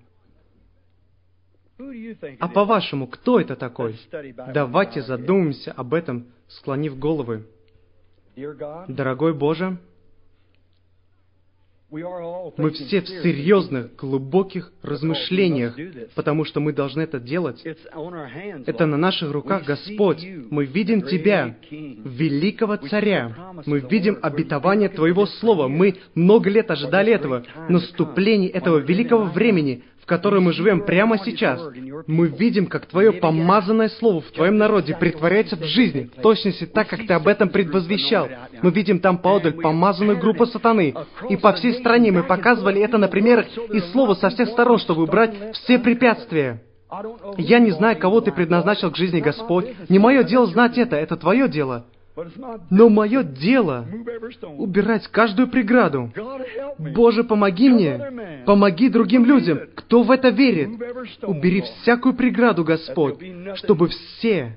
А по-вашему, кто это такой? Давайте задумаемся об этом, склонив головы. Дорогой Боже, Мы все в серьезных, глубоких размышлениях, потому что мы должны это делать. Это на наших руках, Господь. Мы видим Тебя, великого Царя. Мы видим обетование Твоего Слова. Мы много лет ожидали этого, наступление этого великого времени, в котором мы живем прямо сейчас. Мы видим, как Твое помазанное Слово в Твоем народе претворяется в жизнь, в точности так, как Ты об этом предвозвещал. Мы видим там поодаль помазанную группу сатаны. И по всей стране мы показывали это на примерах из Слова со всех сторон, чтобы убрать все препятствия. Я не знаю, кого Ты предназначил к жизни, Господь. Не мое дело знать это, это Твое дело. Но мое дело — убирать каждую преграду. Боже, помоги мне, помоги другим людям, кто в это верит. Убери всякую преграду, Господь, чтобы все,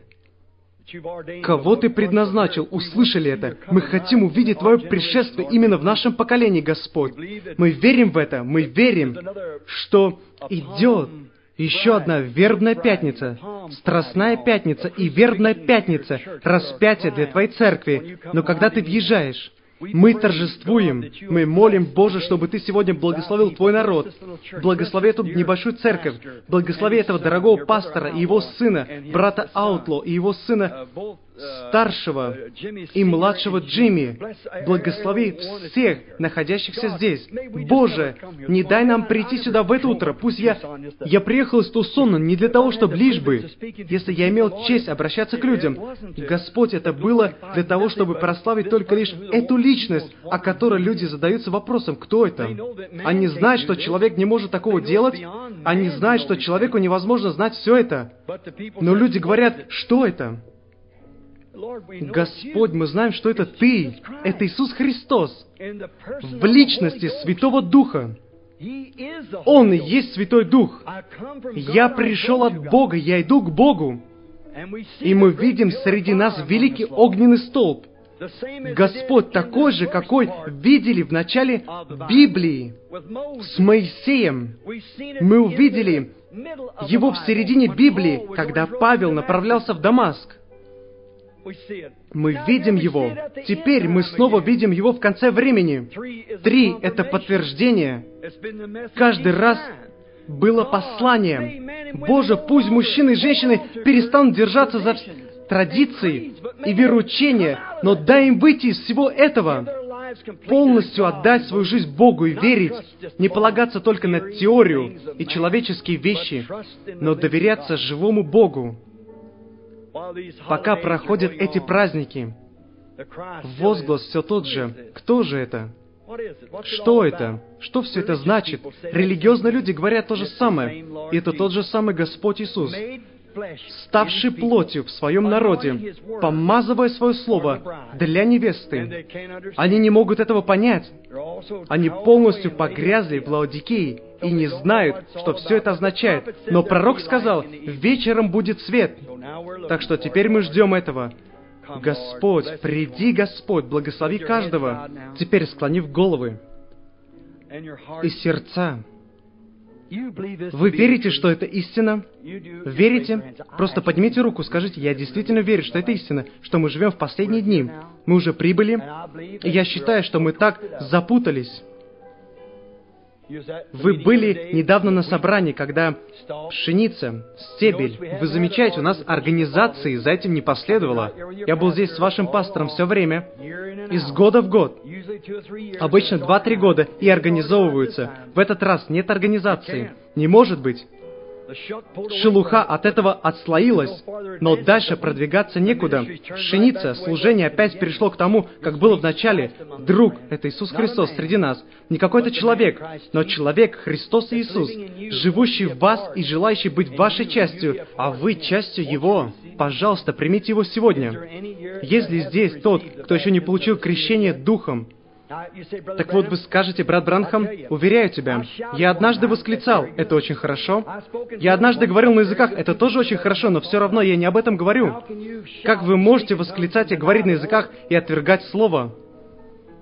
кого Ты предназначил, услышали это. Мы хотим увидеть Твое пришествие именно в нашем поколении, Господь. Мы верим в это, мы верим, что идет еще одна вербная пятница, страстная пятница и вербная пятница, распятие для Твоей церкви. Но когда Ты въезжаешь, мы торжествуем, мы молим, Боже, чтобы Ты сегодня благословил Твой народ, благослови эту небольшую церковь, благослови этого дорогого пастора и его сына, брата Аутло, и его сына старшего и младшего Джимми. Благослови всех, находящихся здесь. Боже, не дай нам прийти сюда в это утро. Пусть я... Я приехал из Тусона не для того, чтобы лишь бы, если я имел честь обращаться к людям. Господь, это было для того, чтобы прославить только лишь эту личность, о которой люди задаются вопросом, кто это? Они знают, что человек не может такого делать. Они знают, что человеку невозможно знать все это. Но люди говорят, что это? Господь, мы знаем, что это Ты, это Иисус Христос, в личности Святого Духа. Он и есть Святой Дух. Я пришел от Бога, я иду к Богу. И мы видим среди нас великий огненный столб. Господь такой же, какой видели в начале Библии с Моисеем. Мы увидели его в середине Библии, когда Павел направлялся в Дамаск. Мы видим Его. Теперь мы снова видим Его в конце времени. Три — это подтверждение. Каждый раз было послание. Боже, пусть мужчины и женщины перестанут держаться за традиции и вероучения, но дай им выйти из всего этого, полностью отдать свою жизнь Богу и верить, не полагаться только на теорию и человеческие вещи, но доверяться живому Богу. Пока проходят эти праздники, возглас все тот же. Кто же это? Что это? Что все это значит? Религиозные люди говорят то же самое. И это тот же самый Господь Иисус, ставший плотью в своем народе, помазывая свое слово для невесты. Они не могут этого понять. Они полностью погрязли в Лаодикее и не знают, что все это означает. Но пророк сказал, вечером будет свет. Так что теперь мы ждем этого. Господь, приди, Господь, благослови каждого. Теперь склонив головы и сердца. Вы верите, что это истина? Верите? Просто поднимите руку, скажите, я действительно верю, что это истина, что мы живем в последние дни. Мы уже прибыли, и я считаю, что мы так запутались. Вы были недавно на собрании, когда пшеница, стебель. Вы замечаете, у нас организации за этим не последовало. Я был здесь с вашим пастором все время, из года в год. Обычно два-три года и организовываются. В этот раз нет организации. Не может быть. Шелуха от этого отслоилась, но дальше продвигаться некуда. Пшеница, служение опять перешло к тому, как было в начале. Друг, это Иисус Христос среди нас. Не какой-то человек, но человек, Христос и Иисус, живущий в вас и желающий быть вашей частью, а вы частью Его. Пожалуйста, примите Его сегодня. Есть ли здесь тот, кто еще не получил крещение Духом? Так вот, вы скажете, брат Бранхам, уверяю тебя, я однажды восклицал, это очень хорошо. Я однажды говорил на языках, это тоже очень хорошо, но все равно я не об этом говорю. Как вы можете восклицать и говорить на языках и отвергать Слово?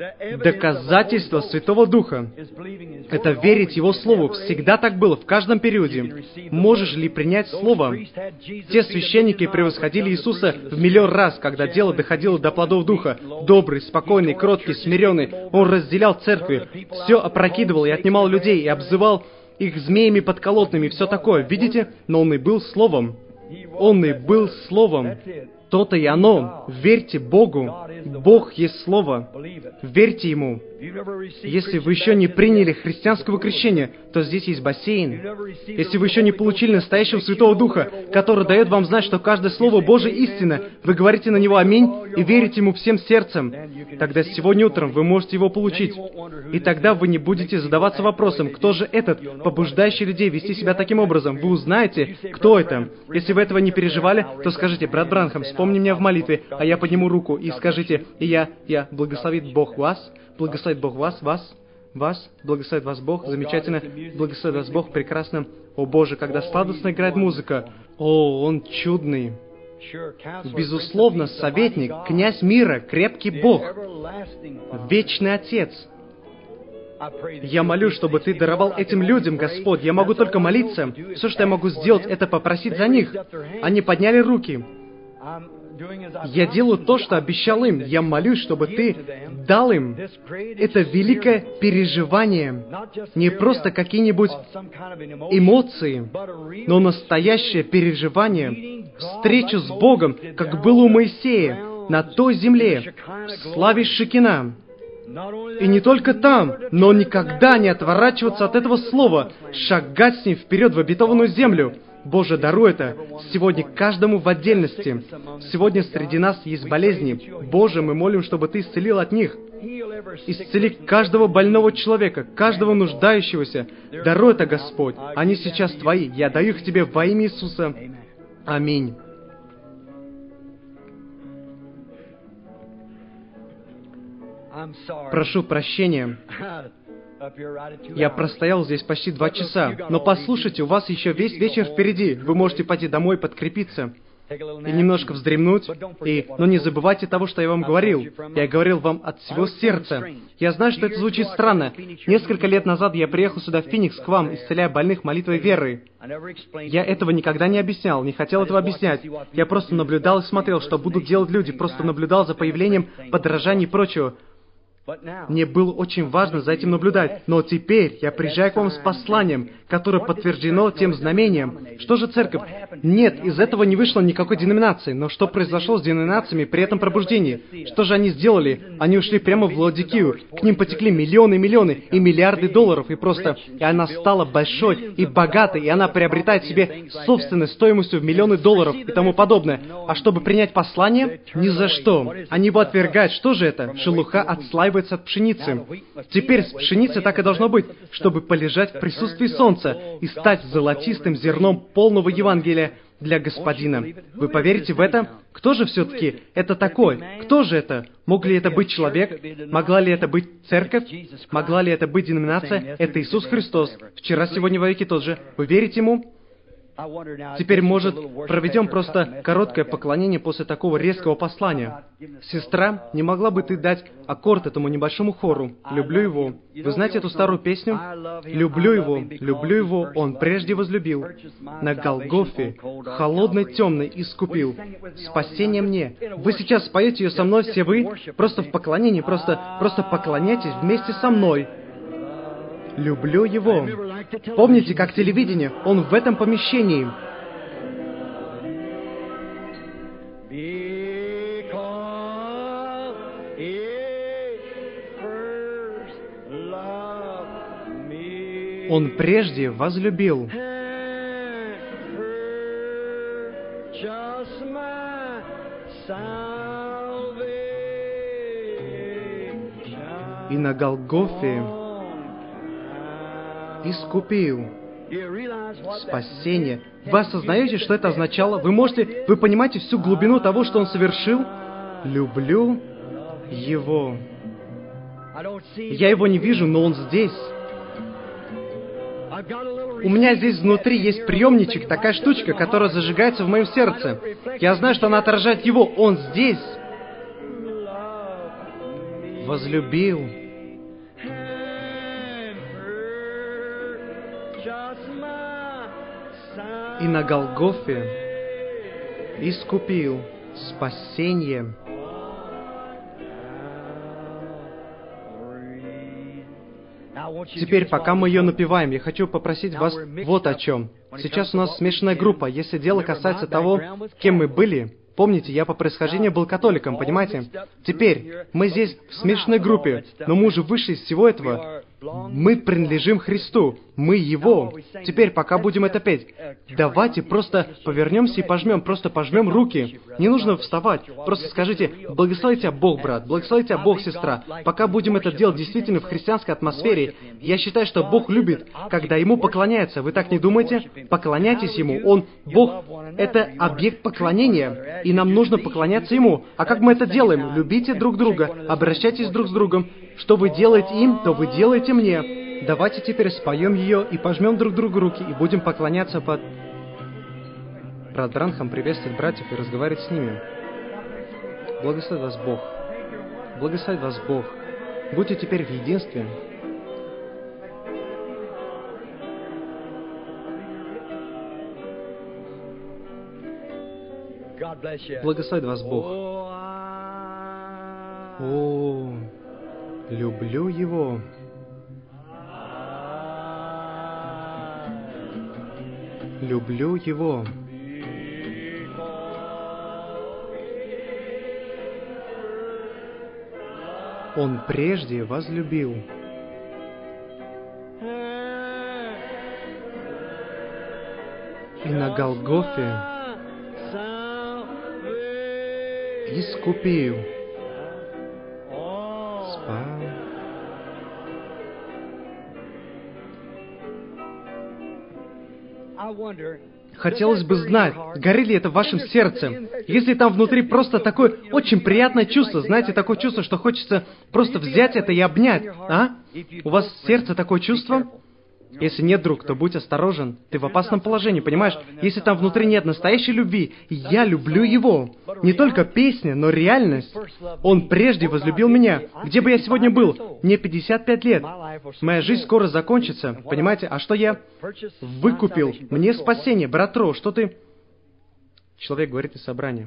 Доказательство Святого Духа — это верить Его Слову. Всегда так было, в каждом периоде. Можешь ли принять Слово? Те священники превосходили Иисуса в миллион раз, когда дело доходило до плодов Духа. Добрый, спокойный, кроткий, смиренный. Он разделял церкви, все опрокидывал и отнимал людей, и обзывал их змеями подколотными, и все такое. Видите? Но Он и был Словом. Он и был Словом. То-то и оно. Верьте Богу. Бог есть Слово. Верьте Ему. Если вы еще не приняли христианского крещения, то здесь есть бассейн. Если вы еще не получили настоящего Святого Духа, который дает вам знать, что каждое Слово Божие истина, вы говорите на Него «Аминь» и верите Ему всем сердцем, тогда сегодня утром вы можете его получить. И тогда вы не будете задаваться вопросом, кто же этот, побуждающий людей вести себя таким образом. Вы узнаете, кто это. Если вы этого не переживали, то скажите: «Брат Бранхам, вспомни меня в молитве», а я подниму руку и скажите: «И я, я, благословит Бог вас, благословит Бог вас, вас, вас, благословит вас Бог, замечательно, благословит вас Бог, прекрасно. О Боже, когда сладостно играет музыка, о, Он чудный». Безусловно, советник, князь мира, крепкий Бог, вечный Отец. Я молюсь, чтобы Ты даровал этим людям, Господь. Я могу только молиться. Все, что я могу сделать, это попросить за них. Они подняли руки. Я делаю то, что обещал им. Я молюсь, чтобы Ты дал им это великое переживание. Не просто какие-нибудь эмоции, но настоящее переживание, встречу с Богом, как было у Моисея на той земле, в славе Шекина. И не только там, но никогда не отворачиваться от этого слова, шагать с ним вперед в обетованную землю. Боже, даруй это сегодня каждому в отдельности. Сегодня среди нас есть болезни. Боже, мы молим, чтобы Ты исцелил от них. Исцели каждого больного человека, каждого нуждающегося. Даруй это, Господь. Они сейчас Твои. Я даю их Тебе во имя Иисуса. Аминь. Прошу прощения. Я простоял здесь почти два часа. Но послушайте, у вас еще весь вечер впереди. Вы можете пойти домой, подкрепиться и немножко вздремнуть. И... Но не забывайте того, что я вам говорил. Я говорил вам от всего сердца. Я знаю, что это звучит странно. Несколько лет назад я приехал сюда, в Феникс, к вам, исцеляя больных молитвой веры. Я этого никогда не объяснял, не хотел этого объяснять. Я просто наблюдал и смотрел, что будут делать люди. Просто наблюдал за появлением подражаний и прочего. Мне было очень важно за этим наблюдать. Но теперь я приезжаю к вам с посланием, которое подтверждено тем знамением. Что же церковь? Нет, из этого не вышло никакой деноминации. Но что произошло с деноминациями при этом пробуждении? Что же они сделали? Они ушли прямо в Лаодикию. К ним потекли миллионы и миллионы и миллиарды долларов. И просто... И она стала большой и богатой. И она приобретает себе собственной стоимостью в миллионы долларов и тому подобное. А чтобы принять послание? Ни за что. Они его отвергают. Что же это? Шелуха отслаивается от пшеницы. Теперь с пшеницы так и должно быть, чтобы полежать в присутствии солнца и стать золотистым зерном полного Евангелия для Господина. Вы поверите в это? Кто же все-таки это такой? Кто же это? Мог ли это быть человек? Могла ли это быть церковь? Могла ли это быть деноминация? Это Иисус Христос. Вчера, сегодня, во веки тот же. Вы верите Ему? Теперь, может, проведем просто короткое поклонение после такого резкого послания. Сестра, не могла бы ты дать аккорд этому небольшому хору? «Люблю его». Вы знаете эту старую песню? «Люблю его, люблю его, он прежде возлюбил. На Голгофе, холодной, темной, искупил. Спасение мне». Вы сейчас споете ее со мной, все вы, просто в поклонении, просто, просто поклоняйтесь вместе со мной. Люблю его. Помните, как телевидение? Он в этом помещении. Он прежде возлюбил. И на Голгофе искупил. Спасение. Вы осознаете, что это означало? Вы можете, вы понимаете всю глубину того, что Он совершил? Люблю Его. Я Его не вижу, но Он здесь. У меня здесь внутри есть приемничек, такая штучка, которая зажигается в моем сердце. Я знаю, что она отражает Его. Он здесь. возлюбил. И на Голгофе искупил спасением. Теперь, пока мы ее напеваем, я хочу попросить вас вот о чем. Сейчас у нас смешанная группа. Если дело касается того, кем мы были, помните, я по происхождению был католиком, понимаете? Теперь, мы здесь в смешанной группе, но мы уже выше из всего этого. Мы принадлежим Христу. Мы Его. Теперь, пока будем это петь, давайте просто повернемся и пожмем, просто пожмем руки. Не нужно вставать. Просто скажите: «Благослови тебя Бог, брат, благослови тебя Бог, сестра». Пока будем это делать действительно в христианской атмосфере, я считаю, что Бог любит, когда Ему поклоняются. Вы так не думаете? Поклоняйтесь Ему. Он, Бог, это объект поклонения, и нам нужно поклоняться Ему. А как мы это делаем? Любите друг друга, обращайтесь друг с другом. Что вы делаете им, то вы делаете мне. Давайте теперь споем ее и пожмем друг другу руки, и будем поклоняться под... Брат Бранхам приветствует братьев и разговаривает с ними. Благослови вас Бог. Благослови вас Бог. Будьте теперь в единстве. Благослови вас Бог. О, люблю Его. Люблю Его. Он прежде возлюбил. И на Голгофе искупил. Спа. Хотелось бы знать, горит ли это в вашем сердце. Если там внутри просто такое очень приятное чувство, знаете, такое чувство, что хочется просто взять это и обнять, а? У вас в сердце такое чувство? Если нет, друг, то будь осторожен. Ты в опасном положении, понимаешь? Если там внутри нет настоящей любви, я люблю Его. Не только песня, но реальность. Он прежде возлюбил меня. Где бы я сегодня был? Мне пятьдесят пять лет. Моя жизнь скоро закончится. Понимаете? А что я? Выкупил. Мне спасение. Брат Ро, что ты... Человек говорит из собрания.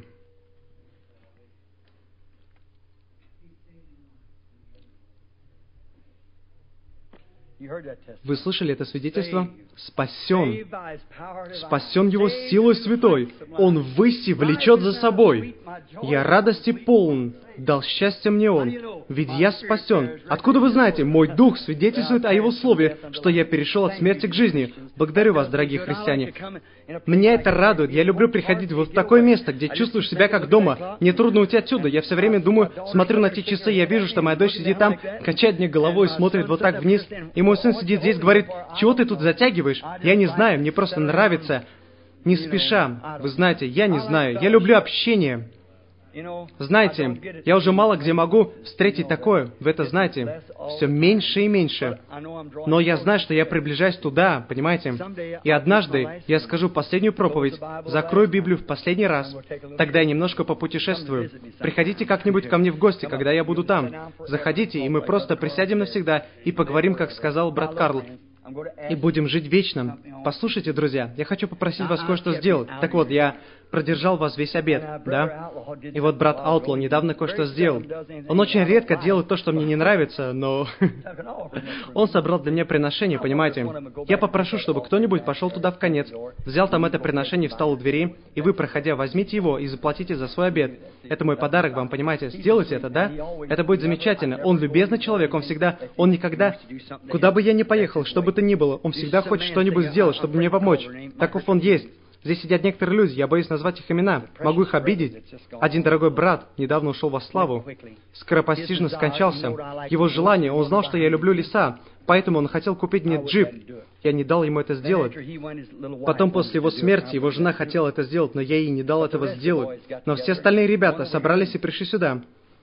Вы слышали это свидетельство? Спасен. Спасен Его силой святой. Он ввысь влечет за собой. Я радости полн. Дал счастье мне Он. Ведь я спасен. Откуда вы знаете? Мой дух свидетельствует о Его слове, что я перешел от смерти к жизни. Благодарю вас, дорогие христиане. Меня это радует. Я люблю приходить вот в такое место, где чувствуешь себя как дома. Мне трудно уйти отсюда. Я все время думаю, смотрю на те часы, я вижу, что моя дочь сидит там, качает мне головой, смотрит вот так вниз. И мой сын сидит здесь, говорит: «Чего ты тут затягиваешь?» Я не знаю, мне просто нравится. Не спеша. Вы знаете, я не знаю. Я люблю общение. Знаете, я уже мало где могу встретить такое. Вы это знаете. Все меньше и меньше. Но я знаю, что я приближаюсь туда, понимаете? И однажды я скажу последнюю проповедь, закрою Библию в последний раз. Тогда я немножко попутешествую. Приходите как-нибудь ко мне в гости, когда я буду там. Заходите, и мы просто присядем навсегда и поговорим, как сказал брат Карл. И будем жить вечно. Послушайте, друзья, я хочу попросить вас кое-что сделать. Так вот, я продержал вас весь обед, да? И вот брат Аутло недавно кое-что сделал. Он очень редко делает то, что мне не нравится, но... Он собрал для меня приношение, понимаете? Я попрошу, чтобы кто-нибудь пошел туда в конец, взял там это приношение, встал у двери, и вы, проходя, возьмите его и заплатите за свой обед. Это мой подарок вам, понимаете? Сделайте это, да? Это будет замечательно. Он любезный человек, он всегда... Он никогда... Куда бы я ни поехал, что бы то ни было, он всегда хочет что-нибудь сделать, чтобы мне помочь. Таков он есть. Здесь сидят некоторые люди, я боюсь назвать их имена. Могу их обидеть. Один дорогой брат недавно ушел во славу. Скоропостижно скончался. Его желание, он знал, что я люблю леса, поэтому он хотел купить мне джип. Я не дал ему это сделать. Потом, после его смерти, его жена хотела это сделать, но я ей не дал этого сделать. Но все остальные ребята собрались и пришли сюда.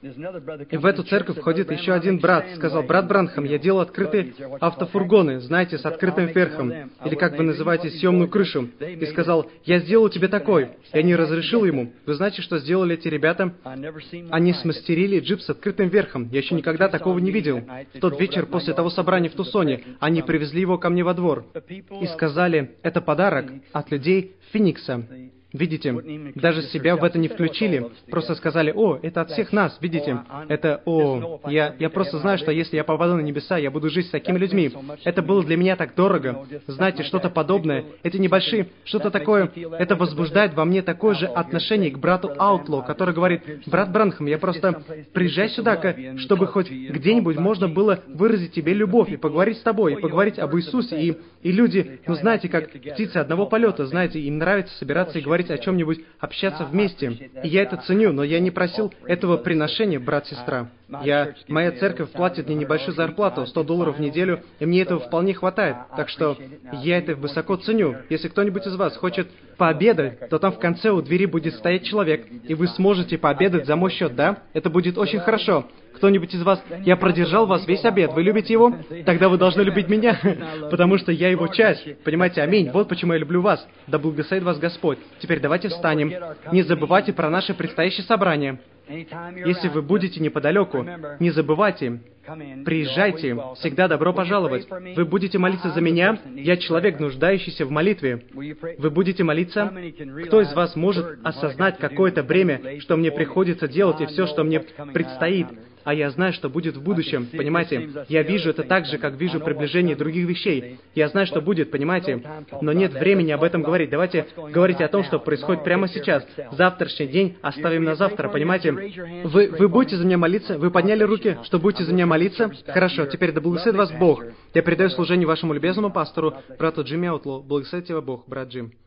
И в эту церковь входит еще один брат. Сказал: брат Бранхам, я делал открытые автофургоны, знаете, с открытым верхом, или как вы называете, съемную крышу. И сказал: я сделал тебе такой. Я не разрешил ему. Вы знаете, что сделали эти ребята? Они смастерили джип с открытым верхом. Я еще никогда такого не видел. В тот вечер после того собрания в Тусоне они привезли его ко мне во двор и сказали: это подарок от людей Феникса. Видите, даже себя в это не включили, просто сказали: о, это от всех нас, видите, это, о, я, я просто знаю, что если я попаду на небеса, я буду жить с такими людьми. Это было для меня так дорого, знаете, что-то подобное, эти небольшие, что-то такое, это возбуждает во мне такое же отношение к брату Аутлоу, который говорит: брат Бранхам, я просто приезжай сюда, чтобы хоть где-нибудь можно было выразить тебе любовь и поговорить с тобой, и поговорить об Иисусе, и, и люди, ну знаете, как птицы одного полета, знаете, им нравится собираться и говорить о чем-нибудь, общаться вместе. И я это ценю, но я не просил этого приношения, брат-сестра. Я, моя церковь платит мне небольшую зарплату, сто долларов в неделю, и мне этого вполне хватает. Так что я это высоко ценю. Если кто-нибудь из вас хочет пообедать, то там в конце у двери будет стоять человек, и вы сможете пообедать за мой счет, да? Это будет очень хорошо. Кто-нибудь из вас, я продержал вас весь обед, вы любите его? Тогда вы должны любить меня, потому что я его часть. Понимаете, аминь. Вот почему я люблю вас. Да благословит вас Господь. Теперь давайте встанем. Не забывайте про наше предстоящее собрание. Если вы будете неподалеку, не забывайте, приезжайте, всегда добро пожаловать. Вы будете молиться за меня, я человек, нуждающийся в молитве. Вы будете молиться? Кто из вас может осознать какое-то бремя, что мне приходится делать, и все, что мне предстоит? А я знаю, что будет в будущем, понимаете? Я вижу это так же, как вижу приближение других вещей. Я знаю, что будет, понимаете? Но нет времени об этом говорить. Давайте говорить о том, что происходит прямо сейчас. Завтрашний день оставим на завтра, понимаете? Вы, вы будете за меня молиться? Вы подняли руки, что будете за меня молиться? Хорошо, теперь да благословит вас Бог. Я передаю служение вашему любезному пастору, брату Джимми Аутлоу. Благословит тебя Бог, брат Джим.